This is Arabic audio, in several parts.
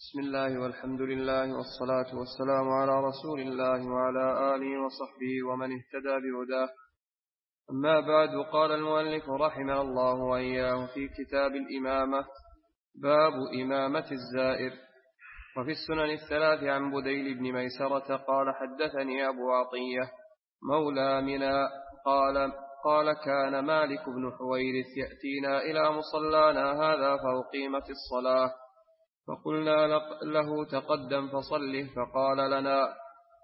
بسم الله والحمد لله والصلاة والسلام على رسول الله وعلى آله وصحبه ومن اهتدى بهداه. أما بعد، قال المؤلف رحمه الله وإياه في كتاب الإمامة: باب إمامة الزائر. وفي السنن الثلاث عن بديل بن ميسرة قال: حدثني أبو عطية مولى منى قال كان مالك بن حويرث يأتينا إلى مصلانا هذا فأقيمت الصلاة، فقلنا له: تقدم فصله، فقال لنا: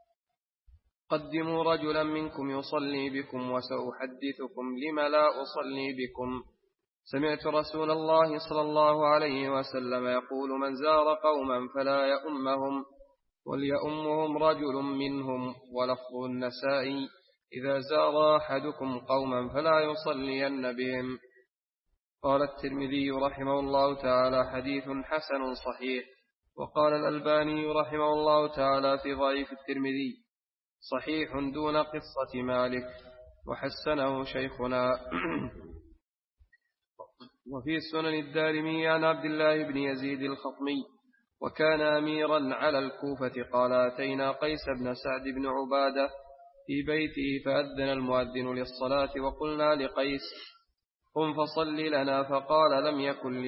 قدموا رجلا منكم يصلي بكم وسأحدثكم لم لا أصلي بكم. سمعت رسول الله صلى الله عليه وسلم يقول: من زار قوما فلا يؤمهم وليؤمهم رجل منهم. ولفظ النسائي: إذا زار أحدكم قوما فلا يصلين بهم. قال الترمذي رحمه الله تعالى: حديث حسن صحيح. وقال الألباني رحمه الله تعالى في ضعيف الترمذي: صحيح دون قصة مالك، وحسنه شيخنا. وفي سنن الدارمي عن عبد الله بن يزيد الخطمي وكان أميرا على الكوفة قال: أتينا قيس بن سعد بن عبادة في بيته فأذن المؤذن للصلاة، وقلنا لقيس: قم فصل لنا. فقال: لم يكن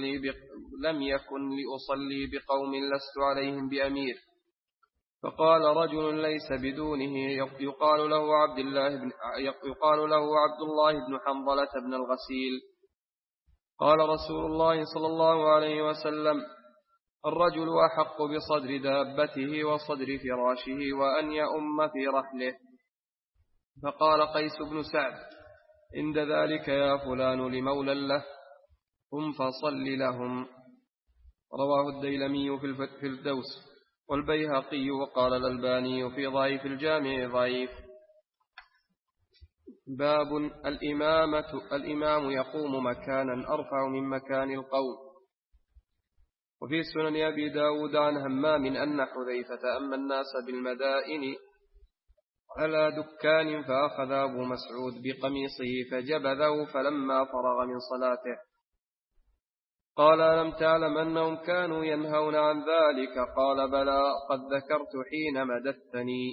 لأصلي بقوم لست عليهم بأمير. فقال رجل ليس بدونه يقال له عبد الله بن حنظلة بن الغسيل: قال رسول الله صلى الله عليه وسلم: الرجل أحق بصدر دابته وصدر فراشه وأن يؤم في رحله. فقال قيس بن سعد عند ذلك: يا فلان لمولى له، قم فصل لهم. رواه الديلمي في الدوس والبيهقي. وقال الألباني في ضعيف الجامع ضعيف. باب الإمام يقوم مكانا أرفع من مكان القوم. وفي سنن أبي داود عن همام أن حذيفة أما الناس بالمدائن على دكان، فأخذ أبو مسعود بقميصه فجبذه فلما فرغ من صلاته قال: ألم تعلم أنهم كانوا ينهون عن ذلك؟ قال: بلى، قد ذكرت حين مددتني.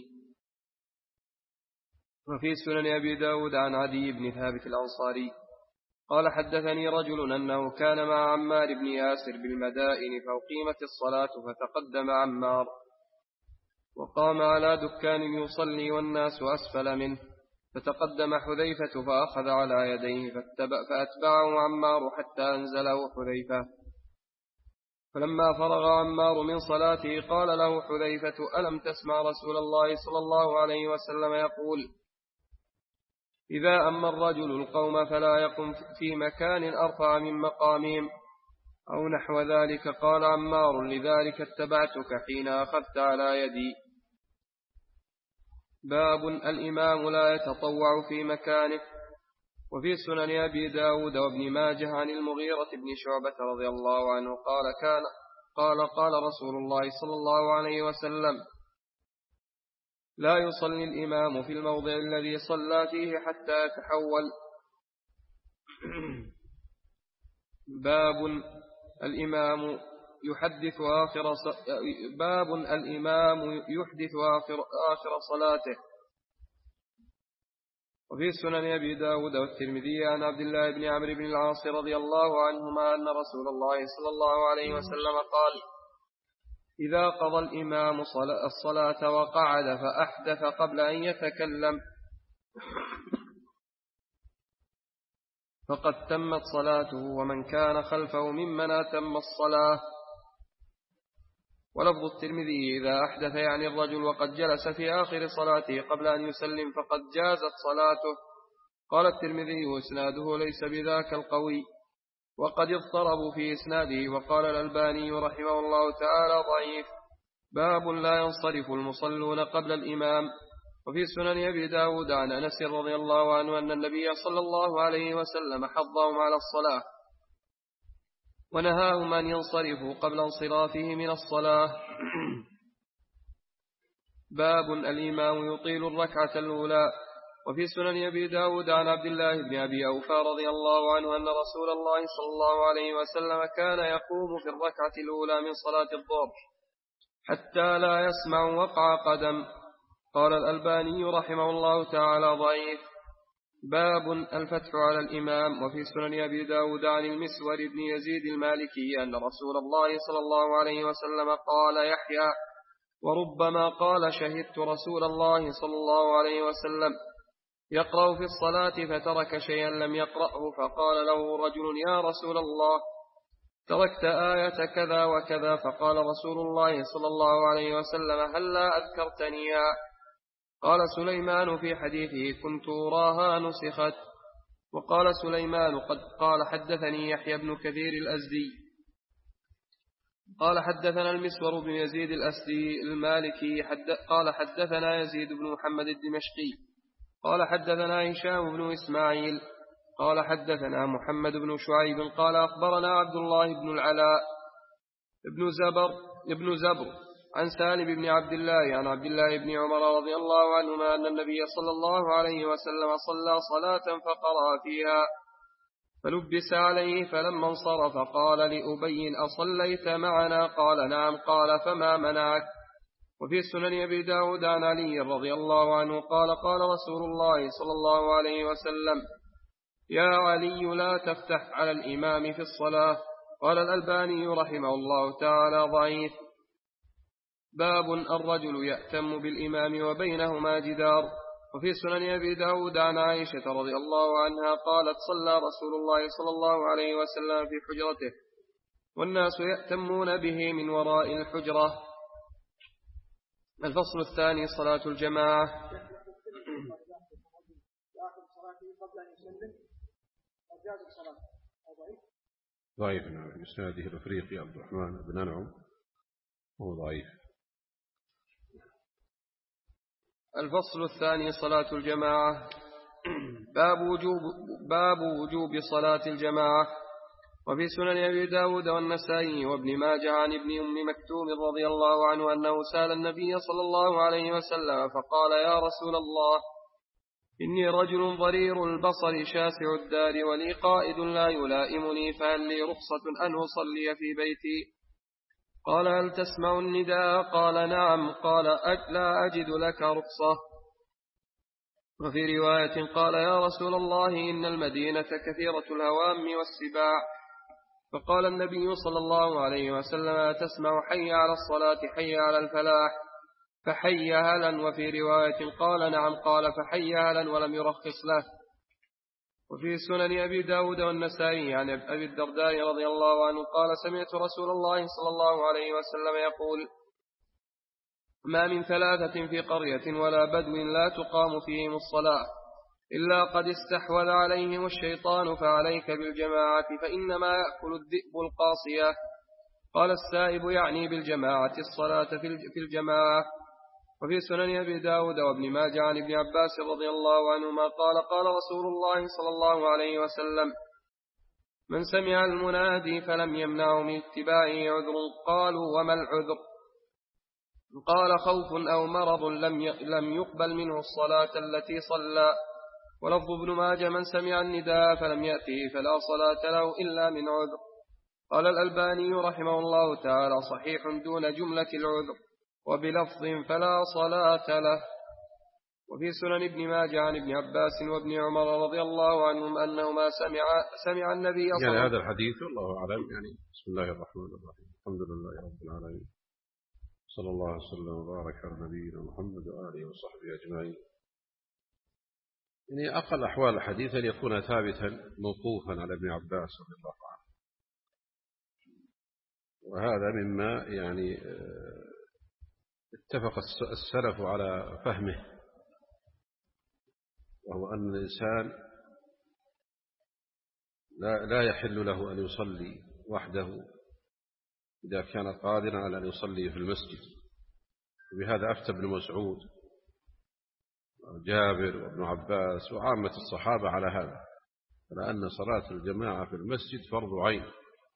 وفي سنن أبي داود عن عدي بن ثابت الأنصاري قال: حدثني رجل أنه كان مع عمار بن ياسر بالمدائن فأقيمت الصلاة فتقدم عمار وقام على دكان يصلي والناس أسفل منه، فتقدم حذيفة فأخذ على يديه فأتبعه عمار حتى أنزله حذيفة. فلما فرغ عمار من صلاته قال له حذيفة: ألم تسمع رسول الله صلى الله عليه وسلم يقول: إذا أما الرجل القوم فلا يقم في مكان أرفع من مقامهم أو نحو ذلك. قال عمار: لذلك اتبعتك حين أخذت على يدي. باب الإمام لا يتطوع في مكانه. وفي سنن أبي داود وابن ماجه عن المغيرة بن شعبة رضي الله عنه قال رسول الله صلى الله عليه وسلم: لا يصلي الإمام في الموضع الذي صلى فيه حتى يتحول. باب الإمام يحدث آخر صلاته. وفي سنن أبي داود والترمذي عن عبد الله بن عمرو بن العاص رضي الله عنهما أن رسول الله صلى الله عليه وسلم قال: إذا قضى الإمام الصلاة وقعد فأحدث قبل أن يتكلم فقد تمت صلاته، ومن كان خلفه ممن أتم الصلاة. ولفظ الترمذي: إذا أحدث يعني الرجل وقد جلس في آخر صلاته قبل أن يسلم فقد جازت صلاته. قال الترمذي: إسناده ليس بذاك القوي، وقد اضطربوا في إسناده. وقال الألباني رحمه الله تعالى: ضعيف. باب لا ينصرف المصلون قبل الإمام. وفي سنن أبي داود عن أنس رضي الله عنه أن النبي صلى الله عليه وسلم حضهم على الصلاة ونهاهم أن ينصرفوا قبل انصرافه من الصلاة. باب الإمام يطيل الركعة الأولى. وفي سنن أبي داود عن عبد الله بن أبي أوفى رضي الله عنه أن رسول الله صلى الله عليه وسلم كان يقوم في الركعة الأولى من صلاة الظهر حتى لا يسمع وقع قدم. قال الألباني رحمه الله تعالى ضعيف. باب الفتح على الإمام. وفي سنن أبي داود عن المسور بن يزيد المالكي أن رسول الله صلى الله عليه وسلم قال يحيى وربما قال شهدت رسول الله صلى الله عليه وسلم يقرأ في الصلاة فترك شيئا لم يقرأه فقال له رجل يا رسول الله تركت آية كذا وكذا فقال رسول الله صلى الله عليه وسلم هلا أذكرتنيها. قال سليمان في حديثه كنت أراها نسخت. وقال سليمان قد قال حدثني يحيى بن كثير الأزدي قال حدثنا المسور بن يزيد الأسدي المالكي قال حدثنا يزيد بن محمد الدمشقي قال حدثنا هشام بن إسماعيل قال حدثنا محمد بن شعيب قال أخبرنا عبد الله بن العلاء ابن زبر عن سالم بن عبد الله عن عبد الله بن عمر رضي الله عنهما أن النبي صلى الله عليه وسلم صلى صلاة فقرأ فيها فلبس عليه فلما انصرف قال لأبي أصليت معنا قال نعم قال فما منعك. وفي سنن أبي داود عن علي رضي الله عنه قال قال رسول الله صلى الله عليه وسلم يا علي لا تفتح على الإمام في الصلاة. قال الألباني رحمه الله تعالى ضعيف. باب الرجل يأتم بالإمام وبينهما جدار. وفي سنن أبي داود عن عائشة رضي الله عنها قالت صلى رسول الله صلى الله عليه وسلم في حجرته والناس يأتمون به من وراء الحجرة. الفصل الثاني صلاة الجماعة. ضعيف في إسناده الأفريقي عبد الرحمن بن أنعم هو ضعيف. الفصل الثاني صلاة الجماعة. باب وجوب صلاة الجماعة. وفي سنن أبي داود والنسائي وابن ماجه عن ابن أم مكتوم رضي الله عنه أنه سأل النبي صلى الله عليه وسلم فقال يا رسول الله إني رجل ضرير البصر شاسع الدار ولي قائد لا يلائمني فهل لي رخصة أن أصلي في بيتي؟ قال هل تسمع النداء؟ قال نعم. قال لا أجد لك رخصة. وفي رواية قال يا رسول الله إن المدينة كثيرة الهوام والسباع. فقال النبي صلى الله عليه وسلم تسمع حي على الصلاة حي على الفلاح فحي هلا. وفي رواية قال نعم. قال فحي هلا ولم يرخص له. وفي سنن أبي داود والنسائي عن أبي الدرداء رضي الله عنه قال سمعت رسول الله صلى الله عليه وسلم يقول ما من ثلاثة في قرية ولا بدو لا تقام فيهم الصلاة إلا قد استحوذ عليهم الشيطان فعليك بالجماعة فإنما يأكل الذئب القاصية. قال السائب يعني بالجماعة الصلاة في الجماعة. وفي سنن أبي داود وابن ماجه عن ابن عباس رضي الله عنهما قال قال رسول الله صلى الله عليه وسلم من سمع المنادي فلم يمنعه من اتباعه عذر. قالوا وما العذر؟ قال خوف أو مرض لم يقبل منه الصلاة التي صلى. ولفظ ابن ماجه من سمع النداء فلم يأته فلا صلاة له إلا من عذر. قال الألباني رحمه الله تعالى صحيح دون جملة العذر وبلفظ فلا صلاة له. وفي سنن ابن ماجه عن ابن عباس وابن عمر رضي الله عنهم أنهما سمع النبي صلى الله عليه وسلم. يعني هذا الحديث والله أعلم. يعني بسم الله الرحمن الرحيم الحمد لله رب العالمين صلى الله عليه وسلم وبارك على نبينا محمد وآله وصحبه أجمعين. يعني أقل أحوال الحديث أن يكون ثابتا موقوفا على ابن عباس رضي الله عنه. وهذا مما يعني اتفق السلف على فهمه، وهو أن الإنسان لا يحل له أن يصلي وحده إذا كان قادرا على أن يصلي في المسجد. وبهذا أفتى ابن مسعود وجابر وابن عباس وعامة الصحابة على هذا، لأن صلاة الجماعة في المسجد فرض عين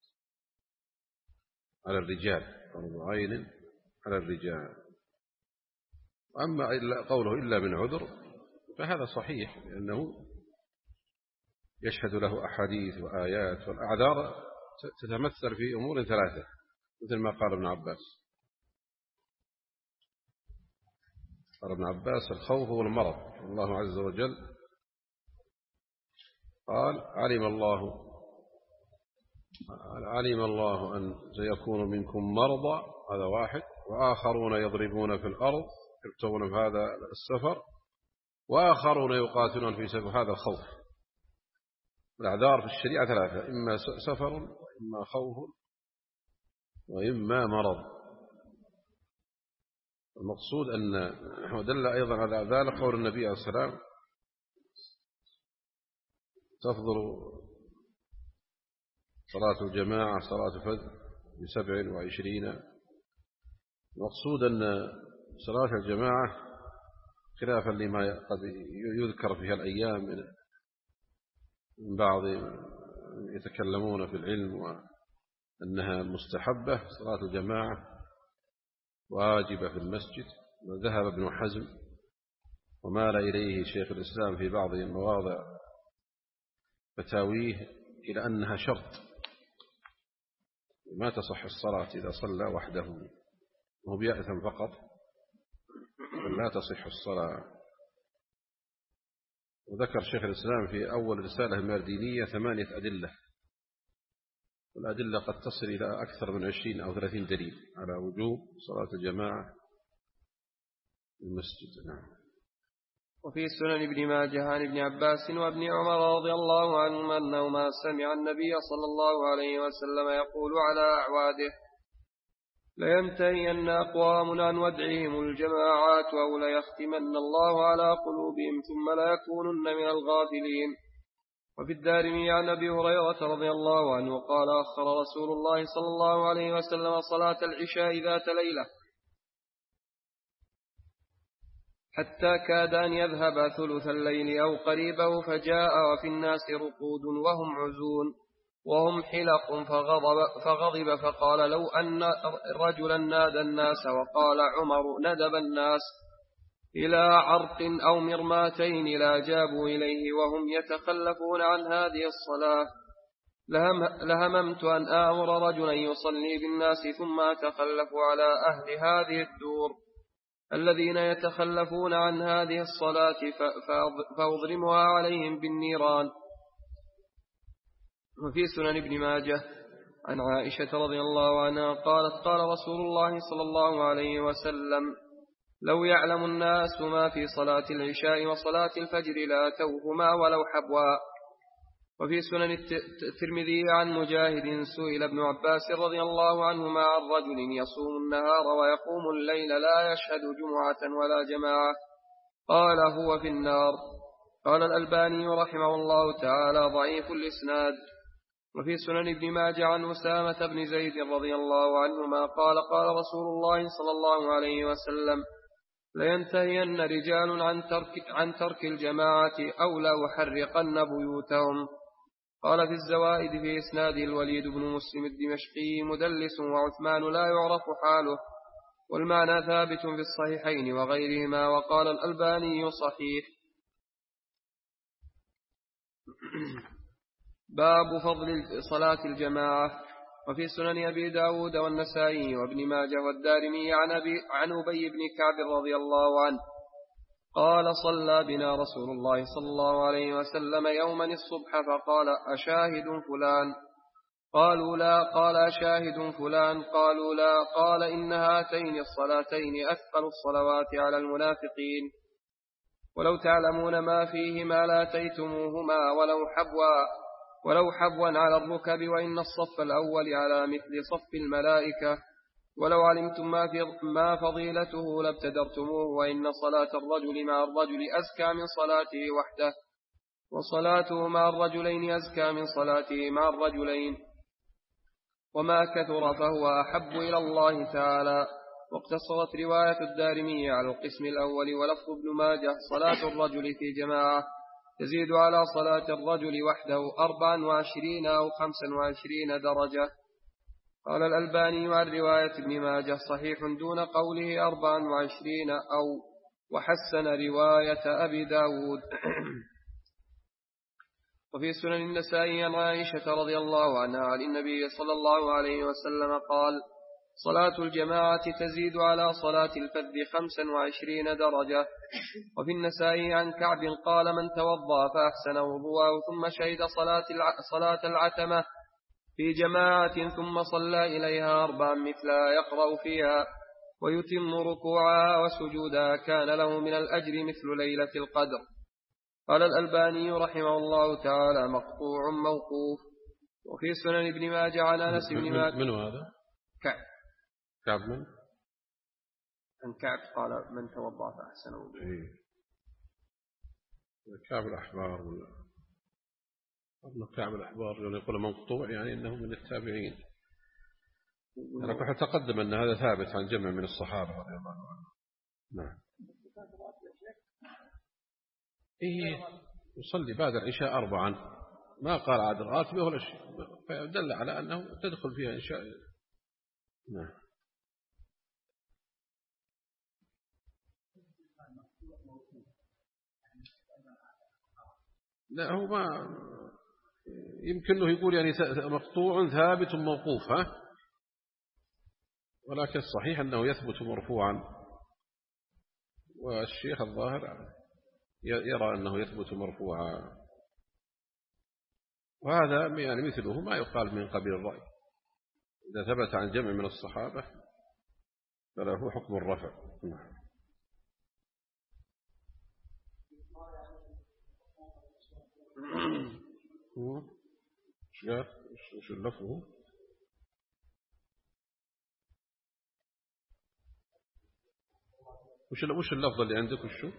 على الرجال، فرض عين على الرجال. أما قوله إلا من عذر فهذا صحيح لأنه يشهد له أحاديث وآيات، والأعذار تتمثل في أمور ثلاثة مثل ما قال ابن عباس. قال ابن عباس: الخوف والمرض. الله عز وجل قال: علم الله أن سيكون منكم مرضى، هذا واحد، وآخرون يضربون في الأرض يبتغون في هذا السفر، وآخرون يقاتلون في سبيل، هذا الخوف. الأعذار في الشريعة ثلاثة: إما سفر، وإما خوف، وإما مرض. المقصود أن ودل أيضا على ذلك قول النبي عليه الصلاة والسلام: تفضل صلاة الجماعة صلاة الفجر ب27. المقصود أن صلاة الجماعة خلافا لما قد يذكر فيها الأيام من بعض يتكلمون في العلم وأنها مستحبة، صلاة الجماعة واجبة في المسجد. وذهب ابن حزم ومال إليه شيخ الإسلام في بعض المواضع فتاويه إلى أنها شرط، ما تصح الصلاة إذا صلى وحده وهو بيأثم فقط، لا تصح الصلاة. وذكر شيخ الإسلام في أول رسالة الماردينية 8 أدلة، والأدلة قد تصل إلى أكثر من 20 أو 30 دليل على وجوب صلاة الجماعة في المسجد. نعم. وفي سنن ابن ماجه عن ابن عباس وابن عمر رضي الله عنهما أنهما سمع النبي صلى الله عليه وسلم يقول على أعواده: لينتهين أقوام عن ودعهم الجماعات أو ليختمن الله على قلوبهم ثم لا يكونن من الغافلين. وفي الدارمي عن أبي هريرة رضي الله عنه قال: أخر رسول الله صلى الله عليه وسلم صلاة العشاء ذات ليلة حتى كاد أن يذهب ثلث الليل أو قريبه، فجاء وفي الناس رقود وهم عزون وهم حلق، فغضب فقال: لو أن رجلا نادى الناس وقال عمر ندب الناس إلى عرق أو مرماتين لا جابوا إليه وهم يتخلفون عن هذه الصلاة، لهممت أن آمر رجلا يصلي بالناس ثم أتخلف على أهل هذه الدور الذين يتخلفون عن هذه الصلاة فأضرمها عليهم بالنيران. وفي سنن ابن ماجه عن عائشة رضي الله عنها قالت: قال رسول الله صلى الله عليه وسلم: لو يعلم الناس ما في صلاة العشاء وصلاة الفجر لأتوهما ولو حبوا. وفي سنن الترمذي عن مجاهد سئل ابن عباس رضي الله عنهما عن رجل يصوم النهار ويقوم الليل لا يشهد جمعة ولا جماعة، قال: هو في النار. قال الألباني رحمه الله تعالى: ضعيف الإسناد. وفي سنن ابن ماجه عن أسامة بن زيد رضي الله عنهما قال: قال رسول الله صلى الله عليه وسلم: لينتهين رجال عن ترك الجماعة أو لا أحرقن بيوتهم. قال في الزوائد في إسناده الوليد بن مسلم الدمشقي مدلس وعثمان لا يعرف حاله، والمعنى ثابت في الصحيحين وغيرهما. وقال الألباني صحيح. باب فضل صلاة الجماعة. وفي سنن أبي داود والنسائي وابن ماجه والدارمي عن أبي بن كعب رضي الله عنه قال: صلى بنا رسول الله صلى الله عليه وسلم يوما الصبح فقال: أشاهد فلان؟ قالوا لا. قال: أشاهد فلان؟ قالوا لا. قال: إن هاتين الصلاتين أثقل الصلوات على المنافقين، ولو تعلمون ما فيهما لاتيتموهما ولو حبوا على الركب، وإن الصف الأول على مثل صف الملائكة، ولو علمتم ما فضيلته لابتدرتموه، وإن صلاة الرجل مع الرجل أزكى من صلاته وحده، وصلاته مع الرجلين أزكى من صلاته مع الرجلين، وما كثر فهو أحب إلى الله تعالى. واقتصرت رواية الدارمي على القسم الأول، ولفظ ابن ماجه: صلاة الرجل في جماعة تزيد على صلاة الرجل وحده 24 أو 25 درجة. قال الألباني: عن رواية ابن ماجه صحيح دون قوله 24 أو وحسن رواية أبي داود. وفي سنن النسائي عن عائشة رضي الله عنها عن النبي صلى الله عليه وسلم قال: صلاة الجماعة تزيد على صلاة الفذ 25 درجة. وفي النسائي عن كعب قال: من توضأ فأحسن وضوءه ثم شهد صلاة العتمة في جماعة ثم صلى إليها 4 مثلها يقرأ فيها ويتم ركوعها وسجودها كان له من الأجر مثل ليلة القدر. قال الألباني رحمه الله تعالى: مقطوع موقوف. وفي سنن ابن ماجه عن أنس بن مالك. من هذا؟ كعب من؟ عن كعب قال: من توضأ فأحسن وضوءه. كعب الأحبار ولا كعب الأحبار يقول مقطوع يعني إنه من التابعين. أنا كنت أتقدم أن هذا ثابت عن جمع من الصحابة رضي الله عنهم. نعم. يصلي بعد العشاء 4 ما قال عاد الراتبة ولا شيء، فدل على أنه تدخل فيها إن شاء. نعم. لا هو ما يمكنه يقول يعني مقطوع ثابت موقوف، ولكن الصحيح أنه يثبت مرفوعا، والشيخ الظاهر يرى أنه يثبت مرفوعا، وهذا يعني مثله ما يقال من قبيل الرأي. إذا ثبت عن جمع من الصحابة فله حكم الرفع. وش اللفظ؟ وش اللفظ اللي عندك؟ وشو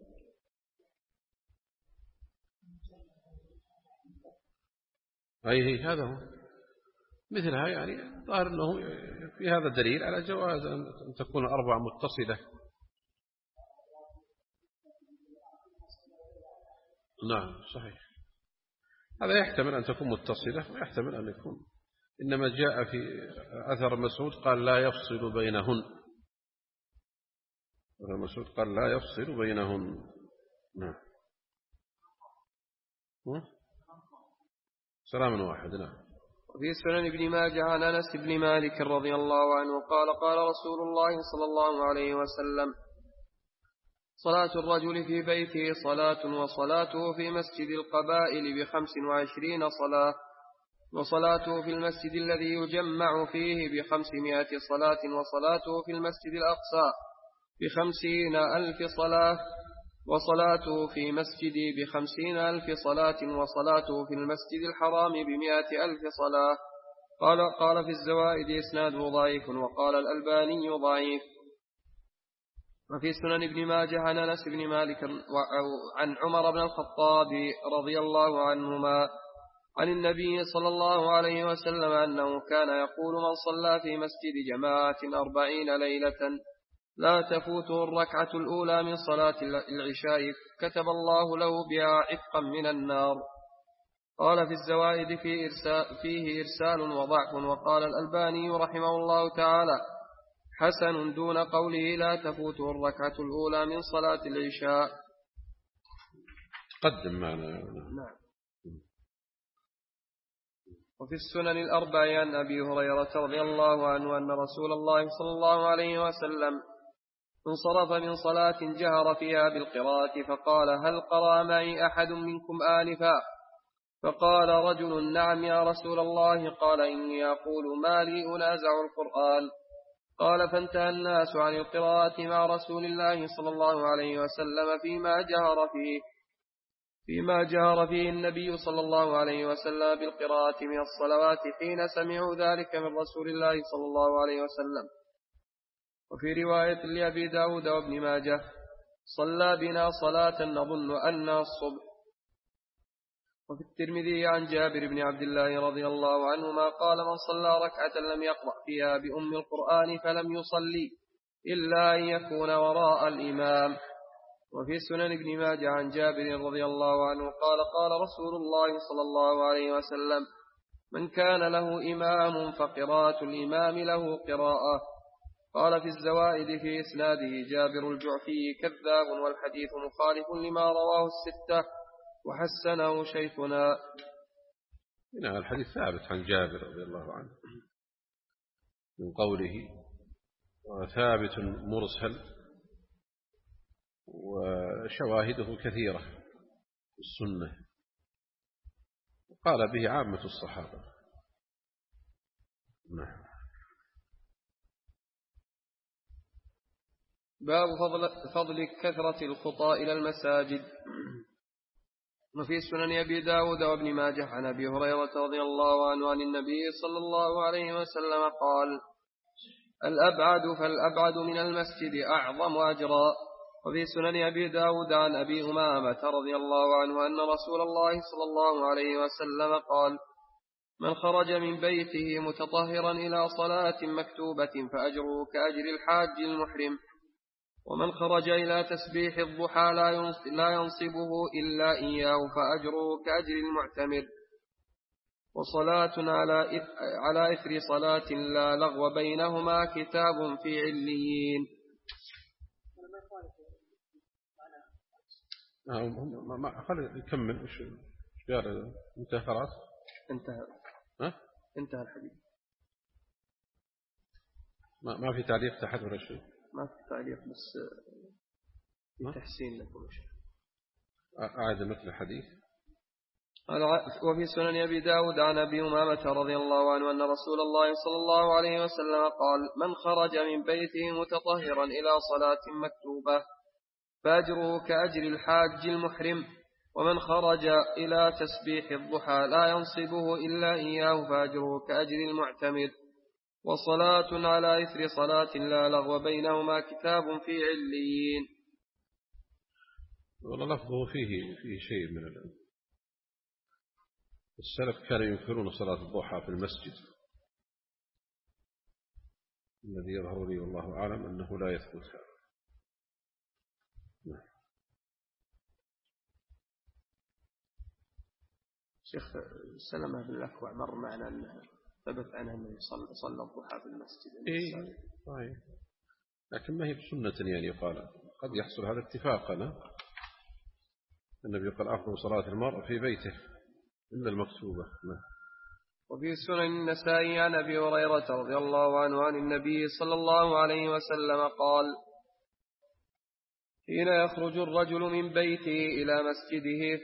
هي هذا هو مثلها، يعني ظاهر أنه في هذا دليل على جواز أن تكون 4 متصلة. نعم صحيح، هذا يحتمل أن تكون متصلة ويحتمل أن يكون، إنما جاء في أثر مسعود قال لا يفصل بينهن، مسعود قال لا يفصل بينهن. نعم. سلام واحد. نعم. وفي سنن ابن ماجه عن أنس بن مالك رضي الله عنه قال: قال رسول الله صلى الله عليه وسلم: صلاة الرجل في بيته صلاة، وصلاته في مسجد القبائل 25 صلاة، وصلاته في المسجد الذي يجمع فيه 500 صلاة، وصلاته في المسجد الأقصى 50,000 صلاة، وصلاته في مسجدي 50,000 صلاة، وصلاته في المسجد الحرام 100,000 صلاة. قال في الزوائد إسناده ضعيف، وقال الألباني ضعيف. وفي سنن ابن ماجه عن أنس بن مالك عن عمر بن الخطاب رضي الله عنهما عن النبي صلى الله عليه وسلم أنه كان يقول: من صلى في مسجد جماعة 40 ليلة لا تفوته الركعة الأولى من صلاة العشاء كتب الله له بها عتقا من النار. قال في الزوائد فيه إرسال وضعف، وقال الألباني رحمه الله تعالى: حسن دون قوله لا تفوته الركعة الأولى من صلاة العشاء. قدم معنا. نعم. وفي السنن الأربع عن أبي هريرة رضي الله عنه أن رسول الله صلى الله عليه وسلم انصرف من صلاة جهر فيها بالقراءة فقال: هل قرأ معي أحد منكم آنفا؟ فقال رجل: نعم يا رسول الله. قال: إني أقول ما لي أنازع القرآن. قال: فانتهى الناس عن القراءة مع رسول الله صلى الله عليه وسلم فيما جهر فيه النبي صلى الله عليه وسلم بالقراءة من الصلوات حين سمعوا ذلك من رسول الله صلى الله عليه وسلم. وفي رواية لأبي داود وابن ماجه: صلى بنا صلاة نظن أنها الصبح. وفي الترمذي عن جابر بن عبد الله رضي الله عنهما قال: من صلى ركعة لم يقرأ فيها بأم القرآن فلم يصلي إلا أن يكون وراء الإمام. وفي سنن ابن ماجه عن جابر رضي الله عنه قال: قال رسول الله صلى الله عليه وسلم: من كان له إمام فقراءة الإمام له قراءة. قال في الزوائد في إسناده جابر الجعفي كذاب والحديث مخالف لما رواه الستة وحسنه شيخنا. هنا الحديث ثابت عن جابر رضي الله عنه من قوله، وثابت مرسل، وشواهده كثيرة في السنة، قال به عامة الصحابة. نعم. باب فضل كثرة الخطى إلى المساجد. وفي سنن أبي داود وابن ماجه عن أبي هريرة رضي الله عنه عن النبي صلى الله عليه وسلم قال: الأبعد فالأبعد من المسجد أعظم أجرا. وفي سنن أبي داود عن أبي أمامة رضي الله عنه أن رسول الله صلى الله عليه وسلم قال: من خرج من بيته متطهرا إلى صلاة مكتوبة فأجره كأجر الحاج المحرم، ومن خرج إلى تسبيح الضحى لا ينصبه إلا إياه فأجره كأجر المعتمر، وصلاة على إثر صلاة لا لغو بينهما كتاب في عليين. خلي يكمل. وش قال؟ انتهى خلاص؟ انتهى الحديث. ما في تعليق تحت ولا شيء؟ ما في تعليق، بس تحسين لكم شيء. أعاد مثل الحديث. وفي سنن أبي داود عن أبي أمامة رضي الله عنه أن رسول الله صلى الله عليه وسلم قال: من خرج من بيته متطهرا إلى صلاة مكتوبة فأجره كأجر الحاج المحرم، ومن خرج إلى تسبيح الضحى لا ينصبه إلا إياه فأجره كأجر المعتمر، وصلاة على إثر صلاة لا لغو بينهما كتاب في عليين. والله لفظه فيه شيء من السلف كانوا ينكرون صلاة الضحى في المسجد، الذي يظهر لي والله أعلم أنه لا يثبت هذا. شيخ سلمة بن الأكوع مر معنا أنه ثبت عنه أنه صلى الضحى في المسجد. طيب، لكن ما هي بسنة يعني يقال، قد يحصل هذا اتفاقا. النبي قال: أفضل صلاة المرء في بيته إلا المكتوبة. وفي سنن النسائي عن أبي هريرة رضي الله عنه عن النبي صلى الله عليه وسلم قال: حين يخرج الرجل من بيته إلى مسجده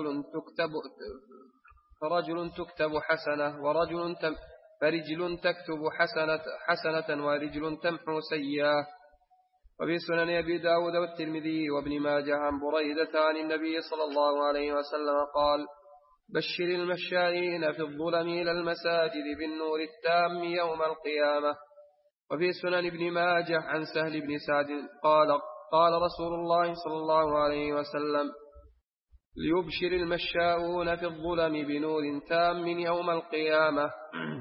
فرجل تكتب حسنة فرجل تكتب حسنة ورجل تمحو سيئة. وفي سنن أبي داود والترمذي وابن ماجه عن بريدة عن النبي صلى الله عليه وسلم قال: بشر المشائين في الظلم إلى المساجد بالنور التام يوم القيامة. وفي سنن ابن ماجه عن سهل بن سعد قال رسول الله صلى الله عليه وسلم: ليبشر المشاؤون في الظلم بنور تام يوم القيامة.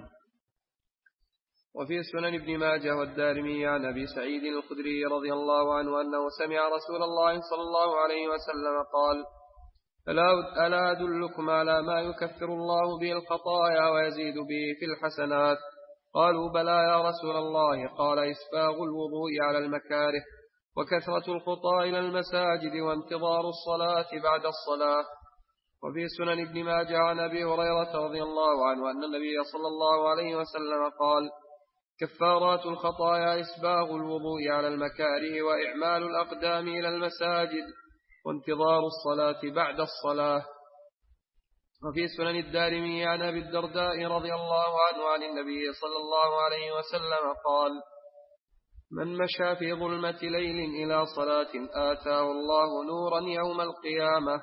وفي سنن ابن ماجه والدارمي عن أبي سعيد الخدري رضي الله عنه أنه سمع رسول الله صلى الله عليه وسلم قال: ألا أدلكم على ما يكفر الله به الخطايا ويزيد به في الحسنات؟ قالوا: بلى يا رسول الله. قال: إسباغ الوضوء على المكاره، وكثرة الخطى إلى المساجد، وانتظار الصلاة بعد الصلاة. وفي سنن ابن ماجه عن أبي هريرة رضي الله عنه أن النبي صلى الله عليه وسلم قال: كفارات الخطايا إسباغ الوضوء على المكاره، وإعمال الأقدام إلى المساجد، وانتظار الصلاة بعد الصلاة. وفي سنن الدارمي عن أبي الدرداء رضي الله عنه عن النبي صلى الله عليه وسلم قال: من مشى في ظلمة ليل إلى صلاة آتاه الله نورا يوم القيامة.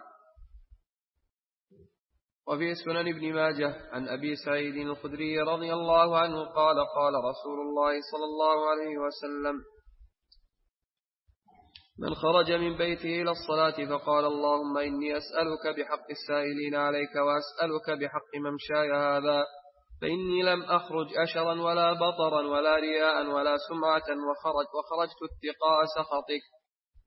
وفي سنن ابن ماجه عن أبي سعيد الخدري رضي الله عنه قال: قال رسول الله صلى الله عليه وسلم: من خرج من بيته إلى الصلاة فقال: اللهم إني أسألك بحق السائلين عليك، وأسألك بحق ممشاي هذا، فإني لم أخرج أشرا ولا بطرا ولا رياء ولا سمعة، وخرجت اتقاء سخطك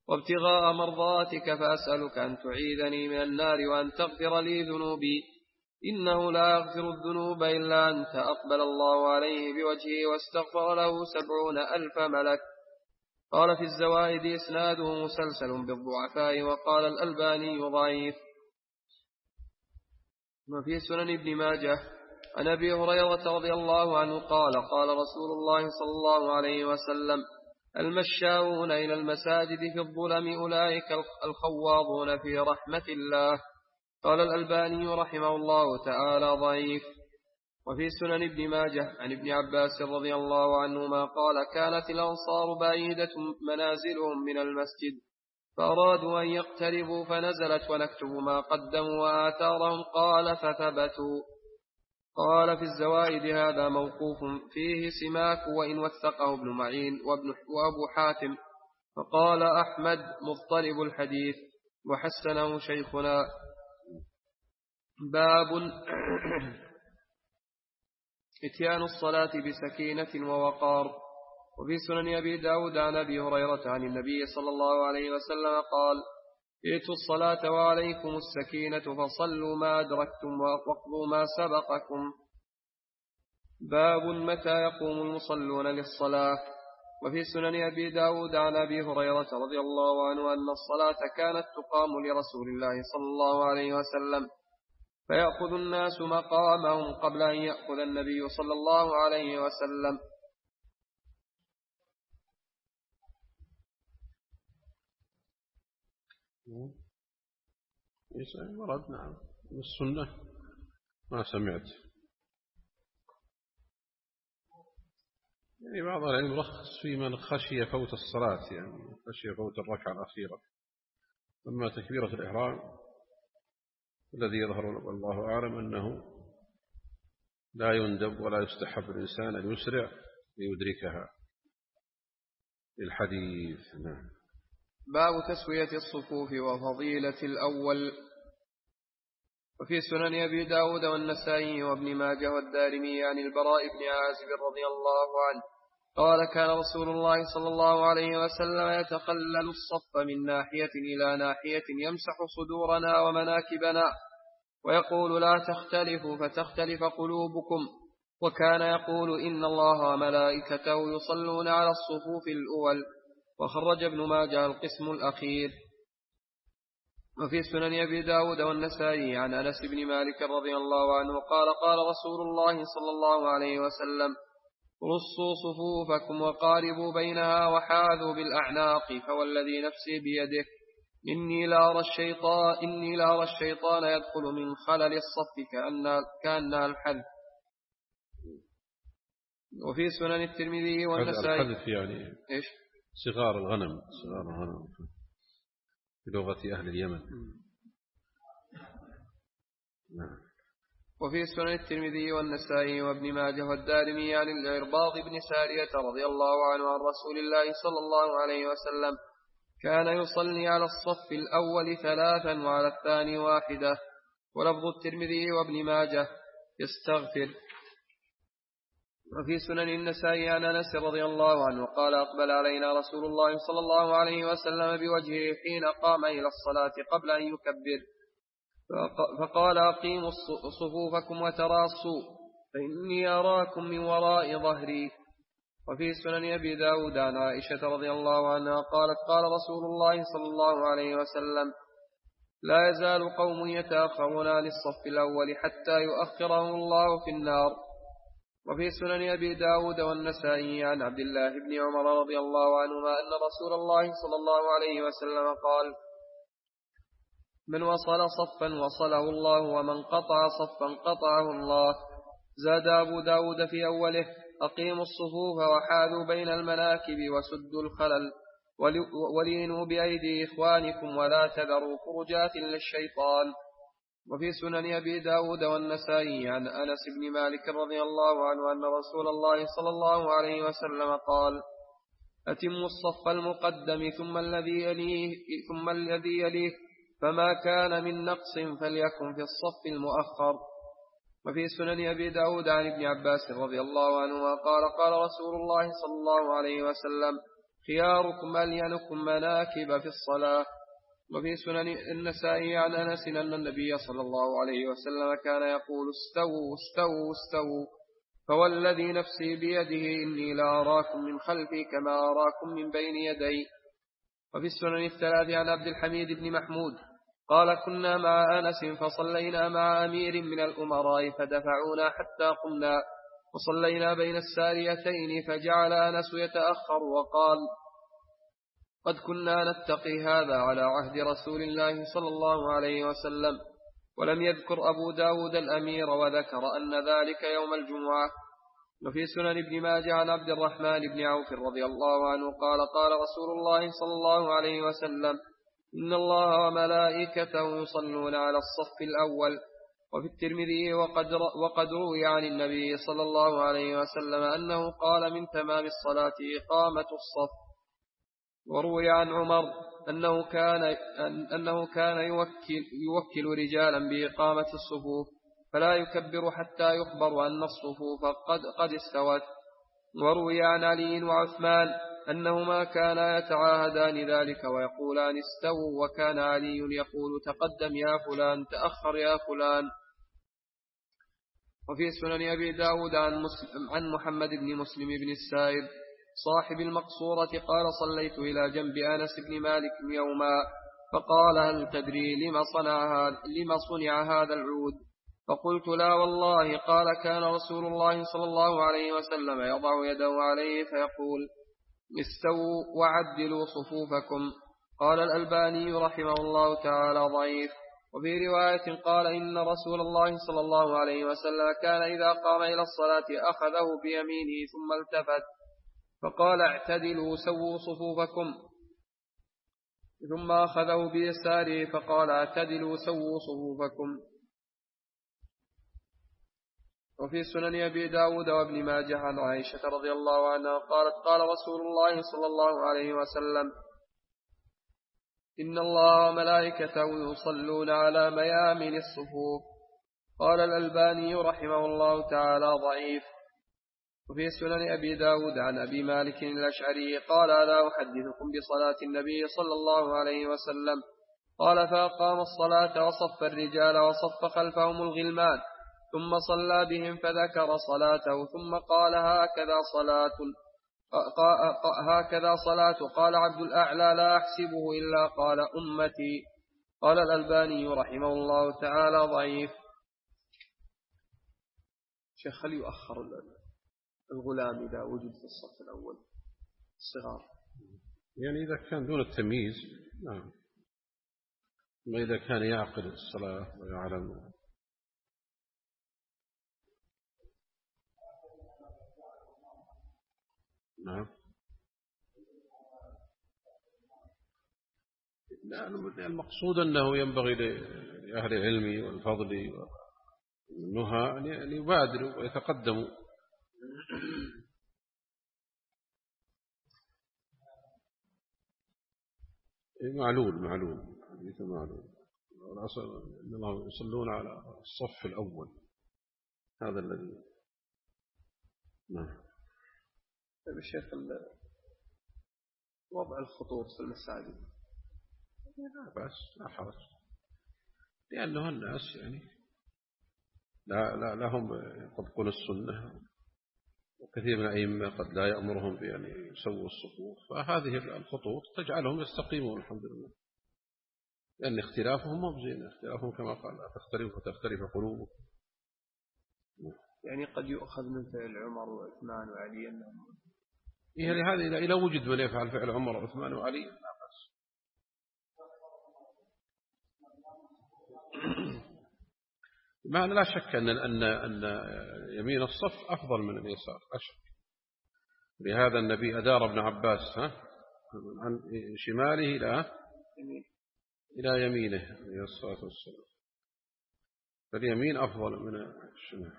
وابتغاء مرضاتك، فأسألك أن تعيذني من النار وأن تغفر لي ذنوبي. إنه لا يغفر الذنوب إلا أنت، أقبل الله عليه بوجهه واستغفر له 70,000 ملك. قال في الزوائد إسناده مسلسل بالضعفاء، وقال الألباني ضعيف. وفي سنن ابن ماجه عن أبي هريرة رضي الله عنه قال قال رسول الله صلى الله عليه وسلم: المشاؤون إلى المساجد في الظلم أولئك الخواضون في رحمة الله. قال الألباني رحمه الله تعالى ضعيف. وفي سنن ابن ماجه عن ابن عباس رضي الله عنهما قال: كانت الأنصار بعيدة منازلهم من المسجد، فأرادوا أن يقتربوا فنزلت: ونكتب ما قدموا وآثارهم. قال: فثبتوا. قال في الزوائد: هذا موقوف فيه سماك، وإن وثقه ابن معين وأبو حاتم. فقال أحمد: مضطرب الحديث، وحسنه شيخنا. باب إتيان الصلاة بسكينة ووقار. وفي سنن أبي داود عن أبي هريرة عن النبي صلى الله عليه وسلم قال: ائتوا الصلاة وعليكم السكينة، فصلوا ما أدركتم واقضوا ما سبقكم. باب متى يقوم المصلون للصلاة. وفي سنن أبي داود عن أبي هريرة رضي الله عنه أن الصلاة كانت تقام لرسول الله صلى الله عليه وسلم، فيأخذ الناس مقامهم قبل أن يأخذ النبي صلى الله عليه وسلم. ورد نعم السنة ما سمعت. يعني بعض العلم رخص في من خشي فوت الصلاة، يعني خشي فوت الركعة الأخيرة. أما تكبيرة الإحرام الذي يظهر والله أعلم أنه لا يندب ولا يستحب الإنسان أن يسرع ليدركها الحديث. نعم. باب تسوية الصفوف وفضيلة الأول. وفي سنن أبي داود والنسائي وابن ماجه والدارمي عن البراء بن عازب رضي الله عنه قال: كان رسول الله صلى الله عليه وسلم يتخلل الصف من ناحية إلى ناحية، يمسح صدورنا ومناكبنا، ويقول: لا تختلفوا فتختلف قلوبكم. وكان يقول: إن الله وملائكته يصلون على الصفوف الأول. وخرج ابن ماجه القسم الأخير. وفي سنن أبي داود والنسائي عن أنس بن مالك رضي الله عنه قال: قال رسول الله صلى الله عليه وسلم: رصوا صفوفكم وقاربوا بينها وحاذوا بالأعناق، فوالذي نفسي بيده إني لأرى الشيطان يدخل من خلل الصف كأنها الحذف. وفي سنن الترمذي والنسائي الحذف يعني إيش؟ صغار الغنم بلغة أهل اليمن. نعم. وفي سنن الترمذي والنسائي وابن ماجه والدارمي عن العرباض بن سارية رضي الله عنه عن رسول الله صلى الله عليه وسلم: كان يصلي على الصف الأول 3 وعلى الثاني 1. ولفظ الترمذي وابن ماجه: يستغفر. وفي سنن النسائي عن أنس رضي الله عنه قال: أقبل علينا رسول الله صلى الله عليه وسلم بوجهه حين قام إلى الصلاة قبل أن يكبر، فقال: أقيموا صفوفكم وتراصوا، فإني أراكم من وراء ظهري. وفي سنن أبي داود عن عائشة رضي الله عنها قالت: قال رسول الله صلى الله عليه وسلم: لا يزال قوم يتأخرون عن الصف الأول حتى يؤخرهم الله في النار. وفي سنن أبي داود والنسائي عن عبد الله بن عمر رضي الله عنهما أن رسول الله صلى الله عليه وسلم قال: من وصل صفا وصله الله، ومن قطع صفا قطعه الله. زاد أبو داود في أوله: أقيموا الصفوف وحاذوا بين المناكب وسدوا الخلل، ولينوا بأيدي إخوانكم ولا تذروا فرجات للشيطان. وفي سنن أبي داود والنسائي عن أنس بن مالك رضي الله عنه أن رسول الله صلى الله عليه وسلم قال: أتموا الصف المقدم ثم الذي يليه، فما كان من نقص فليكن في الصف المؤخر. وفي سنن أبي داود عن ابن عباس رضي الله عنهما قال: قال رسول الله صلى الله عليه وسلم: خياركم ألينكم مناكب في الصلاة. وفي سنن النسائي عن أنس أن النبي صلى الله عليه وسلم كان يقول استووا استووا استووا فوالذي نفسي بيده إني لا أراكم من خلفي كما أراكم من بين يدي. وفي السنن الثلاث عن عبد الحميد بن محمود قال كنا مع أنس فصلينا مع أمير من الأمراء فدفعونا حتى قمنا وصلينا بين الساريتين فجعل أنس يتأخر وقال قد كنا نتقي هذا على عهد رسول الله صلى الله عليه وسلم. ولم يذكر أبو داود الأمير وذكر أن ذلك يوم الجمعة. وفي سنن ابن ماجه عن عبد الرحمن بن عوف رضي الله عنه قال قال رسول الله صلى الله عليه وسلم إن الله وملائكته يصلون على الصف الأول. وفي الترمذي وقد روي عن النبي صلى الله عليه وسلم أنه قال من تمام الصلاة إقامة الصف. وروي عن عمر أنه كان يوكل رجالا بإقامة الصفوف فلا يكبر حتى يخبر أن الصفوف قد استوت. وروي عن علي وعثمان أنهما كانا يتعاهدان ذلك ويقولان استووا وكان علي يقول تقدم يا فلان تأخر يا فلان. وفي سنن أبي داود عن محمد بن مسلم بن السائب صاحب المقصورة قال صليت إلى جنب أنس بن مالك يوما فقال هل تدري لما صنع هذا العود؟ فقلت لا والله. قال كان رسول الله صلى الله عليه وسلم يضع يده عليه فيقول استووا وعدلوا صفوفكم. قال الألباني رحمه الله تعالى ضعيف. وفي رواية قال إن رسول الله صلى الله عليه وسلم كان إذا قام إلى الصلاة أخذه بيمينه ثم التفت فقال اعتدلوا سووا صفوفكم ثم أخذه بيساره فقال اعتدلوا سووا صفوفكم. وفي سنن أبي داود وابن ماجه عن عائشة رضي الله عنها قالت قال رسول الله صلى الله عليه وسلم إن الله وملائكته يصلون على ميامن الصفوف. قال الألباني رحمه الله تعالى ضعيف. وفي سنن أبي داود عن أبي مالك الأشعري قال ألا أحدثكم بصلاة النبي صلى الله عليه وسلم؟ قال فأقام الصلاة وصف الرجال وصف خلفهم الغلمان ثم صلى بهم فذكر صلاته ثم قال هكذا صلاة. قال عبد الأعلى لا أحسبه إلا قال أمتي. قال الألباني رحمه الله تعالى ضعيف. شيخ هل يؤخر الغلام إذا وجد في الصف الأول الصغار؟ يعني إذا كان دون التمييز نعم، ما إذا كان يعقل الصلاة ويعلم. نعم المقصود أنه ينبغي لأهل العلم والفضل والنهى أن يبادروا ويتقدموا. معلول الأصل إن الله يصلون على الصف الأول هذا الذي. نعم. الشيخ وضع الخطوط في المساجد لا بأس لا حرج، لأنه الناس يعني لا هم يطبقون السنة، وكثير من الأئمة قد لا يأمرهم بأن يسووا الصفوف، فهذه الخطوط تجعلهم يستقيمون الحمد لله، لأن اختلافهم مبزين، اختلافهم كما قال تختلف قلوبهم. يعني قد يؤخذ من فعل عمر وعثمان وعلي أنهم يعني هذا إذا وجد من يفعل فعل عمر وعثمان وعلي لا بأس. ما لا شك أن يمين الصف أفضل من اليسار، لا شك. لهذا النبي أدار ابن عباس عن شماله إلى يمينه عليه الصلاة والسلام، فاليمين أفضل من الشمال.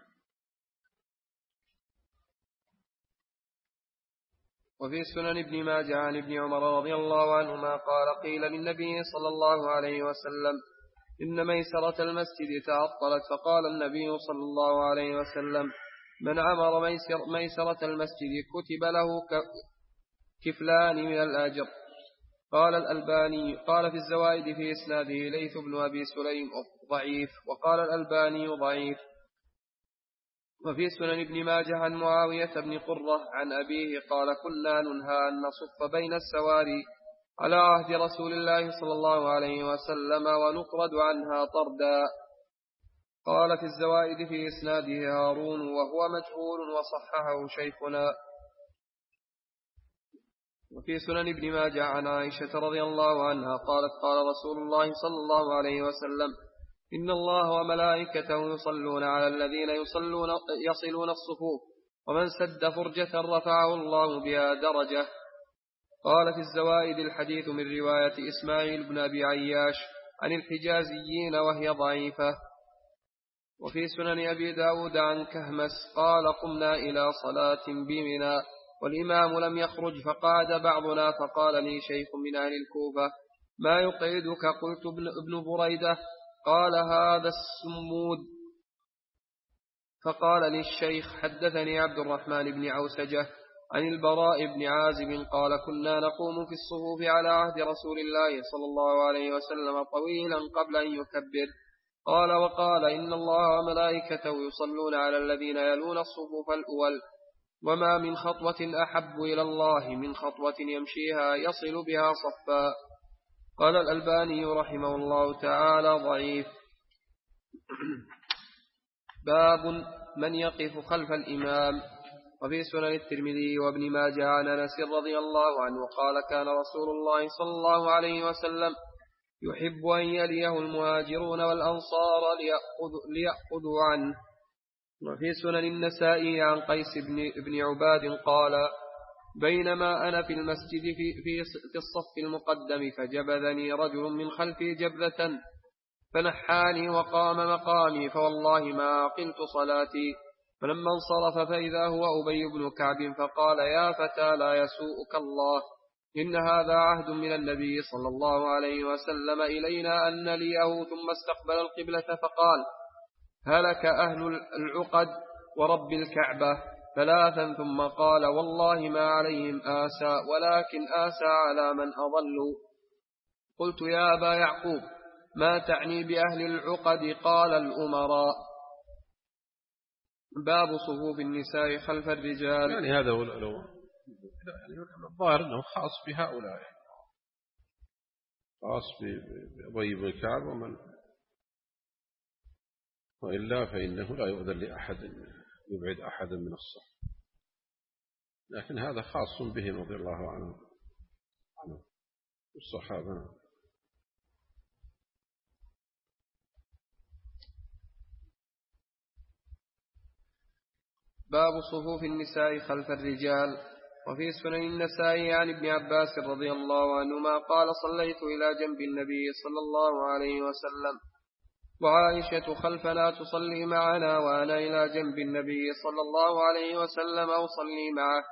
وفي سنن ابن ماجه عن ابن عمر رضي الله عنهما قال قيل للنبي صلى الله عليه وسلم إن ميسرة المسجد تعطلت، فقال النبي صلى الله عليه وسلم من عمر ميسرة المسجد كتب له كفلان من الأجر. قال الألباني قال في الزوائد في إسناده ليث بن أبي سليم ضعيف، وقال الألباني ضعيف. وفي سنن ابن ماجه عن معاوية بن قرة عن أبيه قال كنا ننهى أن نصف بين السواري على عهد رسول الله صلى الله عليه وسلم ونطرد عنها طردا. قال في الزوائد في إسناده هارون وهو مجهول وصححه شيخنا. وفي سنن ابن ماجه عن عائشة رضي الله عنها قالت قال رسول الله صلى الله عليه وسلم إن الله وملائكته يصلون على الذين يصلون الصفوف ومن سد فرجة رفعه الله بها درجة. قال في الزوائد الحديث من رواية إسماعيل بن أبي عياش عن الحجازيين وهي ضعيفة. وفي سنن أبي داود عن كهمس قال قمنا إلى صلاة بمنى والإمام لم يخرج فقعد بعضنا فقال لي شيخ من أهل الكوفة ما يقعدك؟ قلت ابن بريدة. قال هذا السمود. فقال لي الشيخ حدثني عبد الرحمن بن عوسجة عن البراء بن عازب قال كنا نقوم في الصفوف على عهد رسول الله صلى الله عليه وسلم طويلا قبل أن يكبر. قال وقال إن الله وملائكته يصلون على الذين يلون الصفوف الأول وما من خطوة أحب إلى الله من خطوة يمشيها يصل بها صفا. قال الألباني رحمه الله تعالى ضعيف. باب من يقف خلف الإمام. وفي سنن الترمذي وابن ماجه عن أنس رضي الله عنه قال كان رسول الله صلى الله عليه وسلم يحب أن يليه المهاجرون والأنصار ليأخذوا عنه. وفي سنن النسائي عن قيس بن عباد قال بينما أنا في المسجد في الصف المقدم فجبذني رجل من خلفي جبذة فنحاني وقام مقامي فوالله ما عقلت صلاتي. فلما انصرف فإذا هو أبي بن كعب فقال يا فتى لا يسوءك الله إن هذا عهد من النبي صلى الله عليه وسلم إلينا أن نليه. ثم استقبل القبلة فقال هلك أهل العقد ورب الكعبة ثلاثا ثم قال والله ما عليهم آسى ولكن آسى على من أضلوا. قلت يا أبا يعقوب ما تعني بأهل العقد؟ قال الأمراء. باب صفوف النساء خلف الرجال. يعني هذا هو الظاهر أنه خاص بهؤلاء خاص بأبي بن كعب ومن وإلا فإنه لا يؤذن لأحد يبعد أحدا من الصف لكن هذا خاص بهم رضي الله عنهم الصحابة. باب صفوف النساء خلف الرجال. وفي سنن النسائي عن ابن عباس رضي الله عنهما قال صليت إلى جنب النبي صلى الله عليه وسلم وعائشة خلفنا تصلي معنا وأنا إلى جنب النبي صلى الله عليه وسلم أصلي معه.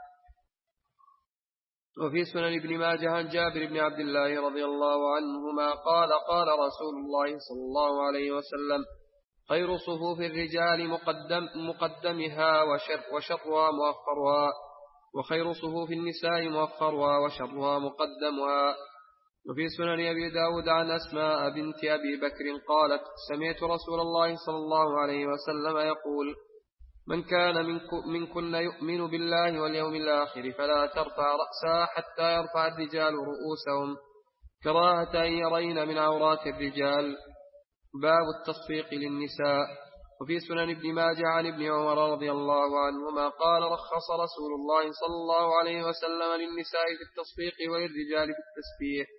وفي سنن ابن ماجه عن جابر بن عبد الله رضي الله عنهما قال قال رسول الله صلى الله عليه وسلم خير صفوف الرجال مقدمها وشرها مؤخرها وخير صفوف النساء مؤخرها وشرها مقدمها. وفي سنن أبي داود عن أسماء بنت أبي بكر قالت سمعت رسول الله صلى الله عليه وسلم يقول من كان منكن يؤمن بالله واليوم الآخر فلا ترفع رأسها حتى يرفع الرجال رؤوسهم كراهة أن يرين من عورات الرجال. باب التصفيق للنساء. وفي سنن ابن ماجه عن ابن عمر رضي الله عنهما قال رخص رسول الله صلى الله عليه وسلم للنساء في التصفيق وللرجال في التسبيح.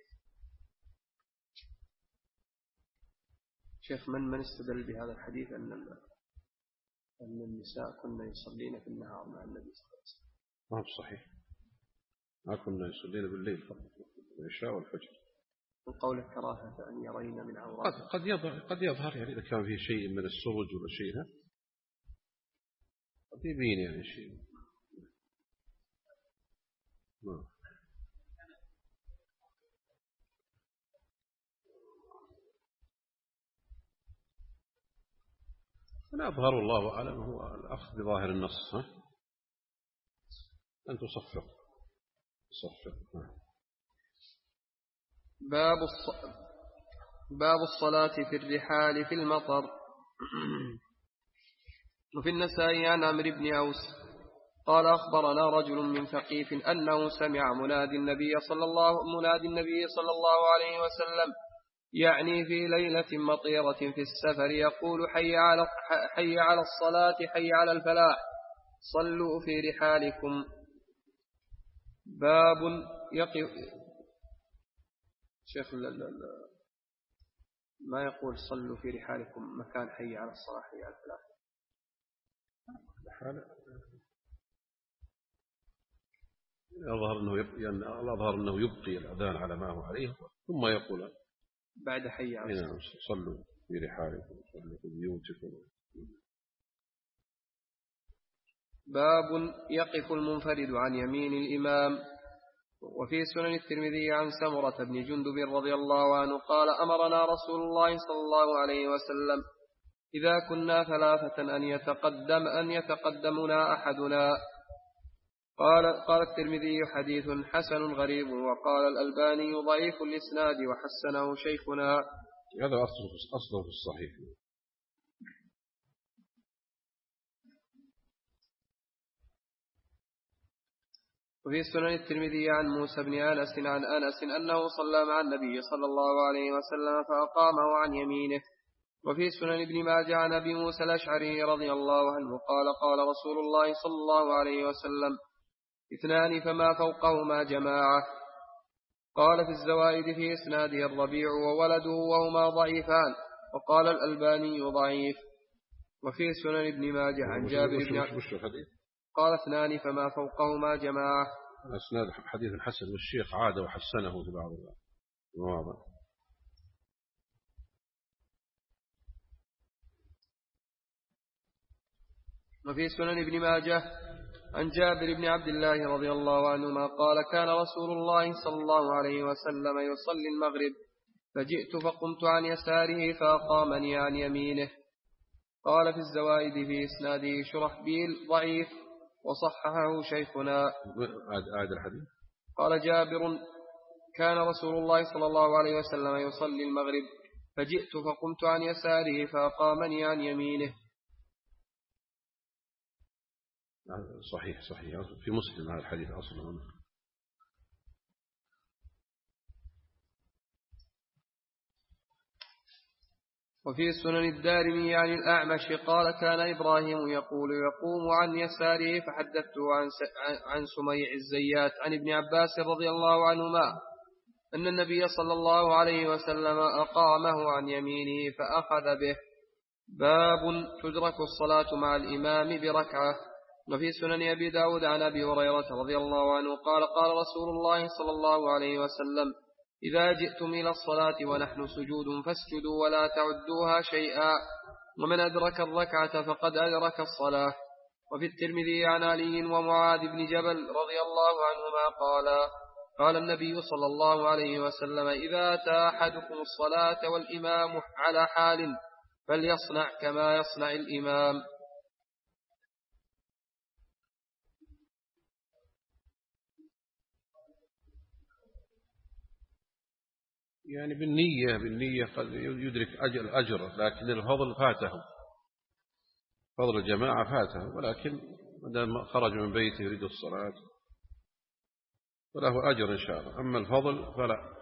شيخ من استدل بهذا الحديث أن النساء كنا يصلين في النهار مع النبي صلى الله عليه وسلم؟ ما هو صحيح ما كنا يصلين بالليل فقط العشاء والفجر. وقول كراهة أن يرين من عورات قد يظهر يعني إذا كان فيه شيء من السرج ولا شيء قد يبين يعني شيء. أنا أظهر الله أعلم هو الأخذ بظاهر النص أن تصفق. باب الصلاة في الرحال في المطر. وفي النسائي عن عمرو بن أوس قال أخبرنا رجل من ثقيف أنه سمع منادي النبي صلى الله عليه وسلم يعني في ليلة مطيرة في السفر يقول حي على الصلاة حي على الفلاح صلوا في رحالكم. باب يقف شيخ ما يقول صلوا في رحالكم مكان حي على الصلاة حي على الفلاح. الأظهر أنه يبقي الأذان على ما هو عليه ثم يقول بعد حي على الصلاة صلوا في رحالكم صلوا في بيوتكم. باب يقف المنفرد عن يمين الإمام. وفي سنن الترمذي عن سمرة بن جندب رضي الله عنه قال أمرنا رسول الله صلى الله عليه وسلم إذا كنا ثلاثة أن يتقدمنا أحدنا. قال الترمذي حديث حسن غريب. وقال الألباني ضعيف الإسناد وحسنه شيخنا. هذا أصله في الصحيح. وفي سنن الترمذي عن موسى بن أنس عن أنس أنه صلى مع النبي صلى الله عليه وسلم فأقامه عن يمينه. وفي سنن ابن ماجه عن أبي موسى الأشعري رضي الله عنه قال رسول الله صلى الله عليه وسلم اثنان فما فوقهما جماعة. قال في الزوائد في إسناده الربيع وولده وهما ضعيفان. وقال الألباني ضعيف. وفي سنن ابن ماجه عن جابر بن قال اثنان فما فوقهما جماعة. أسناد حديث حسن والشيخ عاد وحسنه في بعض المواضع. وفي سنن ابن ماجه عن جابر بن عبد الله رضي الله عنهما قال كان رسول الله صلى الله عليه وسلم يصلي المغرب فجئت فقمت عن يساره فأقامني عن يمينه. قال في الزوائد في إسناده شرحبيل ضعيف وصححه شيخنا. الحديث قال جابر كان رسول الله صلى الله عليه وسلم يصلي المغرب فجئت فقمت عن يساره فأقامني عن يمينه. صحيح في مسلم هذا الحديث أصلا. وفي سنن الدارمي عن الأعمش قال كان إبراهيم يقوم عن يساره فحدثته عن سميع الزيات عن ابن عباس رضي الله عنهما أن النبي صلى الله عليه وسلم أقامه عن يمينه فأخذ به. باب تدرك الصلاة مع الإمام بركعة. وفي سنن أبي داود عن أبي هريرة رضي الله عنه قال رسول الله صلى الله عليه وسلم إذا جئتم إلى الصلاة ونحن سجود فاسجدوا ولا تعدوها شيئا ومن أدرك الركعة فقد أدرك الصلاة. وفي الترمذي عن علي ومعاذ بن جبل رضي الله عنهما قال النبي صلى الله عليه وسلم إذا أتى أحدكم الصلاة والإمام على حال فليصنع كما يصنع الإمام. يعني بالنية قد يدرك الأجر لكن الفضل فاته، فضل الجماعة فاته، ولكن مدام خرج من بيته يريد الصلاة فله أجر إن شاء الله، أما الفضل فلا.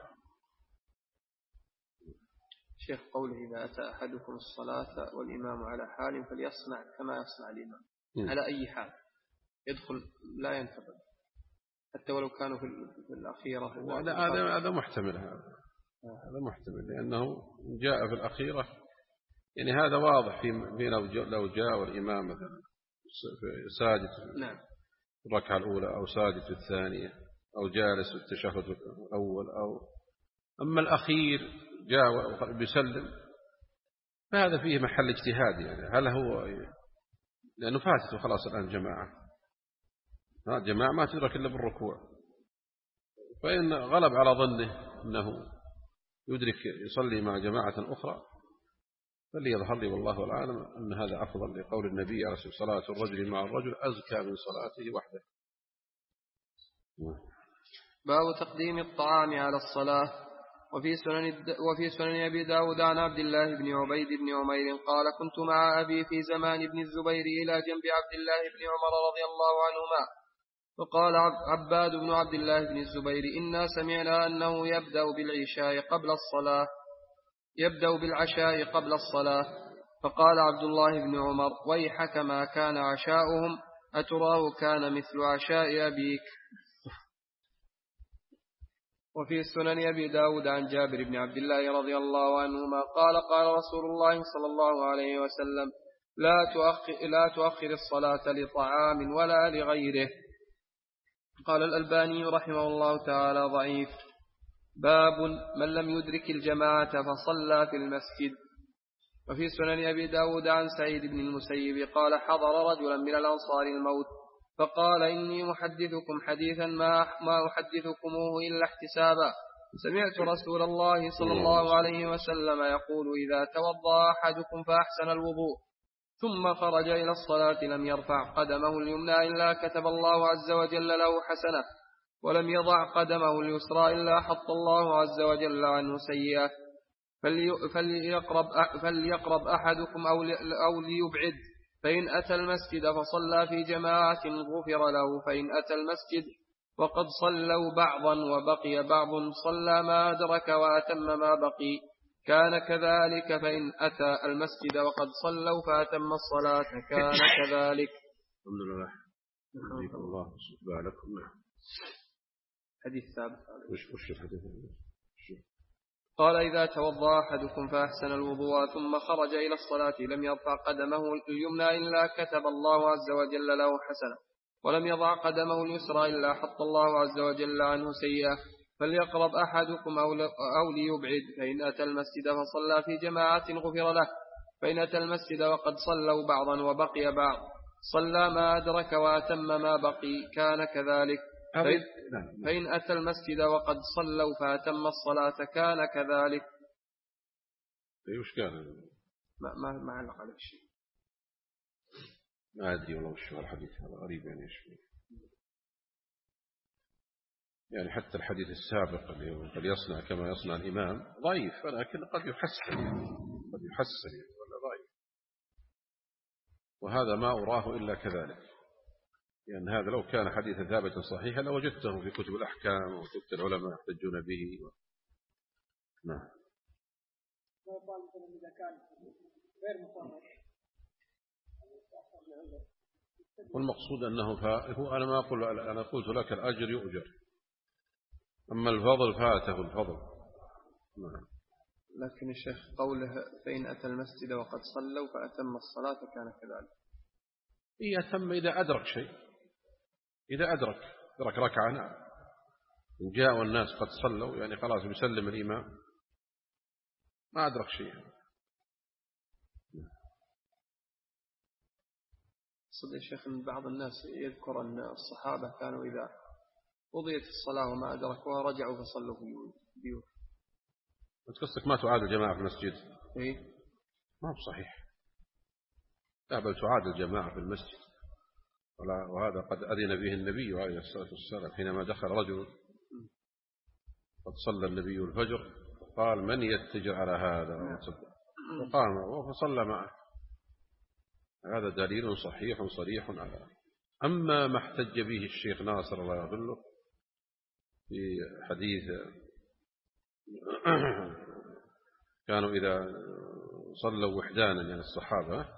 شيخ قوله إذا أتى أحدكم الصلاة والإمام على حال فليصنع كما يصنع الإمام. على أي حال يدخل لا ينتقل حتى ولو كانوا في الأخيرة. هذا محتمل، هذا محتمل لأنه جاء في الأخيرة، يعني هذا واضح في لو جاء والإمام مثلا ساجد نعم الركعة الأولى أو ساجد في الثانية أو جالس في التشهد الأول أما الأخير جاء بيسلم فهذا فيه محل اجتهاد، يعني هل هو لأنه فاتته خلاص الآن جماعة ما تدرك إلا بالركوع، فإن غلب على ظنه أنه يدرك يصلي مع جماعة أخرى فليظهر لي والله العالم أن هذا أفضل، لقول النبي عليه الصلاة والسلام صلاة الرجل مع الرجل أزكى من صلاته وحده. باب تقديم الطعام على الصلاة. وفي سنن أبي داود عن عبد الله بن عبيد بن عمير قال كنت مع أبي في زمان ابن الزبير إلى جنب عبد الله بن عمر رضي الله عنهما، فقال عباد بن عبد الله بن الزبير إنا سمعنا أنه يبدأ بالعشاء قبل الصلاة. فقال عبد الله بن عمر ويحك ما كان عشاؤهم أتراه كان مثل عشاء أبيك. وفي سنن أبي داود عن جابر بن عبد الله رضي الله عنهما قال قال رسول الله صلى الله عليه وسلم لا تؤخر الصلاة لطعام ولا لغيره. قال الألباني رحمه الله تعالى ضعيف. باب من لم يدرك الجماعة فصلى في المسجد. وفي سنن أبي داود عن سعيد بن المسيب قال حضر رجلا من الأنصار الموت فقال إني محدثكم حديثا ما أحدثكموه إلا احتسابا. سمعت رسول الله صلى الله عليه وسلم يقول إذا توضأ أحدكم فأحسن الوضوء ثم خرج إلى الصلاة لم يرفع قدمه اليمنى إلا كتب الله عز وجل له حسنة، ولم يضع قدمه اليسرى إلا حط الله عز وجل عنه سيئة. فليقرب أحدكم أو ليبعد، فإن أتى المسجد فصلى في جماعة غفر له، فإن أتى المسجد وقد صلوا بعضا وبقي بعض صلى ما أدرك وأتم ما بقي كان كذلك، فإن أتى المسجد وقد صلوا فأتم الصلاة كان كذلك. الحمد لله. الله سبحانه لكم. حديث ثابت. وش الحديث؟ قال إذا توضأ أحدكم فأحسن الوضوء ثم خرج إلى الصلاة لم يرفع قدمه اليمنى إلا كتب الله عز وجل له حسنة، ولم يضع قدمه اليسرى إلا حط الله عز وجل عنه سيئة. فليقرب أحدكم أو ليبعد، فإن أتى المسجد فصلى في جماعة غفر له، فإن أتى المسجد وقد صلوا بعضا وبقي بعض صلى ما أدرك وأتم ما بقي كان كذلك. فإن أتى المسجد وقد صلوا فأتم الصلاة كان كذلك. وش كان؟ ما علق على الشيء. ما أدري والله وش هو الحديث هذا غريب يعني إيش فيه. يعني حتى الحديث السابق اللي قد يصنع كما يصنع الإمام ضعيف، ولكن قد يحسن ولا ضعيف. وهذا ما أراه إلا كذلك، لأن يعني هذا لو كان حديثا ثابتا صحيحا لوجدته في كتب الأحكام وكتب العلماء يحتجون به. نعم. والمقصود أنه هو أنا ما أقول، أنا قلت لك الأجر يؤجر، أما الفضل فاته الفضل. نعم. لكن الشيخ قوله فإن أتى المسجد وقد صلوا فأتم الصلاة كان كذلك. أتم إذا أدرك شيء، إذا أدرك ركعة. نعم. إن جاء والناس قد صلوا يعني خلاص يسلم الإمام ما أدرك شيء. صدق يا شيخ من بعض الناس يذكر أن الصحابة كانوا إذا قضيت الصلاة وما أدركوها رجعوا فصلوا في بيوت. قصدك ما تعاد الجماعة في المسجد؟ إيه؟ ما هو صحيح. لا، بل تعاد الجماعة في المسجد، وهذا قد أذن به النبي عليه الصلاة والسلام حينما دخل رجل قد صلى النبي الفجر قال من يتجر على هذا، وقام فصلى معه. هذا دليل صحيح صريح على هذا. أما ما احتج به الشيخ ناصر الله يظله في حديث كانوا إذا صلوا وحدانا يعني الصحابة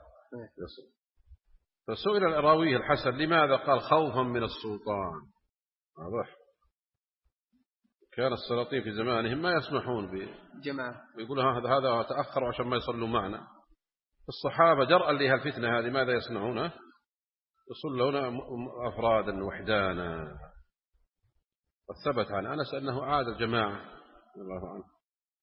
فسئل الراوي الحسن لماذا قال خوفا من السلطان. واضح. كان السلاطين في زمانهم ما يسمحون بجماعة، يقولوا هذا تأخر عشان ما يصلوا معنا. الصحابة جرأا لها الفتنة هذه ماذا يصنعونه؟ يصلون أفرادا وحدانا. وثبت عن أنس أنه عاد الجماعة الله عنه.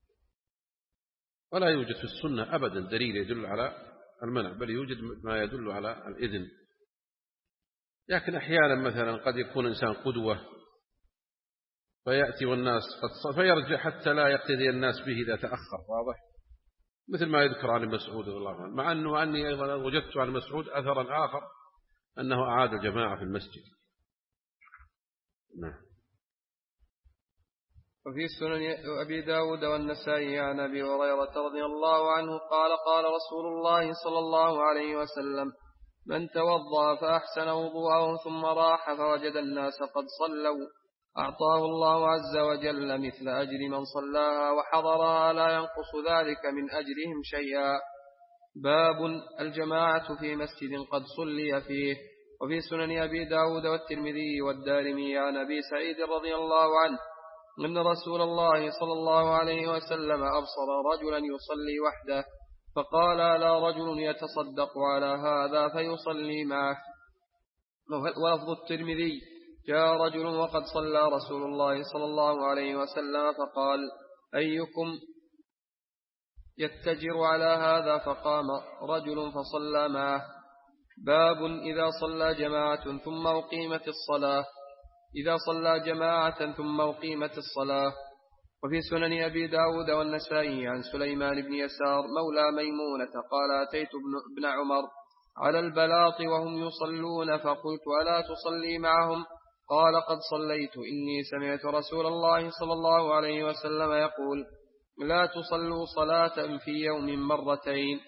ولا يوجد في السنة أبدا دليل يدل على المنع، بل يوجد ما يدل على الإذن. لكن أحيانا مثلا قد يكون إنسان قدوة فيأتي والناس قد فيرجع حتى لا يقتدي الناس به إذا تأخر. واضح. مثل ما يذكر عن مسعود رضي الله عنه، مع أني أيضا وجدت عن مسعود أثرا آخر أنه أعاد الجماعة في المسجد. نعم. وفي سنن أبي داود والنسائي عن أبي هريرة رضي الله عنه قال قال رسول الله صلى الله عليه وسلم: من توضأ فأحسن وضوءه ثم راح فوجد الناس قد صلوا أعطاه الله عز وجل مثل أجر من صلاها وحضرها لا ينقص ذلك من أجرهم شيئا. باب الجماعة في مسجد قد صلي فيه. وفي سنن أبي داود والترمذي والدارمي عن أبي سعيد رضي الله عنه أن رسول الله صلى الله عليه وسلم أبصر رجلا يصلي وحده فقال: لا رجل يتصدق على هذا فيصلي معه. ولفظ الترمذي: جاء رجل وقد صلى رسول الله صلى الله عليه وسلم فقال: أيكم يتجر على هذا؟ فقام رجل فصلى معه. باب إذا صلى جماعة ثم أقيمت الصلاة. إذا صلى جماعة ثم أقيمت الصلاة. وفي سنن أبي داود والنسائي عن سليمان بن يسار مولى ميمونة قال: أتيت ابن عمر على البلاط وهم يصلون فقلت: ألا تصلي معهم؟ قال: قد صليت، إني سمعت رسول الله صلى الله عليه وسلم يقول: لا تصلوا صلاة في يوم مرتين.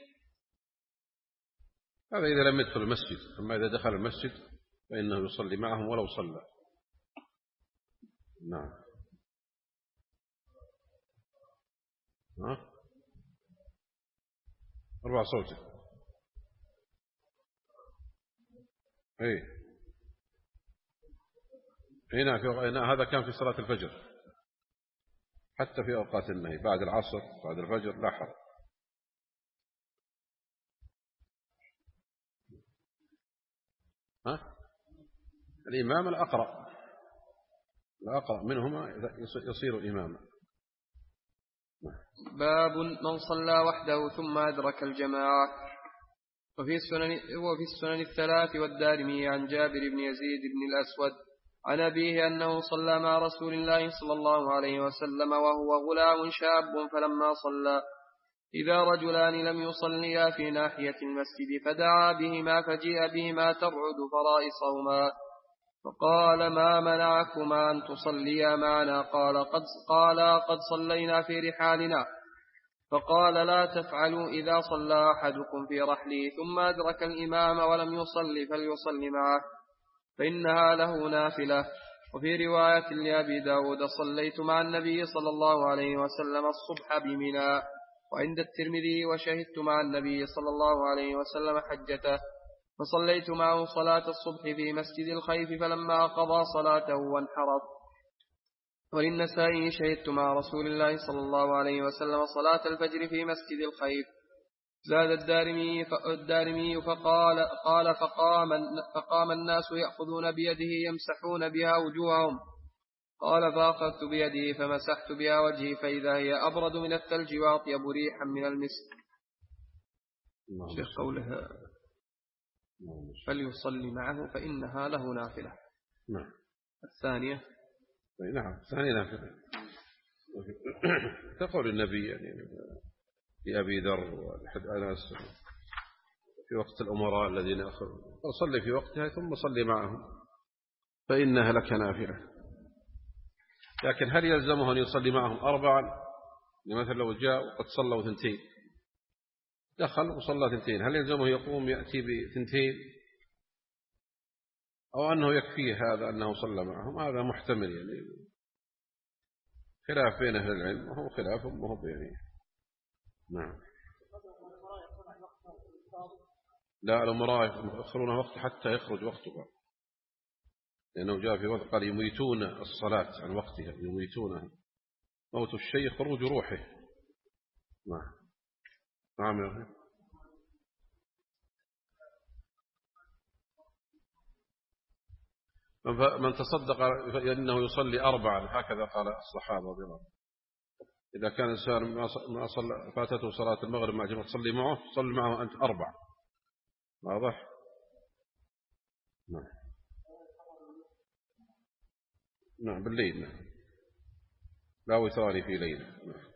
هذا إذا لم يدخل المسجد. أما إذا دخل المسجد فإنه يصلي معهم ولو صلى. نعم. ارفع صوتك. هنا هذا كان في صلاة الفجر، حتى في أوقات النهي بعد العصر بعد الفجر لا حرج. الإمام الأقرأ منهما يصير إماما. باب من صلى وحده ثم أدرك الجماعة. وفي السنن الثلاث والدارمي عن جابر بن يزيد بن الأسود عن أبيه أنه صلى مع رسول الله صلى الله عليه وسلم وهو غلام شاب، فلما صلى إذا رجلان لم يصليا في ناحية المسجد فدعا بهما فجيء بهما ترعد فرائصهما فقال: ما منعكما أن تصليا معنا؟ قال: قد صلينا في رحالنا. فقال: لا تفعلوا، إذا صلى أحدكم في رحله ثم أدرك الإمام ولم يصلي فليصلي معه، فإنها له نافلة. وفي رواية لأبي داود: صليت مع النبي صلى الله عليه وسلم الصبح بمنى. وعند الترمذي: وشهدت مع النبي صلى الله عليه وسلم حجته، فصليت معه صلاة الصبح في مسجد الخيف فلما قضى صلاته وانحرف. وللنسائي: شهدت مع رسول الله صلى الله عليه وسلم صلاة الفجر في مسجد الخيف. زاد الدارمي قال فقام الناس يأخذون بيده يمسحون بها وجوههم. قال: فأخذت بيده فمسحت بها وجهي فإذا هي أبرد من الثلج وأطيب ريحا من المسك. شيخ قولها فليصلي معه فإنها له نافلة. نعم. الثانية. نعم، الثانية نافلة. تقول النبي يعني لأبي ذر والأنس في وقت الأمراء الذين أخذوا: صلي في وقتها ثم صلي معهم فإنها لك نافلة. لكن هل يلزمه أن يصلي معهم 4؟ مثلا لو جاء وقد صلوا 2 دخل وصلى 2، هل يلزمه يقوم يأتي ب2 أو أنه يكفيه هذا أنه صلى معهم؟ هذا محتمل، يعني خلاف بين أهل العلم، وهو خلاف وهو بينه. نعم. لا، الأمراء يؤخرون وقت حتى يخرج وقتها، لأنه جاء في وقت قال: يميتون الصلاة عن وقتها، يميتونها، موت الشيء خروج روحه. نعم. نعم يا أخي. من تصدق إنه يصلي 4، هكذا قال الصحابة رضي الله عنهم. إذا كان الإنسان ما صلى فاتته صلاة المغرب مع جماعة تصلي معه، صلي معه أنت 4. واضح؟ نعم بالليل. نعم. لا وثار في ليلة. نعم.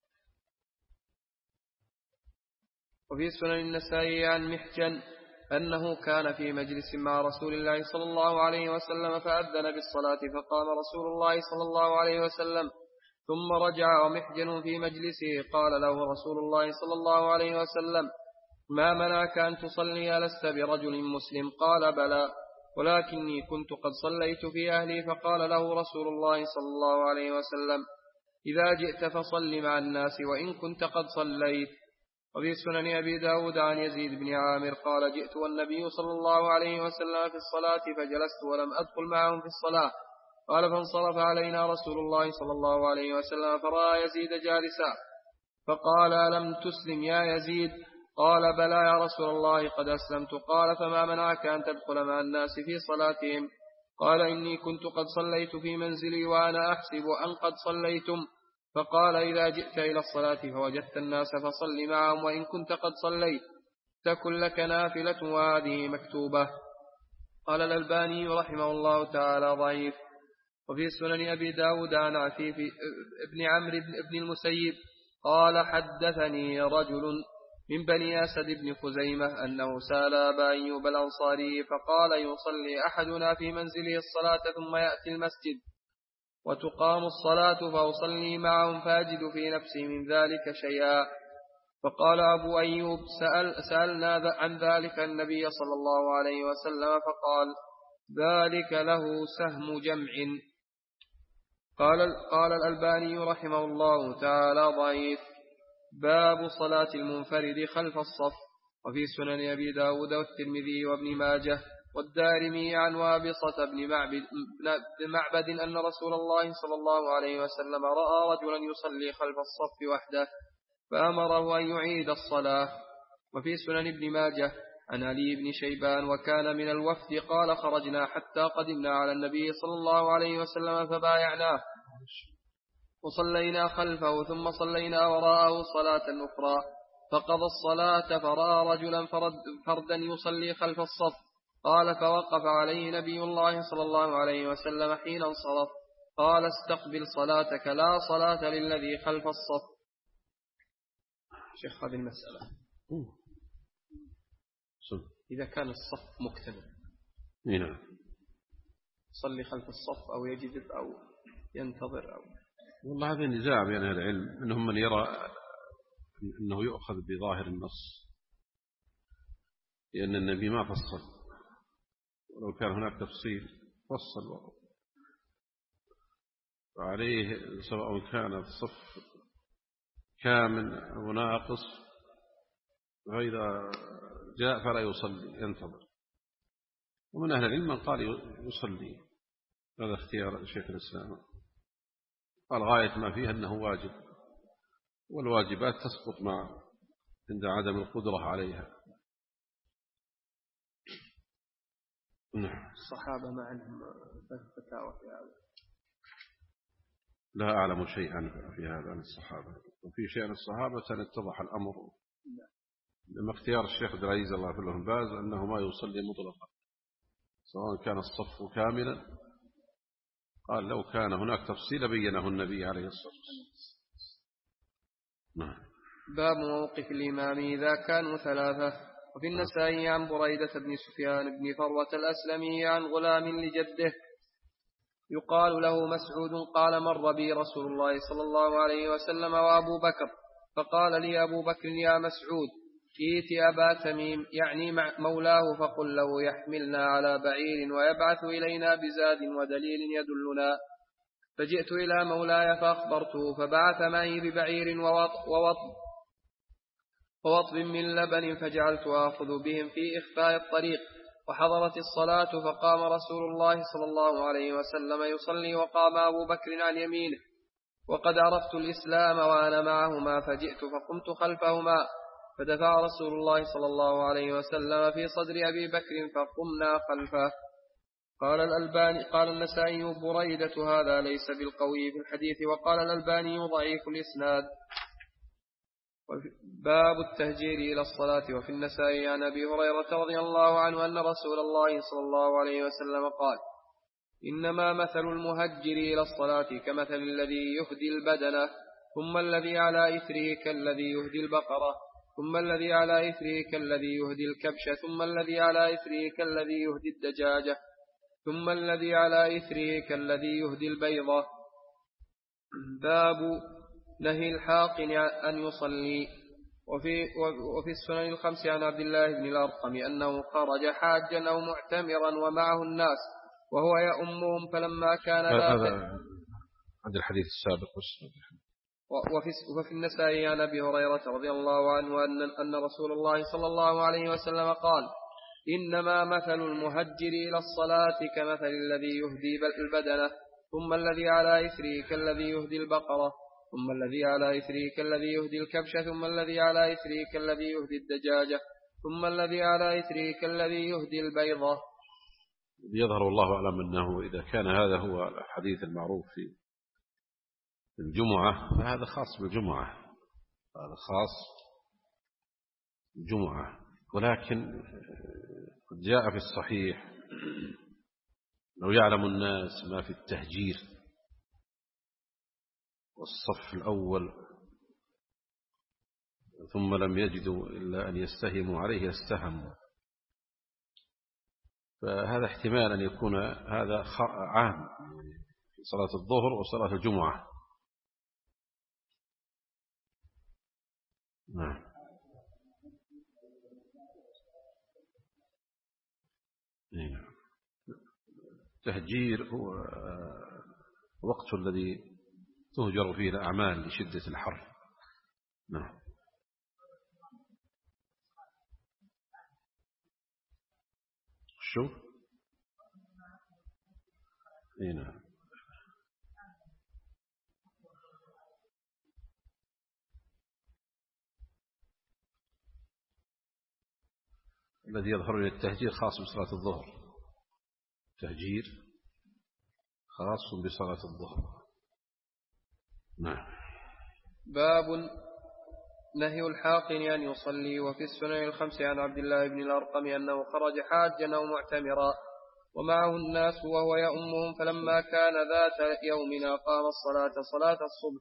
وفي سنن النسائي عن محجن أنه كان في مجلس مع رسول الله صلى الله عليه وسلم فأذن بالصلاة فقام رسول الله صلى الله عليه وسلم ثم رجع ومحجن في مجلسه. قال له رسول الله صلى الله عليه وسلم: ما منعك أن تصلي؟ لست برجل مسلم؟ قال: بلى، ولكني كنت قد صليت في أهلي. فقال له رسول الله صلى الله عليه وسلم: إذا جئت فصل مع الناس وإن كنت قد صليت. وفي سنن أبي داود عن يزيد بن عامر قال: جئت والنبي صلى الله عليه وسلم في الصلاة فجلست ولم أدخل معهم في الصلاة. قال: فانصرف علينا رسول الله صلى الله عليه وسلم فرأى يزيد جالسا، فقال: ألم تسلم يا يزيد؟ قال: بلى يا رسول الله قد أسلمت. قال: فما منعك أن تدخل مع الناس في صلاتهم؟ قال: إني كنت قد صليت في منزلي وأنا أحسب أن قد صليتم. فقال: إذا جئت إلى الصلاة فوجدت الناس فصل معهم وإن كنت قد صليت تكن لك نافلة وهذه مكتوبة. قال الألباني رحمه الله تعالى: ضعيف. وفي سنن أبي داود عن عفيف ابن عمرو بن المسيب قال: حدثني رجل من بني أسد بن خزيمة أنه سأل أبا أيوب الأنصاري فقال: يصلي أحدنا في منزله الصلاة ثم يأتي المسجد وتقام الصلاة فأصلي معهم فأجد في نفسي من ذلك شيئا. فقال أبو أيوب: سألنا عن ذلك النبي صلى الله عليه وسلم فقال: ذلك له سهم جمع. قال الألباني رحمه الله تعالى: ضعيف. باب صلاة المنفرد خلف الصف. وفي سنن أبي داود والترمذي وابن ماجه والدارمي عن وابصة بن معبد أن رسول الله صلى الله عليه وسلم رأى رجلا يصلي خلف الصف وحده فأمره أن يعيد الصلاة. وفي سنن ابن ماجه عن علي بن شيبان وكان من الوفد قال: خرجنا حتى قدمنا على النبي صلى الله عليه وسلم فبايعناه وصلينا خلفه ثم صلينا وراءه صلاة أخرى فقضى الصلاة فرأى رجلا فردا يصلي خلف الصف. قال: فوقف عليه نبي الله صلى الله عليه وسلم حين انصرف قال: استقبل صلاتك، لا صلاة للذي خلف الصف. شيخ هذه المسألة إذا كان الصف مكتمل صلي خلف الصف أو يجذب أو ينتظر أو والله هذا نزاع بين أهل العلم، منهم من يرى أنه يؤخذ بظاهر النص لأن النبي ما فصل، ولو كان هناك تفصيل فصل، وعليه سواء كان الصف كامل أو ناقص، فإذا جاء فلا يصلي ينتظر. ومن أهل العلم من قال يصلي، هذا اختيار شيخ الإسلام، قال غاية ما فيها أنه واجب، والواجبات تسقط عند عدم القدرة عليها. الصحابة ما عندهم فتاوى في هذا؟ لا أعلم شيئا في هذا عن الصحابة، وفي شيء عن الصحابة سنتضح الأمر. لما اختيار الشيخ عبد العزيز الله في له باز أنه ما يصلي مطلقا سواء كان الصف كاملا، قال لو كان هناك تفصيل بينه النبي عليه الصلاة والسلام. باب موقف الإمام إذا كانوا ثلاثة. وفي النسائي عن بريدة بن سفيان بن فروة الأسلمي عن غلام لجده يقال له مسعود قال: مر بي رسول الله صلى الله عليه وسلم وأبو بكر، فقال لي أبو بكر: يا مسعود، ائت أبا تميم يعني مولاه فقل له يحملنا على بعير ويبعث إلينا بزاد ودليل يدلنا. فجئت إلى مولاي فأخبرته فبعث معي ببعير ووطب من لبن فجعلت آخذ بهم في إخفاء الطريق. وحضرت الصلاة فقام رسول الله صلى الله عليه وسلم يصلي وقام أبو بكر عن يمينه وقد عرفت الإسلام وأنا معهما، فجئت فقمت خلفهما فدفع رسول الله صلى الله عليه وسلم في صدر أبي بكر فقمنا خلفه. قال النسائي: بريدة هذا ليس بالقوي في الحديث. وقال الألباني: ضعيف الإسناد. باب التهجير إلى الصلاة. وفي النسائي عن أبي هريرة رضي الله عنه أن رسول الله صلى الله عليه وسلم قال: إنما مثل المهجر إلى الصلاة كمثل الذي يهدي البدنة ثم الذي على إثره كالذي يهدي البقرة ثم الذي على إثره كالذي يهدي الكبش ثم الذي على إثره كالذي يهدي الدجاجة ثم الذي على إثره كالذي يهدي البيضة. باب نهي الحاق أن يصلي. وفي السنن الخمس عن عبد الله بن الأرقم أنه خرج حاجا أو معتمرا ومعه الناس وهو يؤمهم فلما كان هذا عند الحديث السابق. وفي النسائي عن أبي هريرة رضي الله عنه أن رسول الله صلى الله عليه وسلم قال: إنما مثل المهجر إلى الصلاة كمثل الذي يهدي البدنة ثم الذي على إثره كالذي يهدي البقرة ثم الذي على إثره كالذي يهدي الكبش ثم الذي على إثره كالذي يهدي الدجاجة ثم الذي على إثره كالذي يهدي البيضة. يظهر والله أعلم أنه إذا كان هذا هو الحديث المعروف في الجمعة فهذا خاص بالجمعة، هذا خاص بالجمعة. ولكن قد جاء في الصحيح لو يعلم الناس ما في التهجير والصف الأول ثم لم يجدوا إلا أن يستهموا عليه يستهموا، فهذا احتمال أن يكون هذا عام في صلاة الظهر وصلاة الجمعة. نعم. التهجير هو وقت الذي تهجر فيه الأعمال لشدة الحر. نعم. شو؟ نعم. الذي يظهر لي التهجير خاص بصلاة الظهر، تهجير خاص بصلاة الظهر. نعم. باب نهي الحاقن أن يصلي. وفي السنن الخمس عن عبد الله بن الأرقم أنه خرج حاجا أو معتمرا ومعه الناس وهو يؤمهم فلما كان ذات يوم أقام الصلاة صلاة الصبح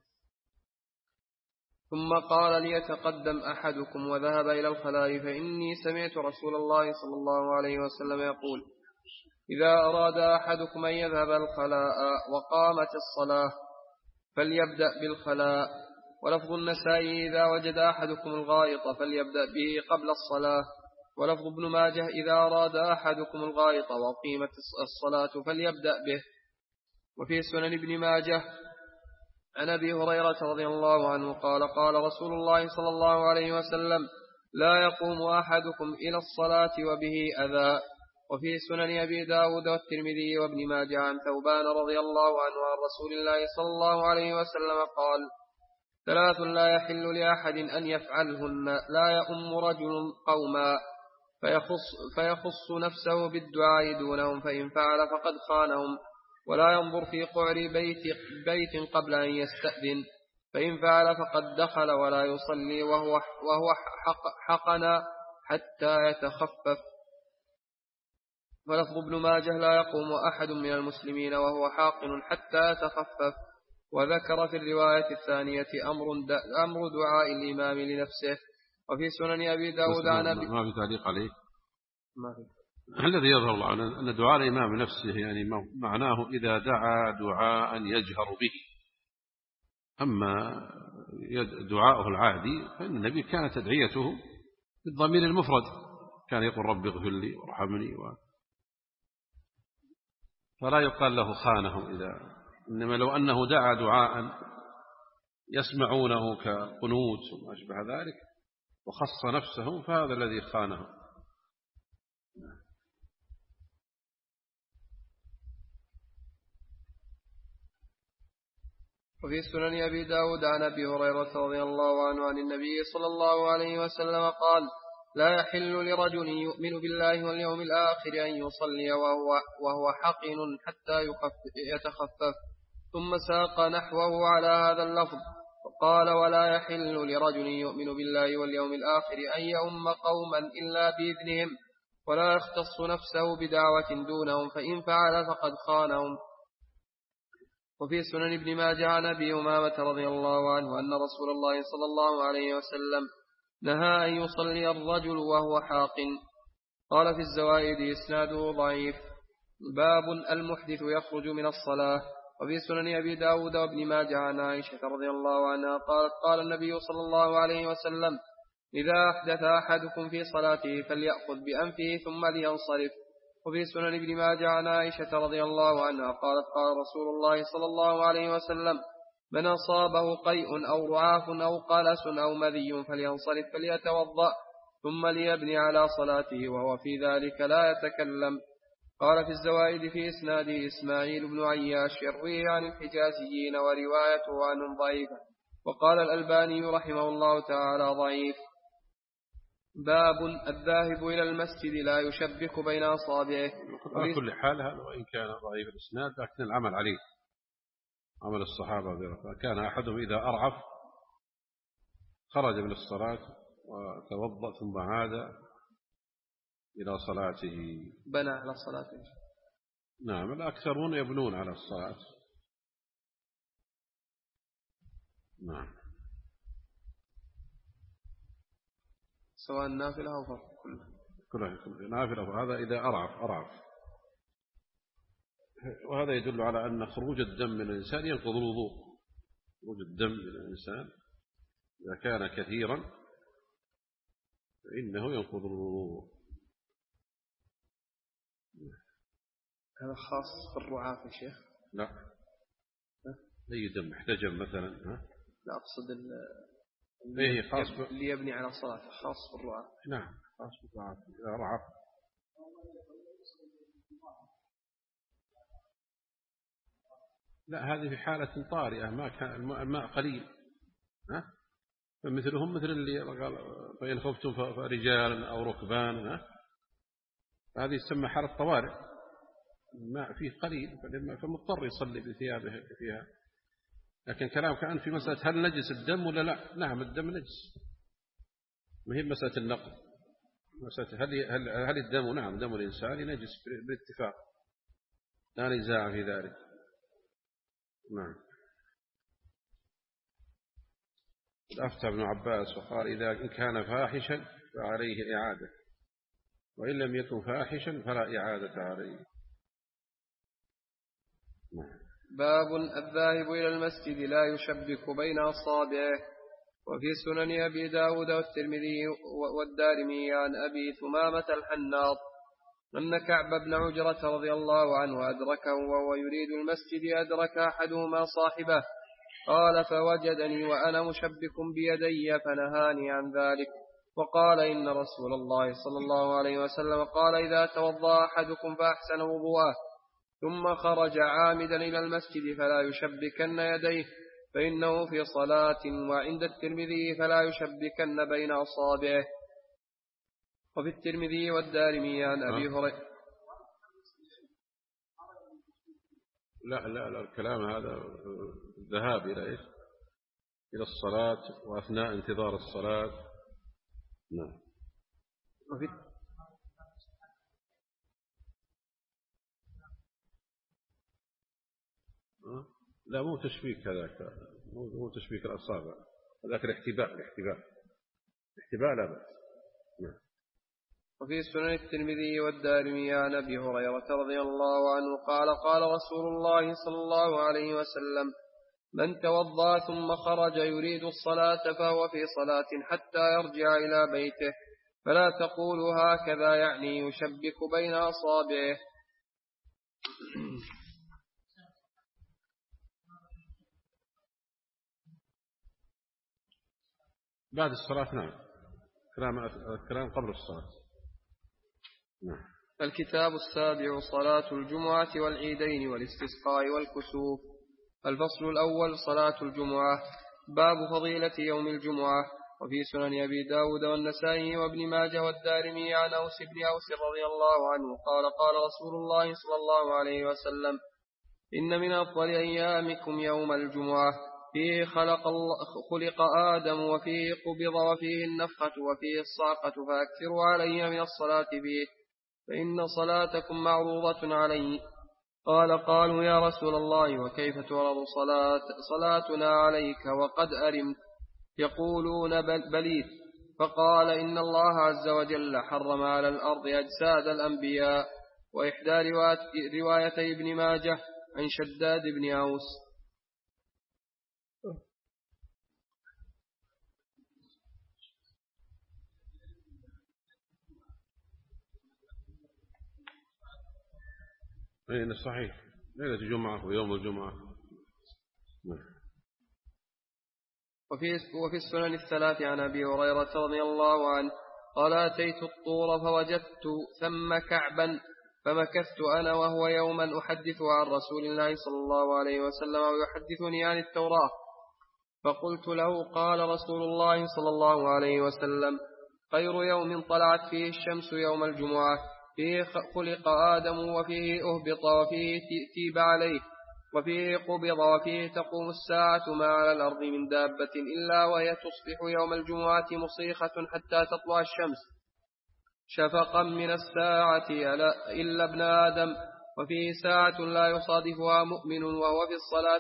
ثم قال: ليتقدم أحدكم وذهب إلى الخلاء فإني سمعت رسول الله صلى الله عليه وسلم يقول: إذا أراد أحدكم أن يذهب الخلاء وقامت الصلاة فليبدأ بالخلاء. ولفظ النسائي: إذا وجد أحدكم الغائط فليبدأ به قبل الصلاة. ولفظ ابن ماجه: إذا أراد أحدكم الغائط وقيمت الصلاة فليبدأ به. وفي سنن ابن ماجه عن أبي هريرة رضي الله عنه قال: قال رسول الله صلى الله عليه وسلم: لا يقوم أحدكم إلى الصلاة وبه أذى. وفي سنن أبي داود والترمذي وابن ماجه عن ثوبان رضي الله عنه عن رسول الله صلى الله عليه وسلم قال: ثلاث لا يحل لأحد أن يفعلهن: لا يؤم رجل قوما فيخص نفسه بالدعاء دونهم فإن فعل فقد خانهم، ولا ينظر في قعر بيت قبل أن يستأذن فإن فعل فقد دخل، ولا يصلي وهو حقن حتى يتخفف. ولفظ ابن ماجه: لا يقوم أحد من المسلمين وهو حاقن حتى يتخفف. وذكر في الرواية الثانية أمر دعاء الإمام لنفسه. وفي سنن أبي داود عن أبي ما في تعليق عليه. الذي يظهر الله أن دعاء الإمام لنفسه يعني معناه إذا دعا دعاء يجهر به. أما دعاءه العادي فإن النبي كانت تدعيته بالضمير المفرد، كان يقول: رب اغفر لي وارحمني فلا يقال له خانه. إنما لو أنه دعا دعاء يسمعونه كقنوت وما أشبه ذلك وخص نفسه فهذا الذي خانه. وفي سنن أبي داود عن أبي هريرة رضي الله عنه عن النبي صلى الله عليه وسلم قال: لا يحل لرجل يؤمن بالله واليوم الآخر أن يصلي وهو حقن حتى يتخفف. ثم ساق نحوه على هذا اللفظ وقال: ولا يحل لرجل يؤمن بالله واليوم الآخر أن يؤم قوما إلا بإذنهم، ولا يختص نفسه بدعوة دونهم فإن فعل فقد خانهم. وفي سنن ابن ماجه عن أبي أمامة رضي الله عنه أن رسول الله صلى الله عليه وسلم نهى أن يصلي الرجل وهو حاقن. قال في الزوائد: إسناده ضعيف. باب المحدث يخرج من الصلاة. وفي سنن أبي داود وابن ماجه عن عائشة رضي الله عنها قالت قال النبي صلى الله عليه وسلم إذا أحدث أحدكم في صلاته فليأخذ بأنفه ثم لينصرف. وفي سنن ابن ماجه عن عائشة رضي الله عنها قالت قال رسول الله صلى الله عليه وسلم من أصابه قيء أو رعاف أو قلس أو مذي فلينصرف فليتوضأ ثم ليبني على صلاته وهو في ذلك لا يتكلم. قال في الزوائد في إسناده إسماعيل بن عياش يرويه عن الحجازيين وروايته عنهم ضعيفة. وقال الألباني رحمه الله تعالى ضعيف. باب الذاهب إلى المسجد لا يشبك بين أصابعه. على كل حال هذا وإن كان ضعيف الإسناد لكن العمل عليه عمل الصحابة كان أحدهم إذا أرعف خرج من الصلاة وتوضأ ثم عاد إلى صلاته بنى على صلاته. نعم الأكثرون يبنون على الصلاة. نعم سواء نافلة أو فرض كلها نافلة. هذا إذا أرعف وهذا يدل على أن خروج الدم من الإنسان ينقض الوضوء. خروج الدم من الإنسان إذا كان كثيرا فإنه ينقض الوضوء. هذا خاص في الرعاف يا شيخ؟ لا أي دم احتجم مثلا لا أقصد خاص اللي يبني على صلاة خاص في الرعاف. نعم خاص في الرعاف إذا رعف. لا هذه في حالة طارئة ما كان الماء قليل فمثلهم مثل اللي قال فإن خفتم فرجالا أو ركبان هذه تسمى حالة طوارئ الماء فيه قليل فمضطر يصلي بثيابه فيها. لكن كلام كان في مسألة هل نجس الدم ولا لا. نعم الدم نجس مهم مسألة النقل. مسألة هل الدم نعم دم الإنسان نجس بالاتفاق لا نزاع في ذلك. نعم أفتى ابن عباس وقال إذا كان فاحشا فعليه إعادة وإن لم يكن فاحشا فلا إعادة عليه. باب الذاهب إلى المسجد لا يشبك بين أصابعه. وفي سنن أبي داود والترمذي والدارمي عن أبي ثمامة الحناط أن كعب بن عجرة رضي الله عنه أدركه وهو يريد المسجد أدرك أحدهما صاحبه قال فوجدني وأنا مشبك بيدي فنهاني عن ذلك وقال إن رسول الله صلى الله عليه وسلم قال إذا توضأ أحدكم فأحسن وضوءه ثم خرج عامدا إلى المسجد فلا يشبكن يديه فإنه في صلاة. وعند الترمذي فلا يشبكن بين أصابعه. وفي الترمذي والدارمي عن أبي هريرة. لا الكلام هذا الذهاب إلى الصلاة وأثناء انتظار الصلاة. نعم لا مو تشبيك هذاك مو تشبيك الأصابع هذاك الاحتباء لا بأس. نعم. وفي سنن الترمذي والدارمي عن أبي هريرة رضي الله عنه قال قال رسول الله صلى الله عليه وسلم من توضأ ثم خرج يريد الصلاة فهو في صلاة حتى يرجع إلى بيته فلا تقولوا هكذا يعني يشبك بين أصابعه. بعد الصلاة. نعم الكلام قبل الصلاة. نعم. الكتاب السابع صلاة الجمعة والعيدين والاستسقاء والكسوف. الفصل الأول صلاة الجمعة. باب فضيلة يوم الجمعة. وفي سنن أبي داود والنسائي وابن ماجه والدارمي عن أوس بن أوس رضي الله عنه قال قال رسول الله صلى الله عليه وسلم إن من أفضل أيامكم يوم الجمعة فيه خلق آدم وفيه قبض وفيه النفخة وفيه الصاقة فأكثروا علي من الصلاة فيه فإن صلاتكم معروضة علي. قالوا يا رسول الله وكيف تعرض صلاتنا عليك وقد أرمت يقولون بليت. فقال إن الله عز وجل حرم على الأرض أجساد الأنبياء. وإحدى روايتي ابن ماجه عن شداد بن أوس. أين صحيح ليلة الجمعة ويوم الجمعة. وفي السنن الثلاث عن أبي هريرة رضي الله عنه قال أتيت الطور فوجدت ثم كعبا فمكثت أنا وهو يوما أحدث عن رسول الله صلى الله عليه وسلم ويحدثني عن التوراة، فقلت له قال رسول الله صلى الله عليه وسلم خير يوم طلعت فيه الشمس يوم الجمعة، فيه خلق آدم وفيه أهبط وفيه تيب عليه وفيه قبض وفيه تقوم الساعة ما على الأرض من دابة إلا وهي تصبح يوم الجمعة مصيخة حتى تطلع الشمس شفقا من الساعة إلا ابن آدم، وفيه ساعة لا يصادفها مؤمن وهو في الصلاة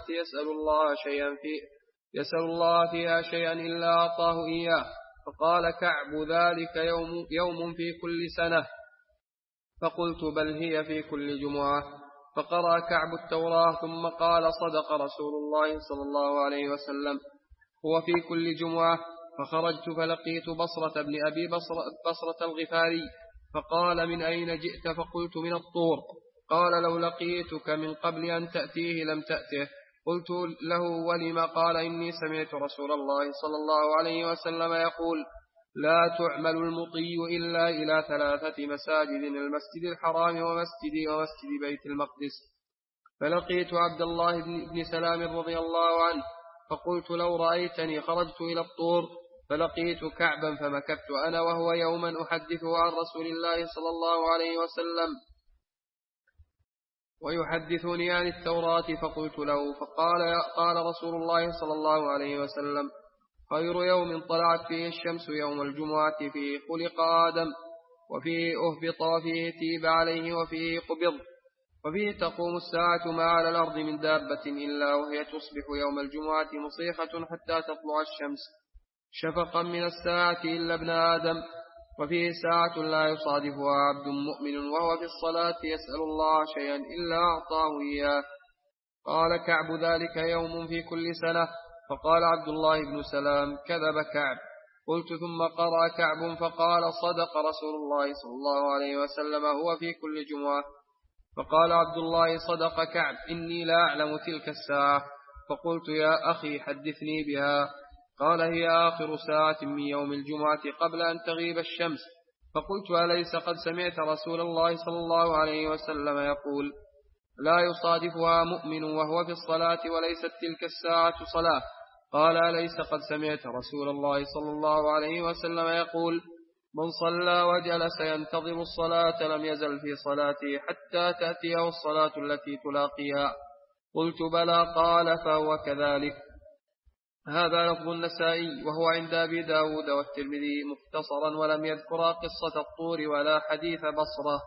يسأل الله فيها شيئا إلا أعطاه إياه. فقال كعب ذلك يوم في كل سنة، فقلت بل هي في كل جمعة. فقرأ كعب التوراة ثم قال صدق رسول الله صلى الله عليه وسلم هو في كل جمعة. فخرجت فلقيت بصرة بن أبي بصرة الغفاري فقال من أين جئت؟ فقلت من الطور. قال لو لقيتك من قبل أن تأتيه لم تأته. قلت له ولما؟ قال إني سمعت رسول الله صلى الله عليه وسلم يقول لا تعمل المطي إلا إلى 3 مساجد: المسجد الحرام ومسجد بيت المقدس. فلقيت عبد الله بن سلام رضي الله عنه فقلت لو رأيتني خرجت إلى الطور فلقيت كعبا فمكثت أنا وهو يوما أحدثه عن رسول الله صلى الله عليه وسلم ويحدثني عن التوراة، فقلت له قال رسول الله صلى الله عليه وسلم خير يوم طلعت فيه الشمس يوم الجمعة، فيه خلق آدم وفيه أهبط وفيه تيب عليه وفيه قبض وفيه تقوم الساعة ما على الأرض من دابة إلا وهي تصبح يوم الجمعة مصيخة حتى تطلع الشمس شفقا من الساعة إلا ابن آدم، وفيه ساعة لا يصادفها عبد مؤمن وهو في الصلاة يسأل الله شيئا إلا أعطاه إياه. قال كعب ذلك يوم في كل سنة. فقال عبد الله بن سلام كذب كعب. قلت ثم قرأ كعب فقال صدق رسول الله صلى الله عليه وسلم هو في كل جمعة. فقال عبد الله صدق كعب إني لا أعلم تلك الساعة. فقلت يا أخي حدثني بها. قال هي آخر ساعة من يوم الجمعة قبل أن تغيب الشمس. فقلت أليس قد سمعت رسول الله صلى الله عليه وسلم يقول لا يصادفها مؤمن وهو في الصلاة وليست تلك الساعة صلاة؟ قال أليس قد سمعت رسول الله صلى الله عليه وسلم يقول من صلى وجلس ينتظر الصلاة لم يزل في صلاته حتى تأتيه الصلاة التي تلاقيها؟ قلت بلى. قال فهو كذلك. هذا لفظ النسائي وهو عند أبي داود والترمذي مختصرا ولم يذكر قصة الطور ولا حديث بصرة.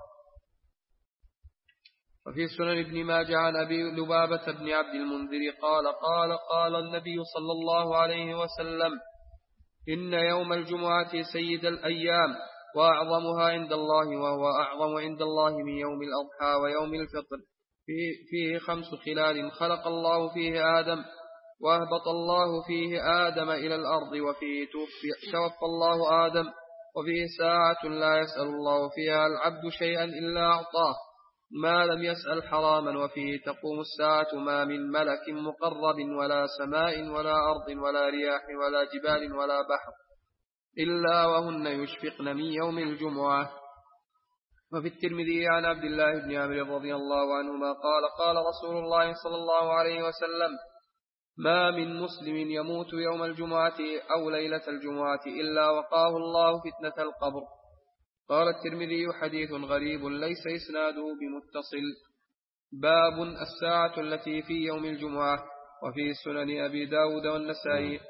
وفي سنن ابن ماجه عن أبي لبابة بن عبد المنذر قال النبي صلى الله عليه وسلم إن يوم الجمعة سيد الأيام وأعظمها عند الله، وهو أعظم عند الله من يوم الأضحى ويوم الفطر، فيه 5 خلال خلق الله فيه آدم وأهبط الله فيه آدم إلى الأرض، وفيه توفى الله آدم، وفيه ساعة لا يسأل الله فيها العبد شيئا إلا أعطاه ما لم يسأل حراما، وفيه تقوم الساعة ما من ملك مقرب ولا سماء ولا أرض ولا رياح ولا جبال ولا بحر إلا وهن يشفقن من يوم الجمعة. وفي الترمذي عن عبد الله بن عمرو رضي الله عنهما قال رسول الله صلى الله عليه وسلم ما من مسلم يموت يوم الجمعة أو ليلة الجمعة إلا وقاه الله فتنة القبر. قال الترمذي حديث غريب ليس إسناده بمتصل. باب الساعة التي في يوم الجمعة. وفي سنن أبي داود والنسائي.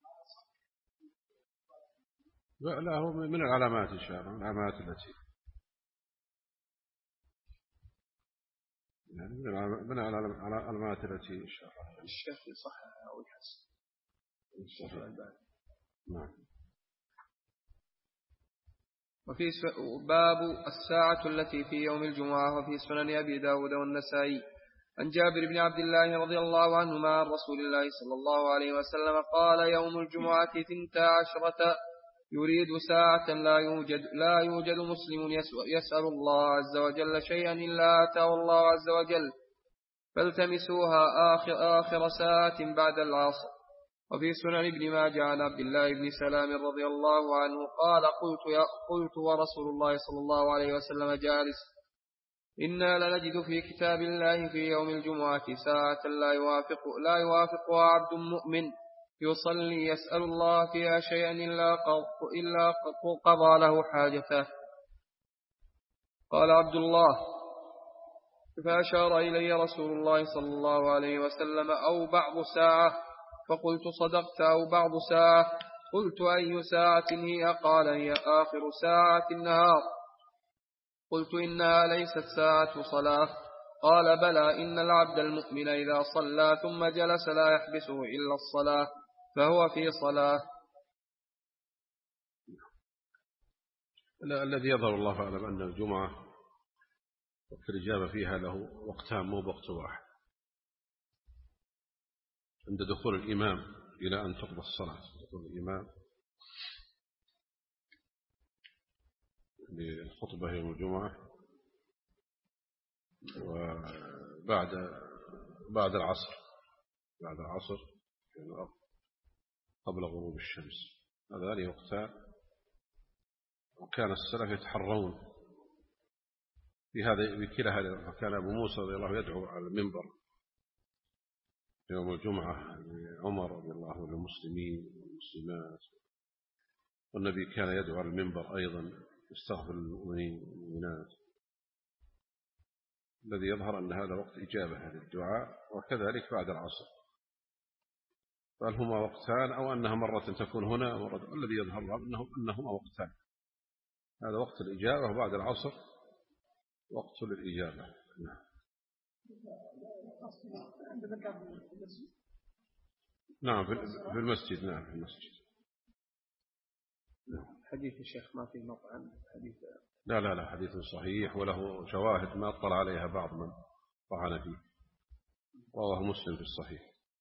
لا هو من العلامات إن شاء الله، من العلامات التي يعني من العلامات التي إن شاء الله الشيخ صح أو الحسن. نعم. وفي باب الساعة التي في يوم الجمعة. وفي سنن أبي داود والنسائي عن جابر بن عبد الله رضي الله عنهما عن رسول الله صلى الله عليه وسلم قال يوم الجمعة 12 يريد ساعة لا يوجد مسلم يسأل الله عز وجل شيئا إلا آتاه الله عز وجل فالتمسوها آخر ساعة بعد العصر. وفي سنن ابن ماجه عن عبد الله بن سلام رضي الله عنه قال قلت ورسول الله صلى الله عليه وسلم جالس إنا لنجد في كتاب الله في يوم الجمعة ساعة لا يوافقها عبد مؤمن يصلي يسأل الله فيها شيئا إلا قضى له حاجته. قال عبد الله فأشار إلي رسول الله صلى الله عليه وسلم أو بعض ساعة، فقلت صدقت أو بعض ساعة. قلت أي ساعة هي؟ قال هي آخر ساعة النهار. قلت إنها ليست ساعة صلاة. قال بلى، إن العبد المؤمن إذا صلى ثم جلس لا يحبسه إلا الصلاة فهو في صلاة. الذي يظهر الله أعلم أن الجمعة وقت الإجابة فيها له وقتان مو بوقت واحد، عند دخول الإمام إلى أن تقضى الصلاة، دخول الإمام للخطبة يوم الجمعة، وبعد العصر يعني قبل غروب الشمس. هذان وقتان، وكان السلف يتحرون بكلا هذا. كان أبو موسى رضي الله يدعو على المنبر يوم الجمعة عمر رضي الله عنه للمسلمين والمسلمات، والنبي كان يدعو على المنبر أيضا يستغفر للمؤمنين والمؤمنات. الذي يظهر أن هذا وقت إجابة هذا الدعاء، وكذلك بعد العصر. فهل هما وقتان أو أنها مرة تكون هنا مرة؟ الذي يظهر أنهما وقتان، هذا وقت الإجابة، وبعد العصر وقت للإجابة. نعم في المسجد. نعم في المسجد. حديث الشيخ ما في مطعم حديث؟ لا حديث صحيح وله شواهد ما اطلع عليها بعض من طعن فيه، رواه مسلم في الصحيح.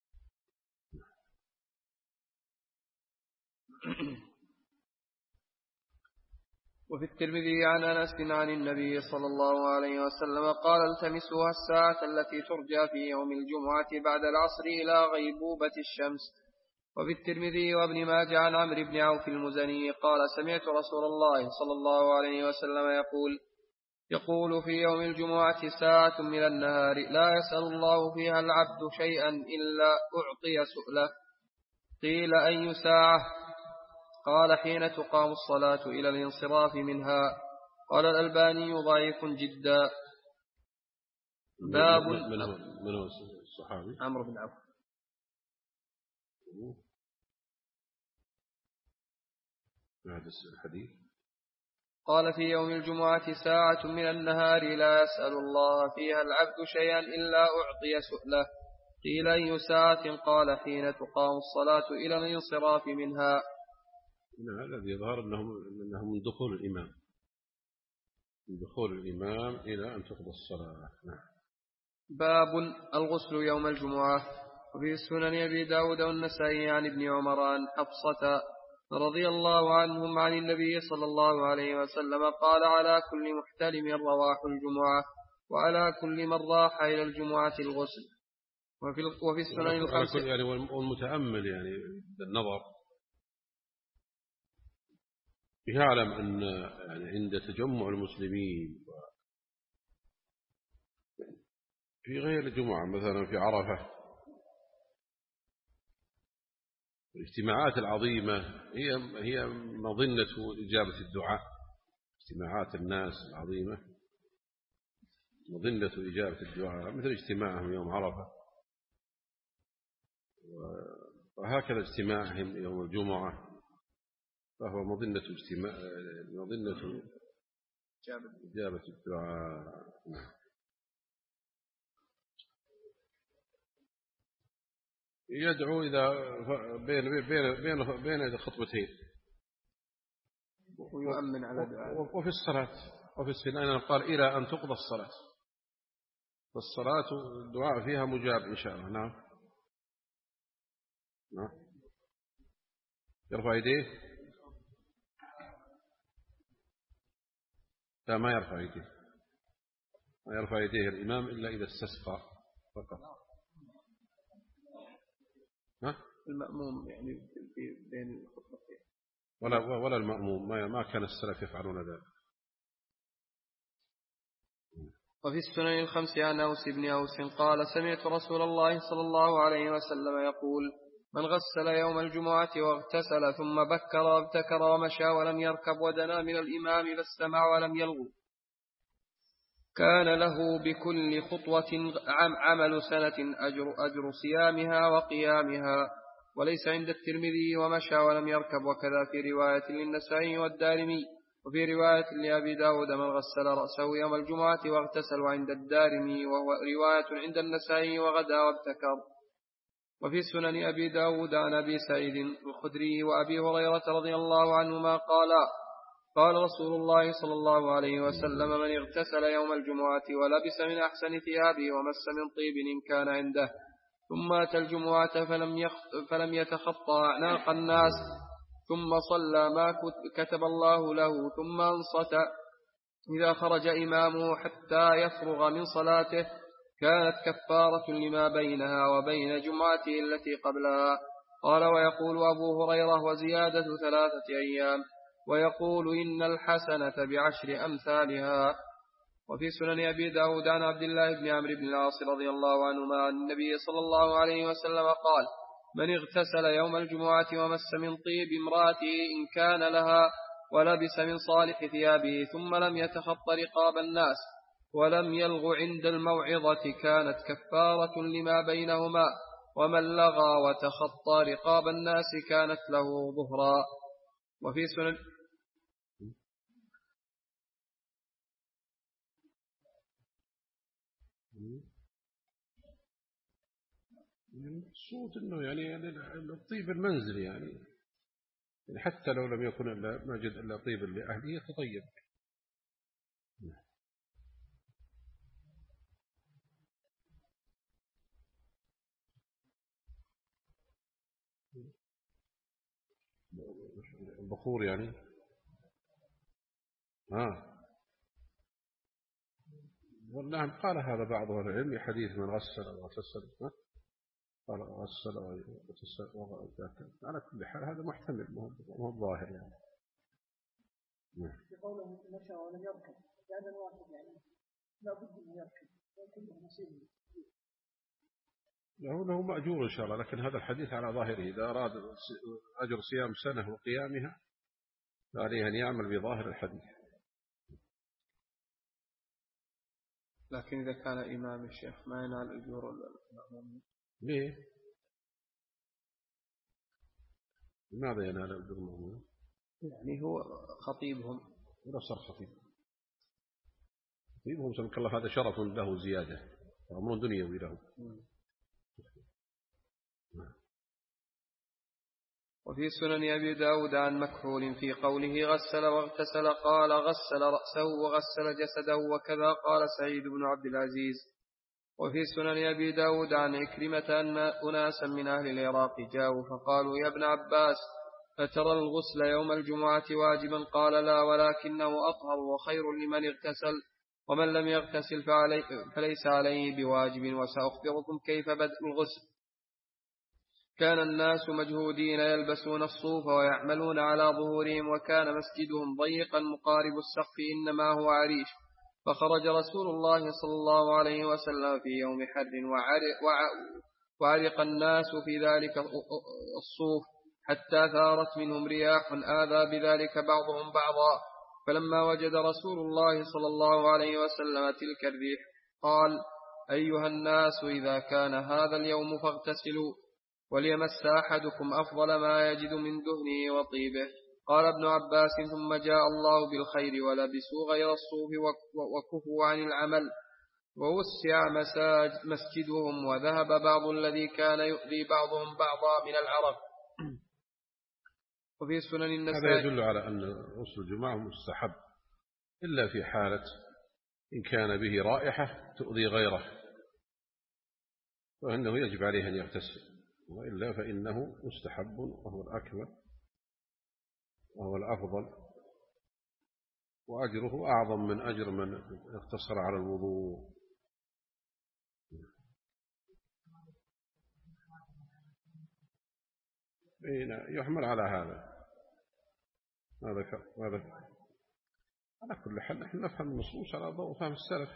وفي الترمذي عن أنس عن النبي صلى الله عليه وسلم قال التمسوها الساعة التي ترجى في يوم الجمعة بعد العصر إلى غيبوبة الشمس. وفي الترمذي وابن ماجه عن عمرو بن عوف المزني قال سمعت رسول الله صلى الله عليه وسلم يقول في يوم الجمعة ساعة من النهار لا يسأل الله فيها العبد شيئا إلا أعطي سؤله. قيل أي ساعة؟ قال حين تقام الصلاة إلى الانصراف منها. قال الألباني ضعيف جدا. باب من هو الصحابي؟ عمرو بن عوف. هذا الحديث قال في يوم الجمعة ساعة من النهار لا يسأل الله فيها العبد شيئا إلا أعطي سؤله. قيل أي ساعة؟ قال حين تقام الصلاة إلى الانصراف منها. الذي يظهر أنهم من دخول الإمام إلى أن تقضى الصلاة. باب الغسل يوم الجمعة. وفي السنن أبي داود والنسائي عن ابن عمر عن حفصة رضي الله عنهم عن النبي صلى الله عليه وسلم قال على كل محتلم رواح الجمعة، وعلى كل من راح إلى الجمعة الغسل. وفي السنن الخمسة يعني والمتأمل يعني بالنظر يعلم أن يعني عند تجمع المسلمين في غير الجمعة مثلا في عرفة الاجتماعات العظيمة هي مظنة إجابة الدعاء. اجتماعات الناس العظيمة مظنة إجابة الدعاء، مثل اجتماعهم يوم عرفة، وهكذا اجتماعهم يوم الجمعة، فهو مظنة إجابة الدعاء. يدعو إذا بين الخطبتين ويؤمن على دعاء. وفي الصلاة قال إلى أن تقضى الصلاة، فالصلاة الدعاء فيها مجاب إن شاء الله. نعم. نعم. يرفع يديه؟ لا، ما يرفع يديه. ما يرفع يديه الإمام إلا إذا استسقى فقط. ها؟ المأموم يعني بين الخطبتين. ولا المأموم، ما كان السلف يفعلون ذلك. وفي السنن الخمس عن أوس بن أوس قال سمعت رسول الله صلى الله عليه وسلم يقول من غسل يوم الجمعة واغتسل ثم بكر وابتكر ومشى ولم يركب ودنا من الإمام فاستمع ولم يلغو كان له بكل خطوة عمل سنة أجر صيامها وقيامها. وليس عند الترمذي ومشى ولم يركب، وكذا في رواية للنسائي والدارمي. وفي رواية لأبي داود من غسل رأسه يوم الجمعة واغتسل، وعند الدارمي، وهو رواية عند النسائي وغدا وابتكر. وفي سنن أبي داود عن أبي سعيد الخدري وأبي هريرة رضي الله عنهما قال رسول الله صلى الله عليه وسلم من اغتسل يوم الجمعة ولبس من أحسن ثيابه ومس من طيب إن كان عنده ثم أتى الجمعة فلم يتخطى أعناق الناس ثم صلى ما كتب الله له ثم انصت إذا خرج إمامه حتى يفرغ من صلاته كانت كفارة لما بينها وبين جمعته التي قبلها. قال ويقول أبو هريرة وزيادة 3 أيام، ويقول إن الحسنة ب10 أمثالها. وفي سنن أبي داود عن عبد الله بن عمرو بن العاص رضي الله عنهما عن النبي صلى الله عليه وسلم قال من اغتسل يوم الجمعة ومس من طيب امرأته إن كان لها ولبس من صالح ثيابه ثم لم يتخط رقاب الناس ولم يلغ عند الموعظة كانت كفارة لما بينهما، ومن لغى وتخطى رقاب الناس كانت له ظهرا. وفي سنن الصوت انه يعني الطيب المنزلي يعني حتى لو لم يكن الا نجد الا طيب لاهله يتطيب. البخور يعني نعم. قال هذا بعض أهل العلم حديث من غسل وغسل، قال غسل وغسل. على كل حال هذا محتمل، مو الظاهر يعني. في قوله مشى ولم يركب هذا واحد يعني لا بد من يركب وكله نصيب له مأجور إن شاء الله، لكن هذا الحديث على ظاهره إذا أراد أجر صيام سنة وقيامها فعليه أن يعمل بظاهر الحديث. لكن إذا كان إمام الشيخ ما ينال أجور المأمومين ليه؟ لماذا ينال أجور المأمومين؟ يعني هو خطيبهم ولا صار خطيبهم سبحانه الله، هذا شرف له زيادة وأمر دنيوي له. وفي سنن أبي داود عن مكحول في قوله غسل واغتسل قال غسل رأسه وغسل جسده، وكذا قال سعيد بن عبد العزيز. وفي سنن أبي داود عن عكرمة أن أناسا من أهل العراق جاءوا فقالوا يا ابن عباس أترى الغسل يوم الجمعة واجبا؟ قال لا، ولكنه أطهر وخير لمن اغتسل، ومن لم يغتسل فليس عليه بواجب. وسأخبركم كيف بدء الغسل. كان الناس مجهودين يلبسون الصوف ويعملون على ظهورهم، وكان مسجدهم ضيقا مقارب السقف إنما هو عريش، فخرج رسول الله صلى الله عليه وسلم في يوم حر وعرق الناس في ذلك الصوف حتى ثارت منهم رياح آذى بذلك بعضهم بعضا. فلما وجد رسول الله صلى الله عليه وسلم تلك الريح قال أيها الناس إذا كان هذا اليوم فاغتسلوا، وليمس أحدكم أفضل ما يجد من دهنه وطيبه. قال ابن عباس ثم جاء الله بالخير ولبسوا غير الصوف وكفوا عن العمل ووسع مسجدهم، وذهب بعض الذي كان يؤذي بعضهم بعضا من العرق. وفي سنن النسائي. هذا يدل على أن غسل الجمعة مستحب إلا في حالة إن كان به رائحة تؤذي غيره فإنه يجب عليه أن يغتسل، وإلا فإنه مستحب وهو الأكمل وهو الأفضل، وأجره أعظم من أجر من اقتصر على الوضوء. يحمل على هذا على كل حال نحن نفهم النصوص على ضوء فهم السلف.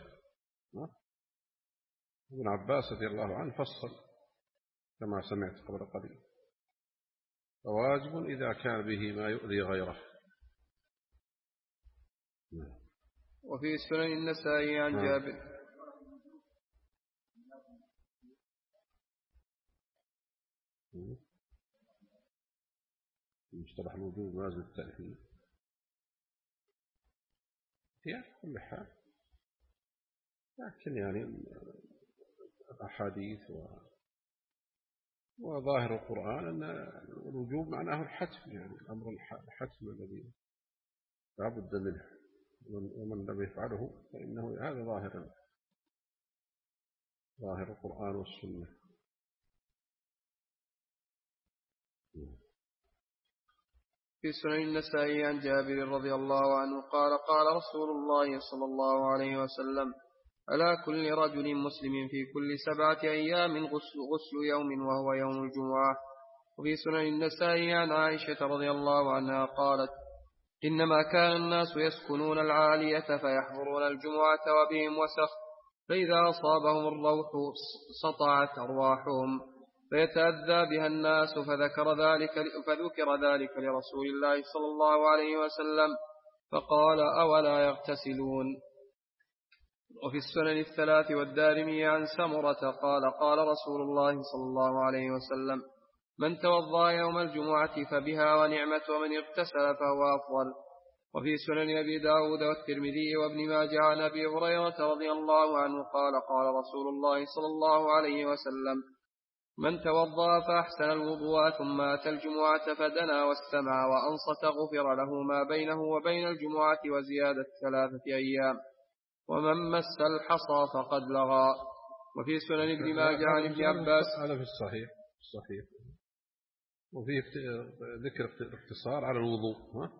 ابن عباس رضي الله عنه فصل كما سمعت قبل قليل، فواجب إذا كان به ما يؤذي غيره. وفي سنن النسائي عن جابر مصطلح الوجوب لازم التأثير في كل حال، لكن يعني الأحاديث وظاهر القرآن أن الوجوب معناه الحتم، يعني الأمر الحتم الذي لا بد منه، ومن لم يفعله فإنه هذا ظاهر القرآن والسنة. في سنن النسائي عن جابر رضي الله عنه قال قال رسول الله صلى الله عليه وسلم: على كل رجل مسلم في كل 7 أيام غسل يوم وهو يوم الجمعة. وفي سنن النسائي عن عائشة رضي الله عنها قالت: إنما كان الناس يسكنون العالية فيحضرون الجمعة وبهم وسخ، فإذا أصابهم الروح سطعت أرواحهم فيتأذى بها الناس، فذكر ذلك لرسول الله صلى الله عليه وسلم فقال: أولا يغتسلون. وفي السنن 3 والدارمي عن سمرة قال قال رسول الله صلى الله عليه وسلم: من توضأ يوم الجمعة فبها ونعمت، ومن اغتسل فهو أفضل. وفي سنن أبي داود والترمذي وابن ماجه عن أبي هريرة رضي الله عنه قال قال رسول الله صلى الله عليه وسلم: من توضأ فأحسن الوضوء ثم أتى الجمعة فدنا واستمع وأنصت غفر له ما بينه وبين الجمعة وزيادة 3 أيام، ومن مس الحصى فقد لغى. وفي سنن ابن ماجه عن ابن عباس هذا في الصحيح وفيه ذكر الاقتصار على الوضوء.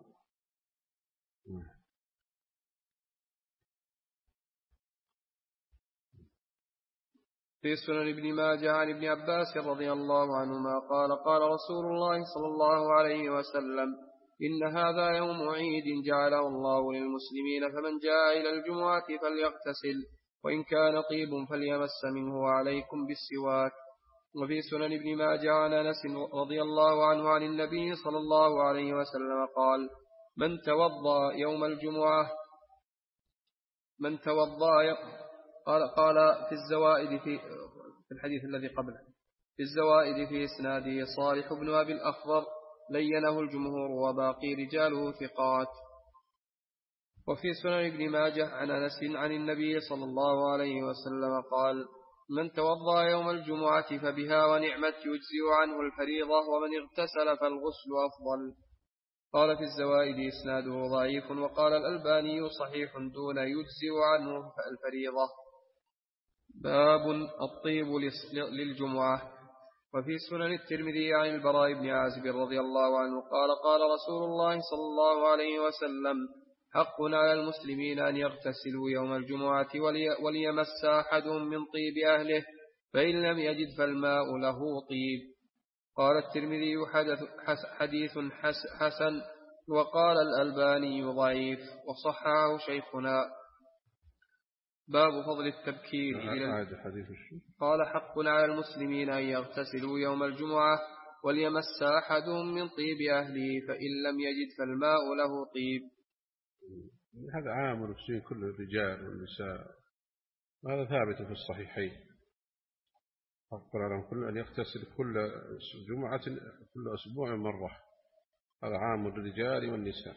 في سنن ابن ماجه عن ابن عباس رضي الله عنهما قال قال رسول الله صلى الله عليه وسلم: إن هذا يوم عيد جعله الله للمسلمين، فمن جاء إلى الجمعة فليغتسل، وإن كان طيب فليمس منه، وعليكم بالسواك. وفي سنن ابن ماجه عن أنس رضي الله عنه عن النبي صلى الله عليه وسلم قال: من توضأ يوم الجمعة قال في الزوائد في الحديث الذي قبله: في الزوائد في إسناده صالح بن أبي الأخضر لينه الجمهور وباقي رجاله ثقات. وفي سنن ابن ماجه عن أنس عن النبي صلى الله عليه وسلم قال: من توضأ يوم الجمعة فبها ونعمت يجزئ عنه الفريضة، ومن اغتسل فالغسل أفضل. قال في الزوائد إسناده ضعيف، وقال الألباني صحيح دون يجزئ عنه الفريضة. باب الطيب للجمعة. وفي سنن الترمذي عن البراء بن عازب رضي الله عنه قال قال رسول الله صلى الله عليه وسلم: حق على المسلمين أن يغتسلوا يوم الجمعة وليمس أحدهم من طيب أهله، فإن لم يجد فالماء له طيب. قال الترمذي حديث حسن، وقال الألباني ضعيف، وصححه شيخنا. باب فضل التبكير قال: حق على المسلمين أن يغتسلوا يوم الجمعة وليمس أحدهم من طيب أهله، فإن لم يجد فالماء له طيب. هذا عام في كل الرجال والنساء، هذا ثابت في الصحيحين. حق على كل أن يغتسل كل جمعة كل أسبوع مرة، هذا عام الرجال والنساء.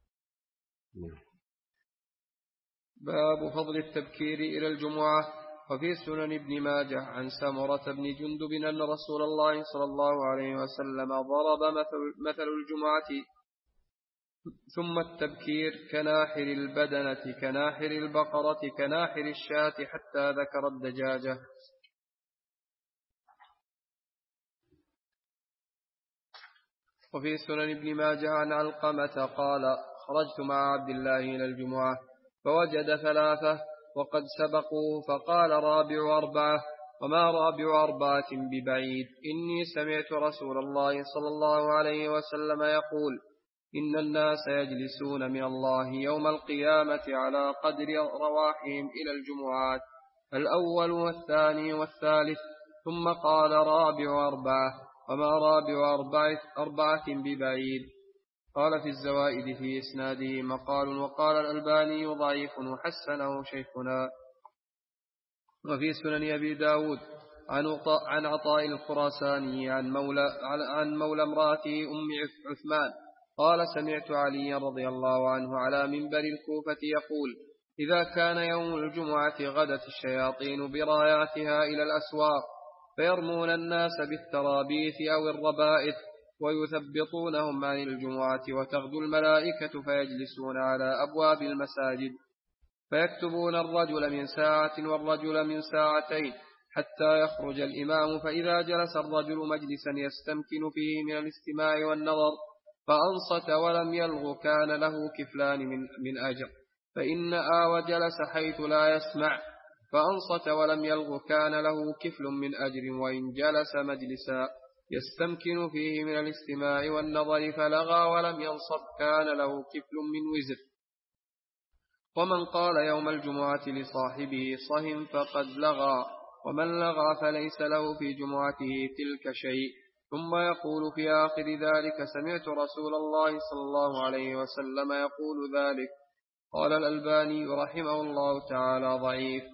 باب فضل التبكير إلى الجمعة. وفي سنن ابن ماجه عن سمرة بن جندب أن رسول الله صلى الله عليه وسلم ضرب مثل الجمعة ثم التبكير كناحر البدنة كناحر البقرة كناحر الشاة، حتى ذكر الدجاجة. وفي سنن ابن ماجه عن علقمة قال خرجت مع عبد الله إلى الجمعة فوجد 3 وقد سبقوا فقال رابع 4 وما رابع 4 ببعيد إني سمعت رسول الله صلى الله عليه وسلم يقول إن الناس يجلسون من الله يوم القيامة على قدر رواحهم إلى الجمعات الأول والثاني والثالث ثم قال رابع 4 وما رابع 4 ببعيد. قال في الزوائد في إسناده مقال وقال الألباني ضعيف وحسنه شيخنا. وفي سنن أبي داود عن عطاء الخراساني عن مولى امرأته أم عثمان قال سمعت علي رضي الله عنه على منبر الكوفة يقول إذا كان يوم الجمعة غدت الشياطين براياتها إلى الأسواق فيرمون الناس بالترابيث أو الربائث ويثبطونهم عن الجمعة وتغدو الملائكة فيجلسون على أبواب المساجد فيكتبون الرجل من ساعة والرجل من ساعتين حتى يخرج الإمام فإذا جلس الرجل مجلسا يستمكن فيه من الاستماع والنظر فأنصت ولم يلغ كان له كفلان من أجر فإن وجلس حيث لا يسمع فأنصت ولم يلغ كان له كفل من أجر وإن جلس مجلسا يستمكن فيه من الاستماع والنظر فلغى ولم ينصت كان له كفل من وزر. ومن قال يوم الجمعة لصاحبه صهم فقد لغى ومن لغى فليس له في جمعته تلك شيء. ثم يقول في آخر ذلك سمعت رسول الله صلى الله عليه وسلم يقول ذلك. قال الألباني رحمه الله تعالى ضعيف.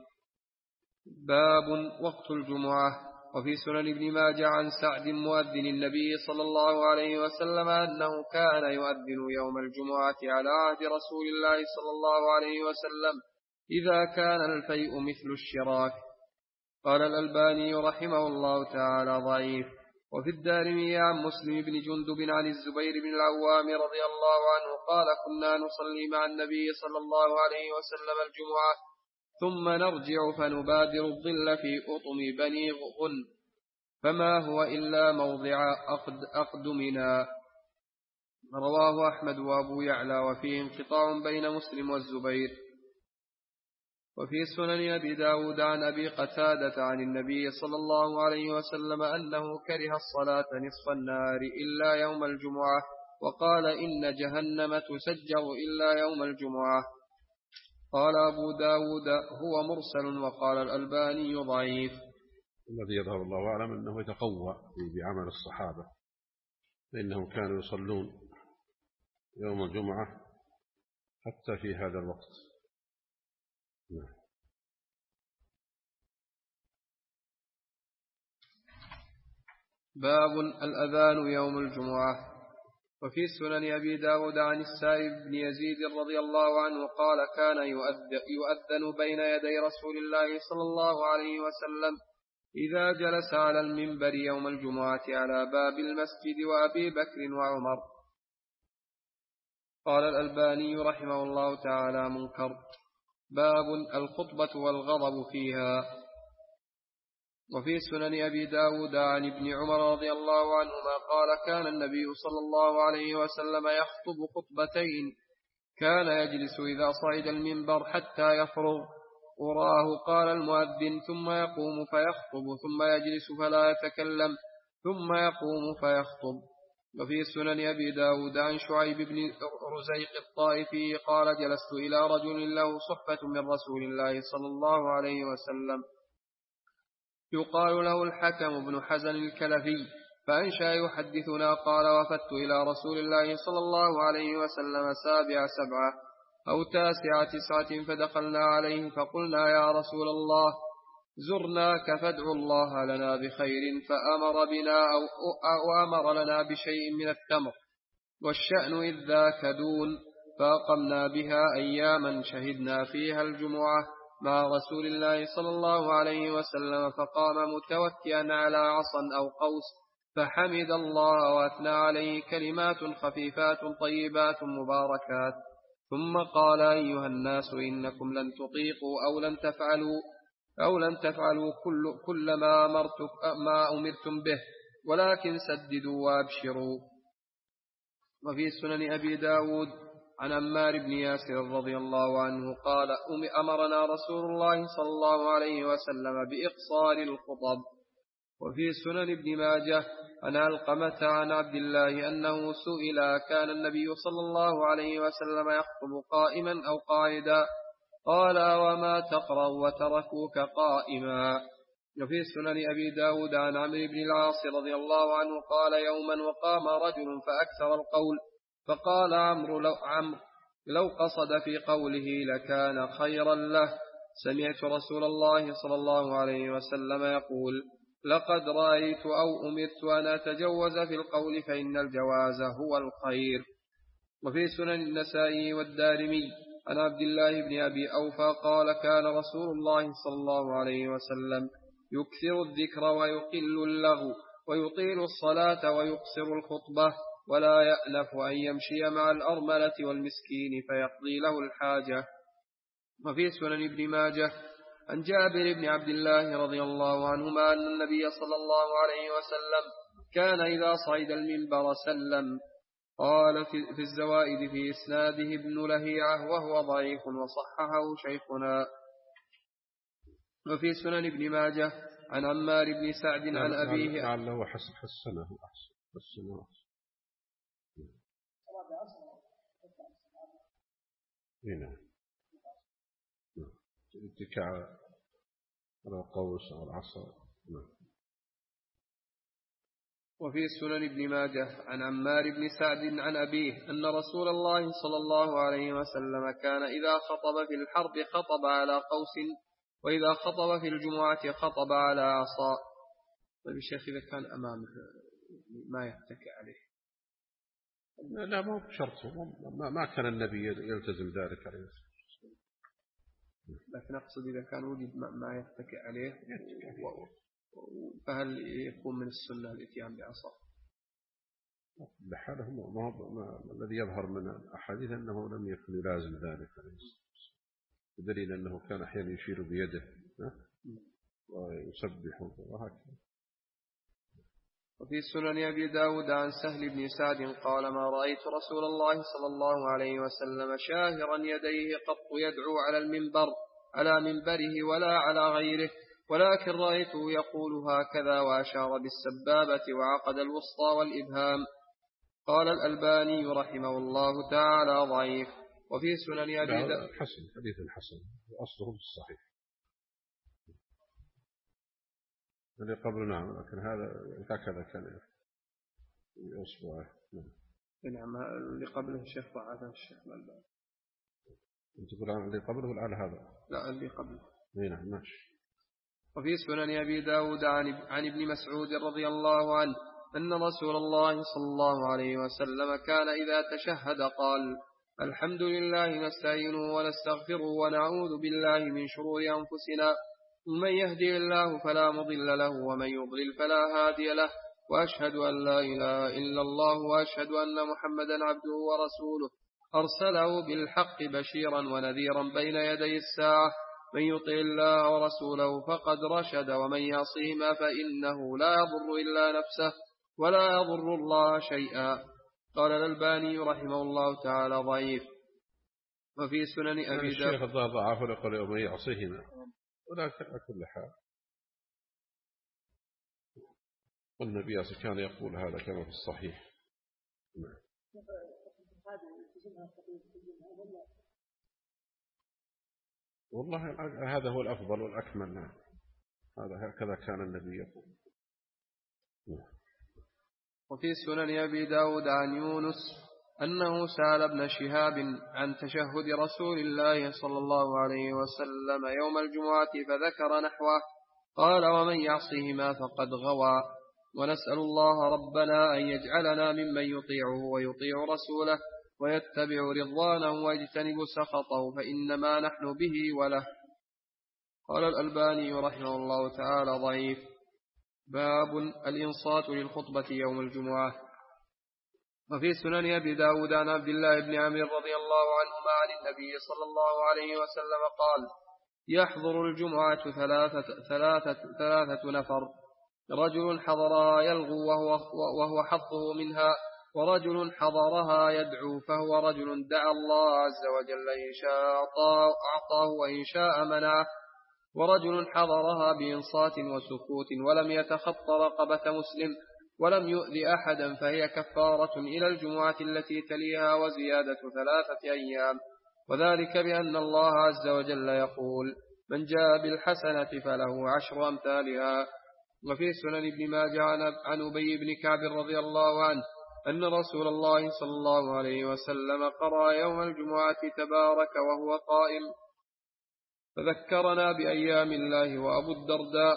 باب وقت الجمعة. وفي سنن ابن ماجه عن سعد مؤذن النبي صلى الله عليه وسلم أنه كان يؤذن يوم الجمعة على عهد رسول الله صلى الله عليه وسلم إذا كان الفيء مثل الشراك. قال الألباني رحمه الله تعالى ضعيف. وفي الدارمي عن مسلم بن جندب عن الزبير بن العوام رضي الله عنه قال كنا نصلي مع النبي صلى الله عليه وسلم الجمعة ثم نرجع فنبادر الظل في أطم بني غن فما هو إلا موضع أقدمنا. رواه أحمد وأبو يعلى وفيه انقطاع بين مسلم والزبير. وفي سنن أبي داود عن أبي قتادة عن النبي صلى الله عليه وسلم أنه كره الصلاة نصف النهار إلا يوم الجمعة وقال إن جهنم تسجر إلا يوم الجمعة. قال أبو داود هو مرسل وقال الألباني ضعيف. الذي يظهر الله أعلم أنه يتقوى بعمل الصحابة فإنهم كانوا يصلون يوم الجمعة حتى في هذا الوقت. باب الأذان يوم الجمعة. وفي سنن أبي داود عن السائب بن يزيد رضي الله عنه قال كان يؤذن بين يدي رسول الله صلى الله عليه وسلم إذا جلس على المنبر يوم الجمعة على باب المسجد وأبي بكر وعمر. قال الألباني رحمه الله تعالى منكر. باب الخطبة والغضب فيها. وفي سنن أبي داود عن ابن عمر رضي الله عنهما قال كان النبي صلى الله عليه وسلم يخطب خطبتين كان يجلس إذا صعد المنبر حتى يفرغ وراه قال المؤذن ثم يقوم فيخطب ثم يجلس فلا يتكلم ثم يقوم فيخطب. وفي سنن أبي داود عن شعيب بن رزيق الطائفي قال جلست إلى رجل له صحبة من رسول الله صلى الله عليه وسلم يقال له الحكم بن حزن الكلفي فأنشأ يحدثنا قال وفدت إلى رسول الله صلى الله عليه وسلم 7 أو 9 فدخلنا عليه فقلنا يا رسول الله زرناك فادعو الله لنا بخير فأمر بنا أو أمر لنا بشيء من التمر والشأن إذ ذاك دون فأقمنا بها أياما شهدنا فيها الجمعة مع رسول الله صلى الله عليه وسلم فقام متوكئا على عصا أو قوس فحمد الله وأثنى عليه كلمات خفيفات طيبات مباركات ثم قال أيها الناس إنكم لن تطيقوا أو لن تفعلوا كل ما أمرتم به ولكن سددوا وأبشروا. وفي سنن أبي داود عن عمار بن ياسر رضي الله عنه قال أمرنا رسول الله صلى الله عليه وسلم بإقصار الخطب. وفي سنن ابن ماجه عن علقمة عن عبد الله أنه سئل كان النبي صلى الله عليه وسلم يخطب قائما أو قاعدا قال وما تقرأ وتركوك قائما. وفي سنن أبي داود عن عمرو بن العاص رضي الله عنه قال يوما وقام رجل فأكثر القول فقال عمرو لو قصد في قوله لكان خيرا له. سمعت رسول الله صلى الله عليه وسلم يقول لقد رأيت أو أمرت أن أتجوز في القول فإن الجواز هو الخير. وفي سنن النسائي والدارمي عن عبد الله بن أبي أوفى قال كان رسول الله صلى الله عليه وسلم يكثر الذكر ويقل اللغو ويطيل الصلاة ويقصر الخطبة ولا يألف أن يمشي مع الأرملة والمسكين فيقضي له الحاجة. وفي سنن ابن ماجه عن جابر بن عبد الله رضي الله عنهما أن النبي صلى الله عليه وسلم كان إذا صعد المنبر سلم. قال في الزوائد في إسناده ابن لهيعة وهو ضعيف وصححه شيخنا. وفي سنن ابن ماجه عن عمار بن سعد عن أبيه لعله حسنه أحسن هنا اتكاء على القوس أو العصا. وفي سنن ابن ماجه عن عمار بن سعد عن أبيه أن رسول الله صلى الله عليه وسلم كان إذا خطب في الحرب خطب على قوس وإذا خطب في الجمعة خطب على عصا. طيب الشيخ إذا كان أمامه ما يتكئ عليه؟ لا ما بشرط، ما كان النبي يلتزم ذلك عليه الصلاة والسلام، لكن أقصد إذا كان وجد ما يتكئ عليه فهل يكون من السنة الاتيان بعصا؟ بحاله الذي يظهر من الأحاديث أنه لم يكن يلازم ذلك عليه الصلاة والسلام، بدليل أنه كان أحيانا يشير بيده ويسبح وهكذا. وفي سنن أبي داود عن سهل بن سعد قال ما رأيت رسول الله صلى الله عليه وسلم شاهرا يديه قط يدعو على منبره ولا على غيره، ولكن رأيته يقول هكذا وأشار بالسبابة وعقد الوسطى والإبهام. قال الألباني رحمه الله تعالى ضعيف. وفي سنن أبي داود حديث حسن وأصله الصحيح اللي قبل، نعم، لكن هكذا كان يصبعه. نعم اللي قبله الشيخ ضعف الشيخ الألباني. أنت تقول عن اللي قبله ولا على هذا؟ لا اللي قبله. نعم ماشي. وفي سنن أبي داود عن ابن مسعود رضي الله عنه أن رسول الله صلى الله عليه وسلم كان إذا تشهد قال الحمد لله نستعينه ونستغفره ونعوذ بالله من شرور أنفسنا، من يهدي الله فلا مضل له ومن يضلل فلا هادي له، وأشهد أن لا إله إلا الله وأشهد أن محمدا عبده ورسوله أرسله بالحق بشيرا ونذيرا بين يدي الساعة، من يطع الله ورسوله فقد رشد ومن يعصهما فإنه لا يضر إلا نفسه ولا يضر الله شيئا. قال الألباني رحمه الله تعالى ضعيف. وفي سنن أبي داود الشيخ ضعف ويقول ومن يعصهما، ولكن على كل حال والنبي كان يقول هذا كما في الصحيح. والله هذا هو الأفضل والأكمل، هذا هكذا كان النبي يقول. وفي سنن أبي داود عن يونس أنه سأل ابن شهاب عن تشهد رسول الله صلى الله عليه وسلم يوم الجمعة فذكر نحوه، قال ومن يعصهما فقد غوى. ونسأل الله ربنا أن يجعلنا ممن يطيعه ويطيع رسوله ويتبع رضوانه ويجتنب سخطه فإنما نحن به وله. قال الألباني رحمه الله تعالى ضعيف. باب الإنصات للخطبة يوم الجمعة. وفي سنن أبي داود عن عبد الله بن عمرو رضي الله عنهما عن النبي صلى الله عليه وسلم قال يحضر الجمعة ثلاثة نفر، رجل حضرها يلغو وهو حظه منها، ورجل حضرها يدعو فهو رجل دعا الله عز وجل إن شاء أعطاه وإن شاء منعه، ورجل حضرها بإنصات وسكوت ولم يتخط رقبة مسلم ولم يؤذي أحدا فهي كفارة إلى الجمعة التي تليها وزيادة 3 أيام. وذلك بأن الله عز وجل يقول: من جاء بالحسنة فله 10 أمثالها. وفي سنن ابن ماجه عن أبي بن كعب رضي الله عنه أن رسول الله صلى الله عليه وسلم قرأ يوم الجمعة تبارك وهو قائم، فذكرنا بأيام الله. وأبو الدرداء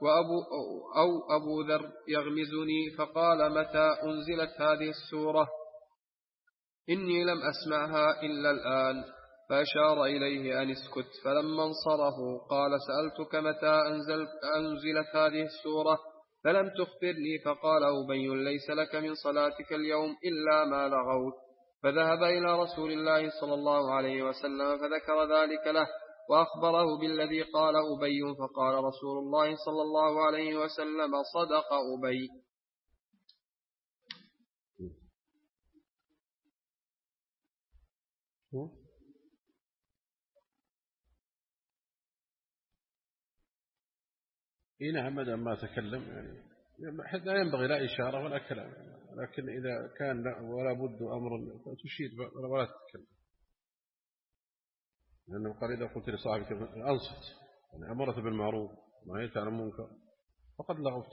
أبو ذر يغمزني فقال: متى أنزلت هذه السورة؟ إني لم أسمعها إلا الآن، فأشار إليه أن اسكت. فلما انصرفوا قال: سألتك متى أنزلت هذه السورة فلم تخبرني. فقال أبي: ليس لك من صلاتك اليوم إلا ما لغوت. فذهب إلى رسول الله صلى الله عليه وسلم فذكر ذلك له وأخبره بالذي قال أبي، فقال رسول الله صلى الله عليه وسلم: صدق أبي. نعم، ما دام ما تكلم يعني لا ينبغي لا إشارة ولا كلام، لكن إذا كان ولا بد أمر تشير ولا تتكلم، لأنه قال: إذا قلت لصاحبك أنصت، يعني أمرت بالمعروف ونهيت عن المنكر فقد لغوت.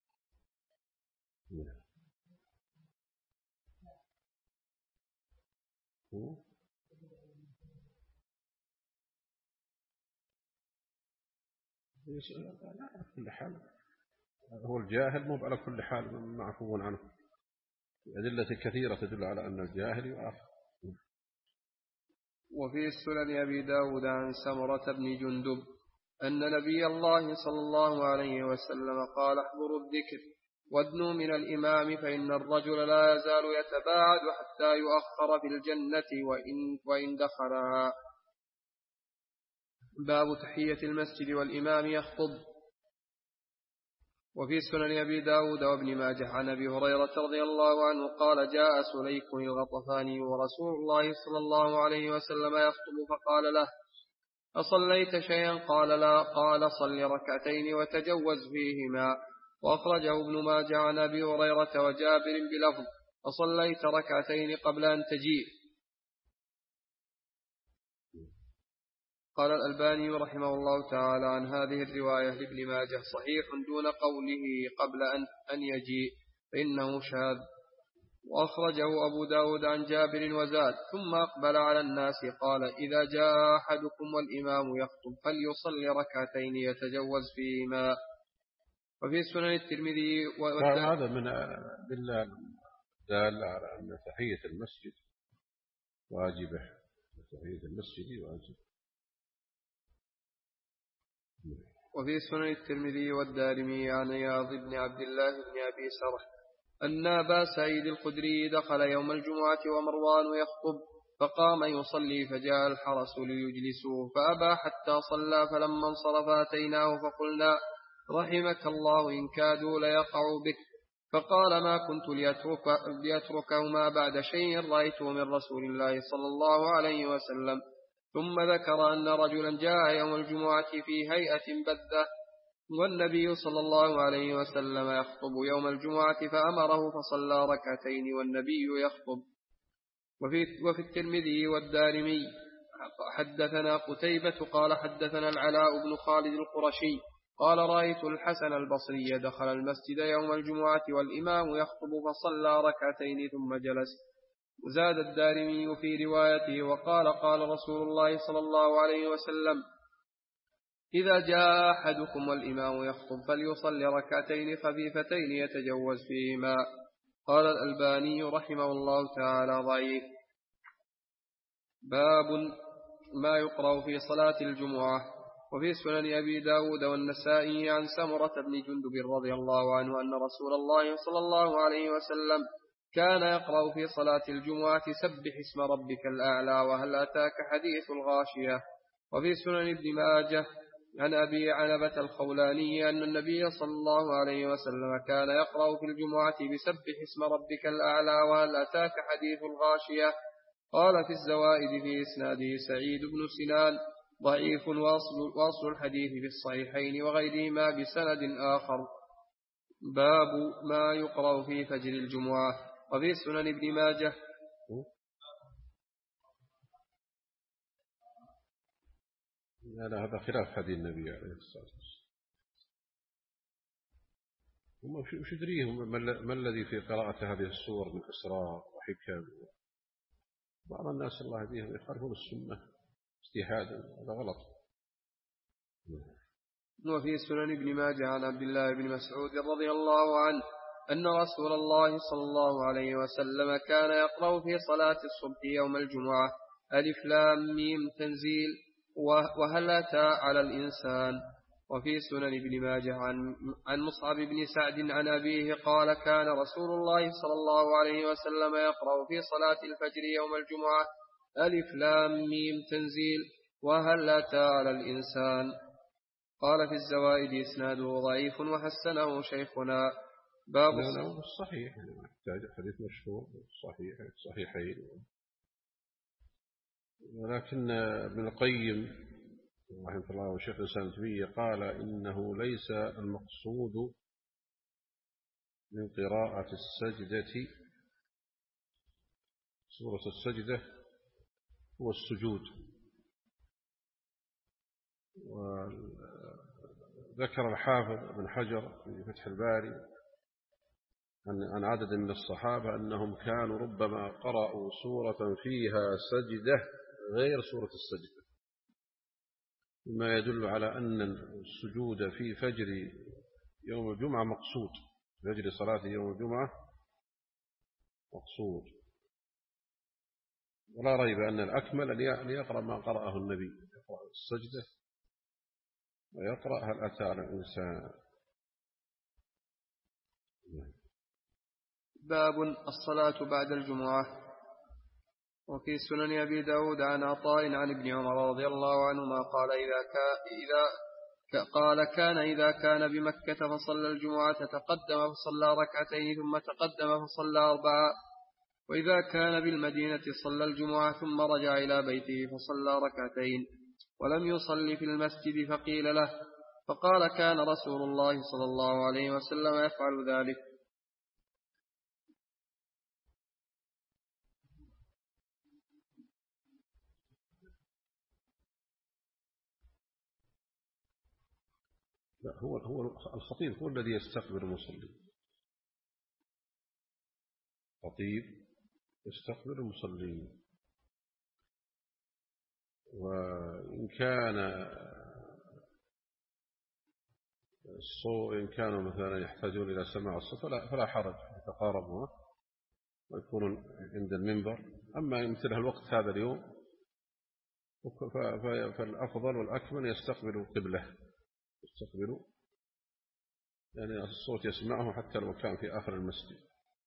على كل حال هو الجاهل مو على كل حال معفو عنه، أدلة كثيرة تدل على أن الجاهل يعاقب. وفي سنن أبي داود عن سمرة بن جندب أن نبي الله صلى الله عليه وسلم قال: احضروا الذكر وادنوا من الإمام، فإن الرجل لا يزال يتباعد حتى يؤخر في الجنة وإن دخلها. باب تحية المسجد والإمام يخطب. وفي سنن أبي داود وابن ماجه عن أبي هريرة رضي الله عنه قال: جاء سليك الغطفاني ورسول الله صلى الله عليه وسلم يخطب، فقال له: أصليت شيئا؟ قال: لا. قال: صل ركعتين وتجوز فيهما. وأخرجه ابن ماجه عن أبي هريرة وجابر بلفظ: أصليت ركعتين قبل أن تجيء. قال الألباني رحمه الله تعالى عن هذه الرواية لابن ماجه: صحيح دون قوله قبل أن يجيء فإنه شاذ. وأخرجه أبو داود عن جابر وزاد: ثم أقبل على الناس قال: إذا جاء أحدكم والإمام يخطب فليصلي ركعتين يتجوز فيهما. وفي سنن الترمذي هذا من بالله دال على أن تحية المسجد واجبة، تحية المسجد واجبة. وفي سنن الترمذي والدارمي عن عياض بن عبد الله بن أبي سرح أن أبا سعيد الخدري دخل يوم الجمعة ومروان يخطب، فقام يصلي فجاء الحرس ليجلسوه فأبى حتى صلى. فلما انصرف أتيناه فقلنا: رحمك الله، إن كادوا ليقعوا بك. فقال: ما كنت ليتركهما بعد شيء رأيته من رسول الله صلى الله عليه وسلم. ثم ذكر أن رجلا جاء يوم الجمعة في هيئة بذة، والنبي صلى الله عليه وسلم يخطب يوم الجمعة فأمره فصلى ركعتين والنبي يخطب. وفي الترمذي والدارمي حدثنا قتيبة قال: حدثنا العلاء بن خالد القرشي قال: رأيت الحسن البصري دخل المسجد يوم الجمعة والإمام يخطب فصلى ركعتين ثم جلس. زاد الدارمي في روايته وقال: قال رسول الله صلى الله عليه وسلم: إذا جاء أحدكم والإمام يخطب فليصلي ركعتين خفيفتين يتجوز فيهما. قال الألباني رحمه الله تعالى: ضعيف. باب ما يقرأ في صلاة الجمعة. وفي سنن أبي داود والنسائي عن سمرة بن جندب رضي الله عنه أن رسول الله صلى الله عليه وسلم كان يقرأ في صلاة الجمعة: سبح اسم ربك الأعلى وهل أتاك حديث الغاشية. وفي سنن ابن ماجه عن أبي عنبة الخولاني أن النبي صلى الله عليه وسلم كان يقرأ في الجمعة بسبح اسم ربك الأعلى وهل أتاك حديث الغاشية. قال في الزوائد في إسناده سعيد بن سنان ضعيف، واصل الحديث في الصحيحين وغيرهما بسند آخر. باب ما يقرأ في فجر الجمعة. وفي سنن ابن ماجه هذا خلاف هدي النبي عليه الصلاة والسلام. هم وش يدريهم ما الذي في قراءة هذه السور من أسرار وحكم. بعض الناس الله يهديهم يخالفون السنة اجتهادا، هذا غلط. وفي سنن ابن ماجه عن عبد الله بن مسعود رضي الله عنه أن رسول الله صلى الله عليه وسلم كان يقرأ في صلاة الصبح يوم الجمعة ألف لام ميم تنزيل وهل أتى على الإنسان. وفي سنن ابن ماجه عن مصعب بن سعد عن أبيه قال كان رسول الله صلى الله عليه وسلم يقرأ في صلاة الفجر يوم الجمعة ألف لام ميم تنزيل وهل أتى على الإنسان. قال في الزوائد إسناده ضعيف وحسنه شيخنا. باب لا الصحيح يحتاج حديث مشهور صحيحين. ولكن ابن القيم رحمه الله وشيخ الإسلام تيمية قال إنه ليس المقصود من قراءة السجدة سورة السجدة هو السجود. وذكر الحافظ بن حجر في فتح الباري عن عدد من الصحابة أنهم كانوا ربما قرأوا سورة فيها سجدة غير سورة السجدة، مما يدل على أن السجود في فجر يوم الجمعة مقصود، فجر صلاة يوم الجمعة مقصود. ولا ريب أن الأكمل أن يقرأ ما قرأه النبي، يقرأ السجدة ويقرأ هل أتى على الإنسان. باب الصلاة بعد الجمعة. وفي سنن أبي داود عن عطاء عن ابن عمر رضي الله عنهما قال كان إذا كان بمكة فصلى الجمعة تقدم فصلى ركعتين ثم تقدم فصلى أربعة، وإذا كان بالمدينة صلى الجمعة ثم رجع إلى بيته فصلى ركعتين ولم يصلي في المسجد فقيل له فقال كان رسول الله صلى الله عليه وسلم يفعل ذلك. لا هو الخطيب هو الذي يستقبل المصلي. الخطيب يستقبل المصلين، وإن كانوا مثلا يحتاجون إلى سماع الصوت فلا حرج يتقاربوا ويكونوا عند المنبر. أما مثل الوقت هذا اليوم فالأفضل والأكمل يستقبلوا قبله، يستقبلوا يعني الصوت يسمعه حتى لو كان في آخر المسجد.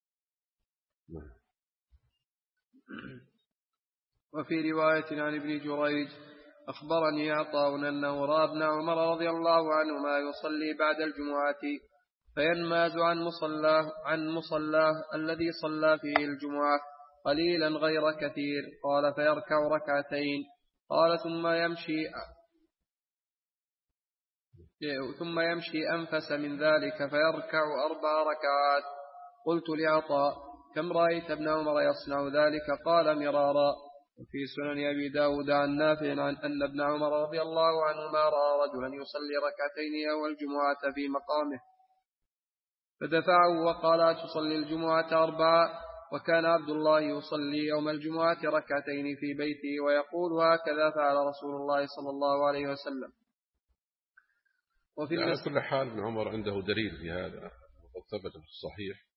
وفي رواية عن ابن جريج أخبرني عطاء أنه رأى ابن عمر رضي الله عنهما يصلي بعد الجمعة فينماز عن مصلاه الذي صلى فيه الجمعة قليلا غير كثير. قال فيركع ركعتين. قال ثم يمشي أنفس من ذلك فيركع 4 ركعات. قلت لعطاء كم رأيت ابن عمر يصنع ذلك؟ قال مرارا. وفي سنن أبي داود عن نافع عن أن ابن عمر رضي الله عنهما رأى رجلا يصلي ركعتين يوم الجمعة في مقامه فدفعه وقال تصلي الجمعة 4. وكان عبد الله يصلي يوم الجمعة ركعتين في بيته ويقول هكذا فعل رسول الله صلى الله عليه وسلم. وفي على كل حال ابن عمر عنده دليل في هذا وقد ثبت في الصحيح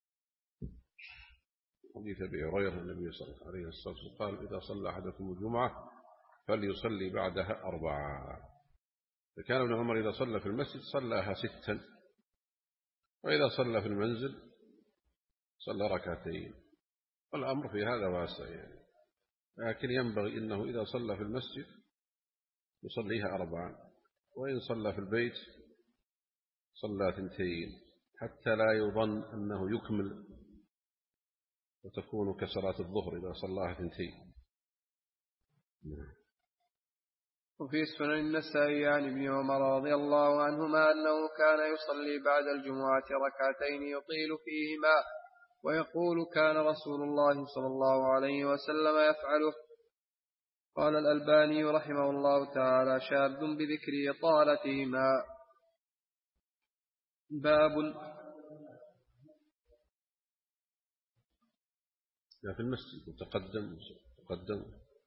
حديث أبي هريرة النبي صلى الله عليه وسلم قال إذا صلى أحدكم الجمعة فليصلي بعدها 4. فكان ابن عمر إذا صلى في المسجد صلاها 6، وإذا صلى في المنزل صلى ركعتين. والأمر في هذا واسع يعني، لكن ينبغي أنه إذا صلى في المسجد يصليها 4 وإن صلى في البيت صلى 2 حتى لا يظن أنه يكمل وتكون كصلاة الظهر إذا صلاها 2. وفي السنن النسائي عن ابن عمر رضي الله عنهما أنه كان يصلي بعد الجمعة 2 يطيل فيهما ويقول كان رسول الله صلى الله عليه وسلم يفعله. قال الألباني رحمه الله تعالى شاذ بذكر إطالتهما. باب في المسجد تقدم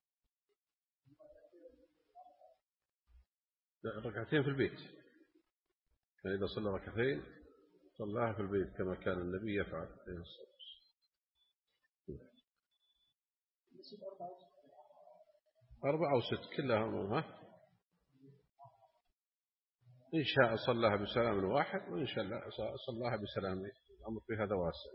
2 في البيت، فإذا صلى 2 صلاها في البيت كما كان النبي يفعل. 4 أو 6 كلها إن شاء صلاها بسلام واحد وإن شاء الله صلاها بسلامين. الأمر في هذا واسع.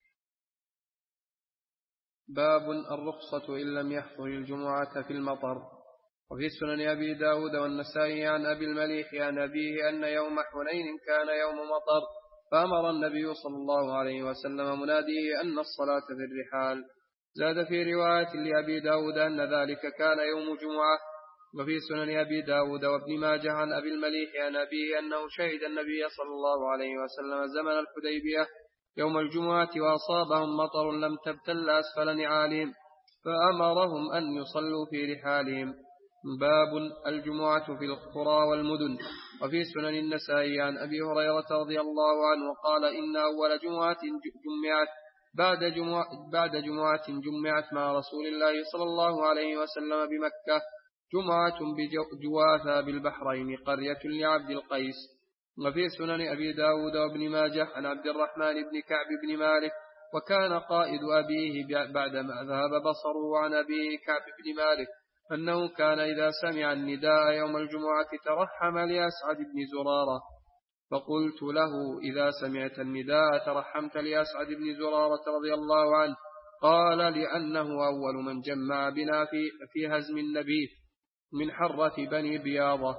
باب الرخصة إن لم يحضر الجمعة في المطر. وفي سنن أبي داود والنسائي عن أبي المليح عن أبيه أن يوم حنين كان يوم مطر، فأمر النبي صلى الله عليه وسلم مناديه أن الصلاة في الرحال. زاد في رواية لأبي داود أن ذلك كان يوم جمعة. وفي سنن أبي داود وابن ماجه عن أبي المليح عن أبيه أنه شهد النبي صلى الله عليه وسلم زمن الحديبية يوم الجمعة وأصابهم مطر لم تبتل أسفل نعالهم فأمرهم أن يصلوا في رحالهم. باب الجمعة في القرى والمدن. وفي سنن النسائي عن أبي هريرة رضي الله عنه قال إن أول جمعة جمعت بعد جمعة جمعت مع رسول الله صلى الله عليه وسلم بمكة جمعة بجواثة بالبحرين قرية لعبد القيس. وفي سنن أبي داود وابن ماجه عن عبد الرحمن بن كعب بن مالك وكان قائد أبيه بعدما ذهب بصره عن أبيه كعب بن مالك أنه كان إذا سمع النداء يوم الجمعة ترحم لأسعد بن زرارة. فقلت له إذا سمعت النداء ترحمت لأسعد بن زرارة رضي الله عنه؟ قال لأنه أول من جمع بنا في هزم النبي من حرة بني بياضة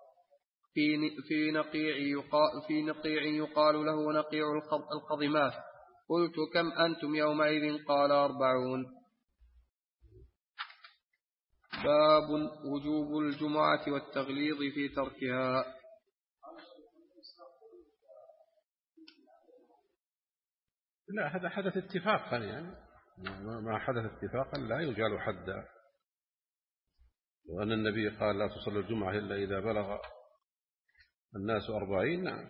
في نقيع يقال له نقيع القضمات. قلت كم أنتم يومئذ؟ قال 40. باب وجوب الجمعة والتغليظ في تركها. لا، هذا حدث اتفاقا، يعني ما حدث اتفاقا لا يجعل حدا. وأن النبي قال لا تصلي الجمعة إلا إذا بلغ الناس 40. نعم.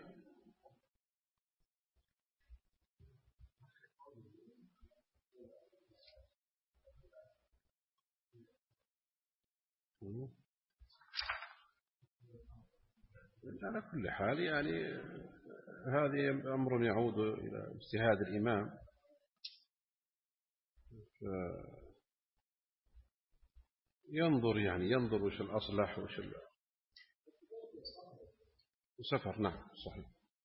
على كل حال يعني هذه أمر يعود إلى اجتهاد الإمام، ينظر وش الأصلح وش السفر. نعم صحيح.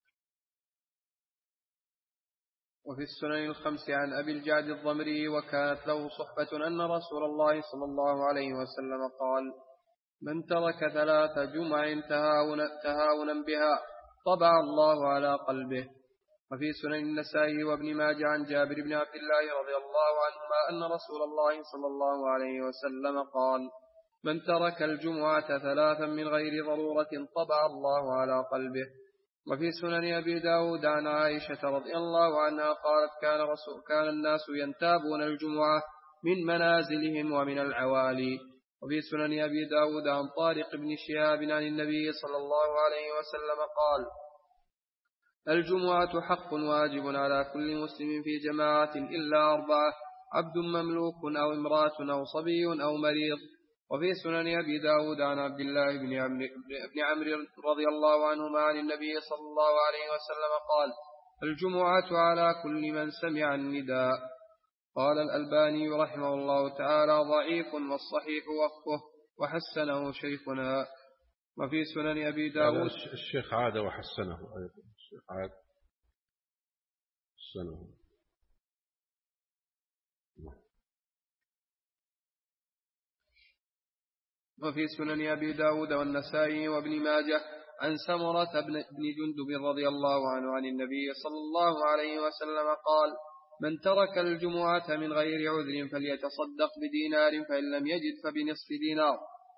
وفي السنن الخمس عن أبي الجعد الضمري وكانت له صحبة أن رسول الله صلى الله عليه وسلم قال من ترك 3 جمع تهاونا بها طبع الله على قلبه. وفي سنن النسائي وابن ماجه عن جابر بن عبد الله رضي الله عنهما أن رسول الله صلى الله عليه وسلم قال من ترك الجمعة 3 من غير ضرورة طبع الله على قلبه. وفي سنن أبي داود عن عائشة رضي الله عنها قالت كان الناس ينتابون الجمعة من منازلهم ومن العوالي. وفي سنن أبي داود عن طارق بن شهاب عن النبي صلى الله عليه وسلم قال الجمعة حق واجب على كل مسلم في جماعة إلا 4 عبد مملوك أو امرأة أو صبي أو مريض. وفي سنن أبي داود عن عبد الله بن عمرو رضي الله عنهما عن النبي صلى الله عليه وسلم قال الجمعة على كل من سمع النداء. قال الألباني رحمه الله تعالى ضعيف والصحيح وقفه وحسنه شيخنا. وفي سنن أبي داود الشيخ عاد وحسنه أيضا. الشيخ عاد حسنه. وفي سنن أبي داود والنسائي وابن ماجه عن سمرة بن جندب رضي الله عنه عن النبي صلى الله عليه وسلم قال: من ترك الجمعة من غير عذر فليتصدق بدينار، فإن لم يجد فبنصف دينار.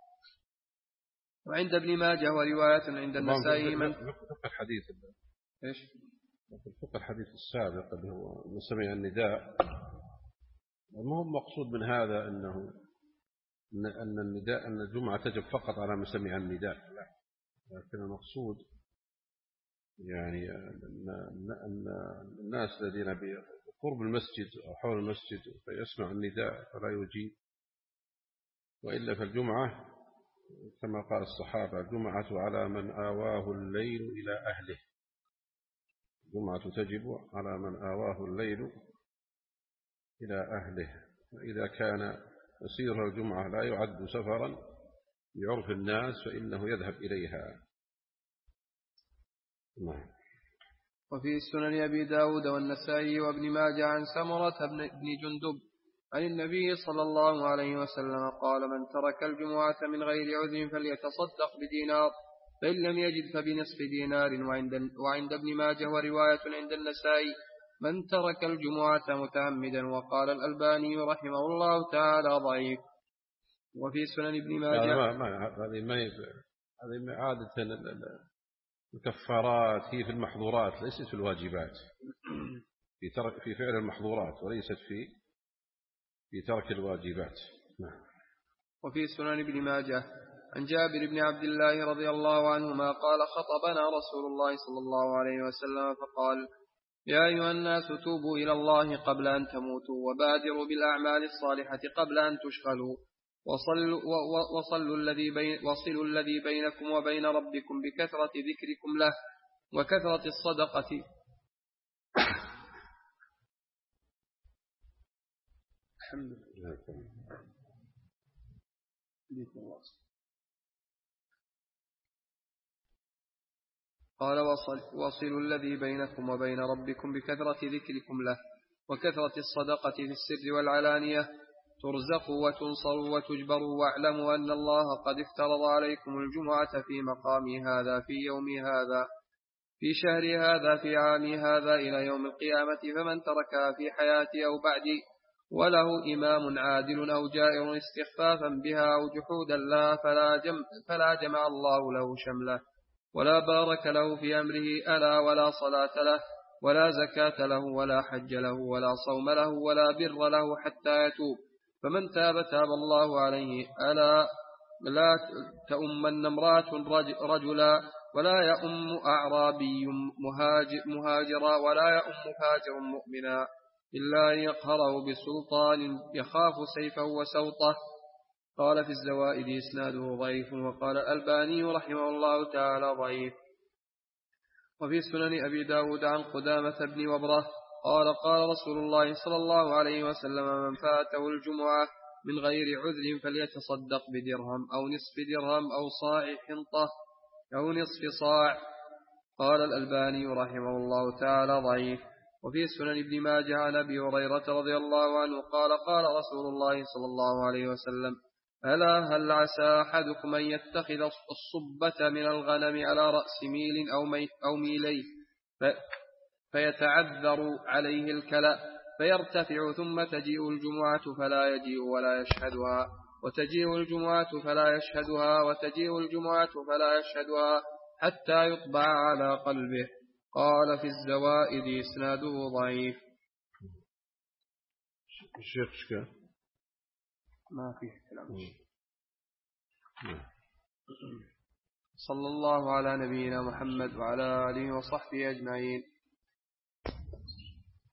وعند ابن ماجه ورواية عند النسائي من فقه الحديث إيش؟ فقه الحديث السابق اللي هو من سمع النداء، المهم مقصود من هذا أن النداء أن الجمعة تجب فقط على من سمع النداء، لا، لكن المقصود يعني أن الناس الذين بقرب المسجد أو حول المسجد فيسمع النداء فلا يجيب، وإلا فالجمعة كما قال الصحابة: الجمعة على من آواه الليل إلى أهله. الجمعة تجب على من آواه الليل إلى أهله، فإذا كان يسير الجمعة لا يعد سفرا بعرف الناس فإنه يذهب إليها. نعم. وفي سنن أبي داود والنسائي وابن ماجه عن سمرة بن جندب عن النبي صلى الله عليه وسلم قال: من ترك الجمعة من غير عذر فليتصدق بدينار، فإن لم يجد فبنصف دينار. وعند ابن ماجه ورواية عند النسائي: من ترك الجمعة متعمدا. وقال الألباني رحمه الله تعالى: ضعيف. وفي سنن ابن ماجه هذه عادة الكفارات هي في المحظورات ليست في الواجبات، في فعل المحظورات وليست في ترك الواجبات. وفي سنن ابن ماجه عن جابر بن عبد الله رضي الله عنهما قال: خطبنا رسول الله صلى الله عليه وسلم فقال: يا أيها الناس توبوا إلى الله قبل أن تموتوا، وبادروا بالأعمال الصالحة قبل أن تشغلوا، وصلوا الذي بينكم وبين ربكم بكثرة ذكركم له وكثرة الصدقة. الحمد لله. قال: وصلوا الذي بينكم وبين ربكم بكثرة ذكركم له وكثرة الصدقة في السر والعلانية، ترزقوا وتنصروا وتجبروا، واعلموا أن الله قد افترض عليكم الجمعة في مقامي هذا، في يومي هذا، في شهري هذا، في عامي هذا، إلى يوم القيامة. فمن تركها في حياتي أو بعدي وله إمام عادل أو جائر استخفافا بها أو جحودا لها فلا جمع الله له شمله، ولا بارك له في أمره، ألا ولا صلاة له، ولا زكاة له، ولا حج له، ولا صوم له، ولا بر له حتى يتوب. فمن تاب تاب الله عليه. ألا لا تؤمن امرأة رجلا، ولا يؤم أعرابي مهاجرا، ولا يؤم فاجر مؤمنا، إلا أن يقهره بسلطان يخاف سيفه وسوطه. قال في الزوائد إسناده ضعيف. وقال الألباني رحمه الله تعالى: ضعيف. وفي سنن أبي داود عن قدامة بن وبرة قال: قال رسول الله صلى الله عليه وسلم: من فاته الجمعة من غير عذر فليتصدق بدرهم أو نصف درهم أو صاع حنطة أو نصف صاع. قال الألباني رحمه الله تعالى: ضعيف. وفي سنن ابن ماجه عن أبي هريرة رضي الله عنه قال: قال رسول الله صلى الله عليه وسلم: ألا هل عسى أحدكم أن يتخذ الصبة من الغنم على رأس ميل أو ميلين فيتعذر عليه الكلأ فيرتفع، ثم تجيء الجمعة فلا يجيء ولا يشهدها، وتجيء الجمعة فلا يشهدها، وتجيء الجمعة فلا يشهدها، حتى يطبع على قلبه. قال في الزوائد إسناده ضعيف. الشيخ شكا ما فيه كلام. صلى الله على نبينا محمد وعلى آله وصحبه أجمعين.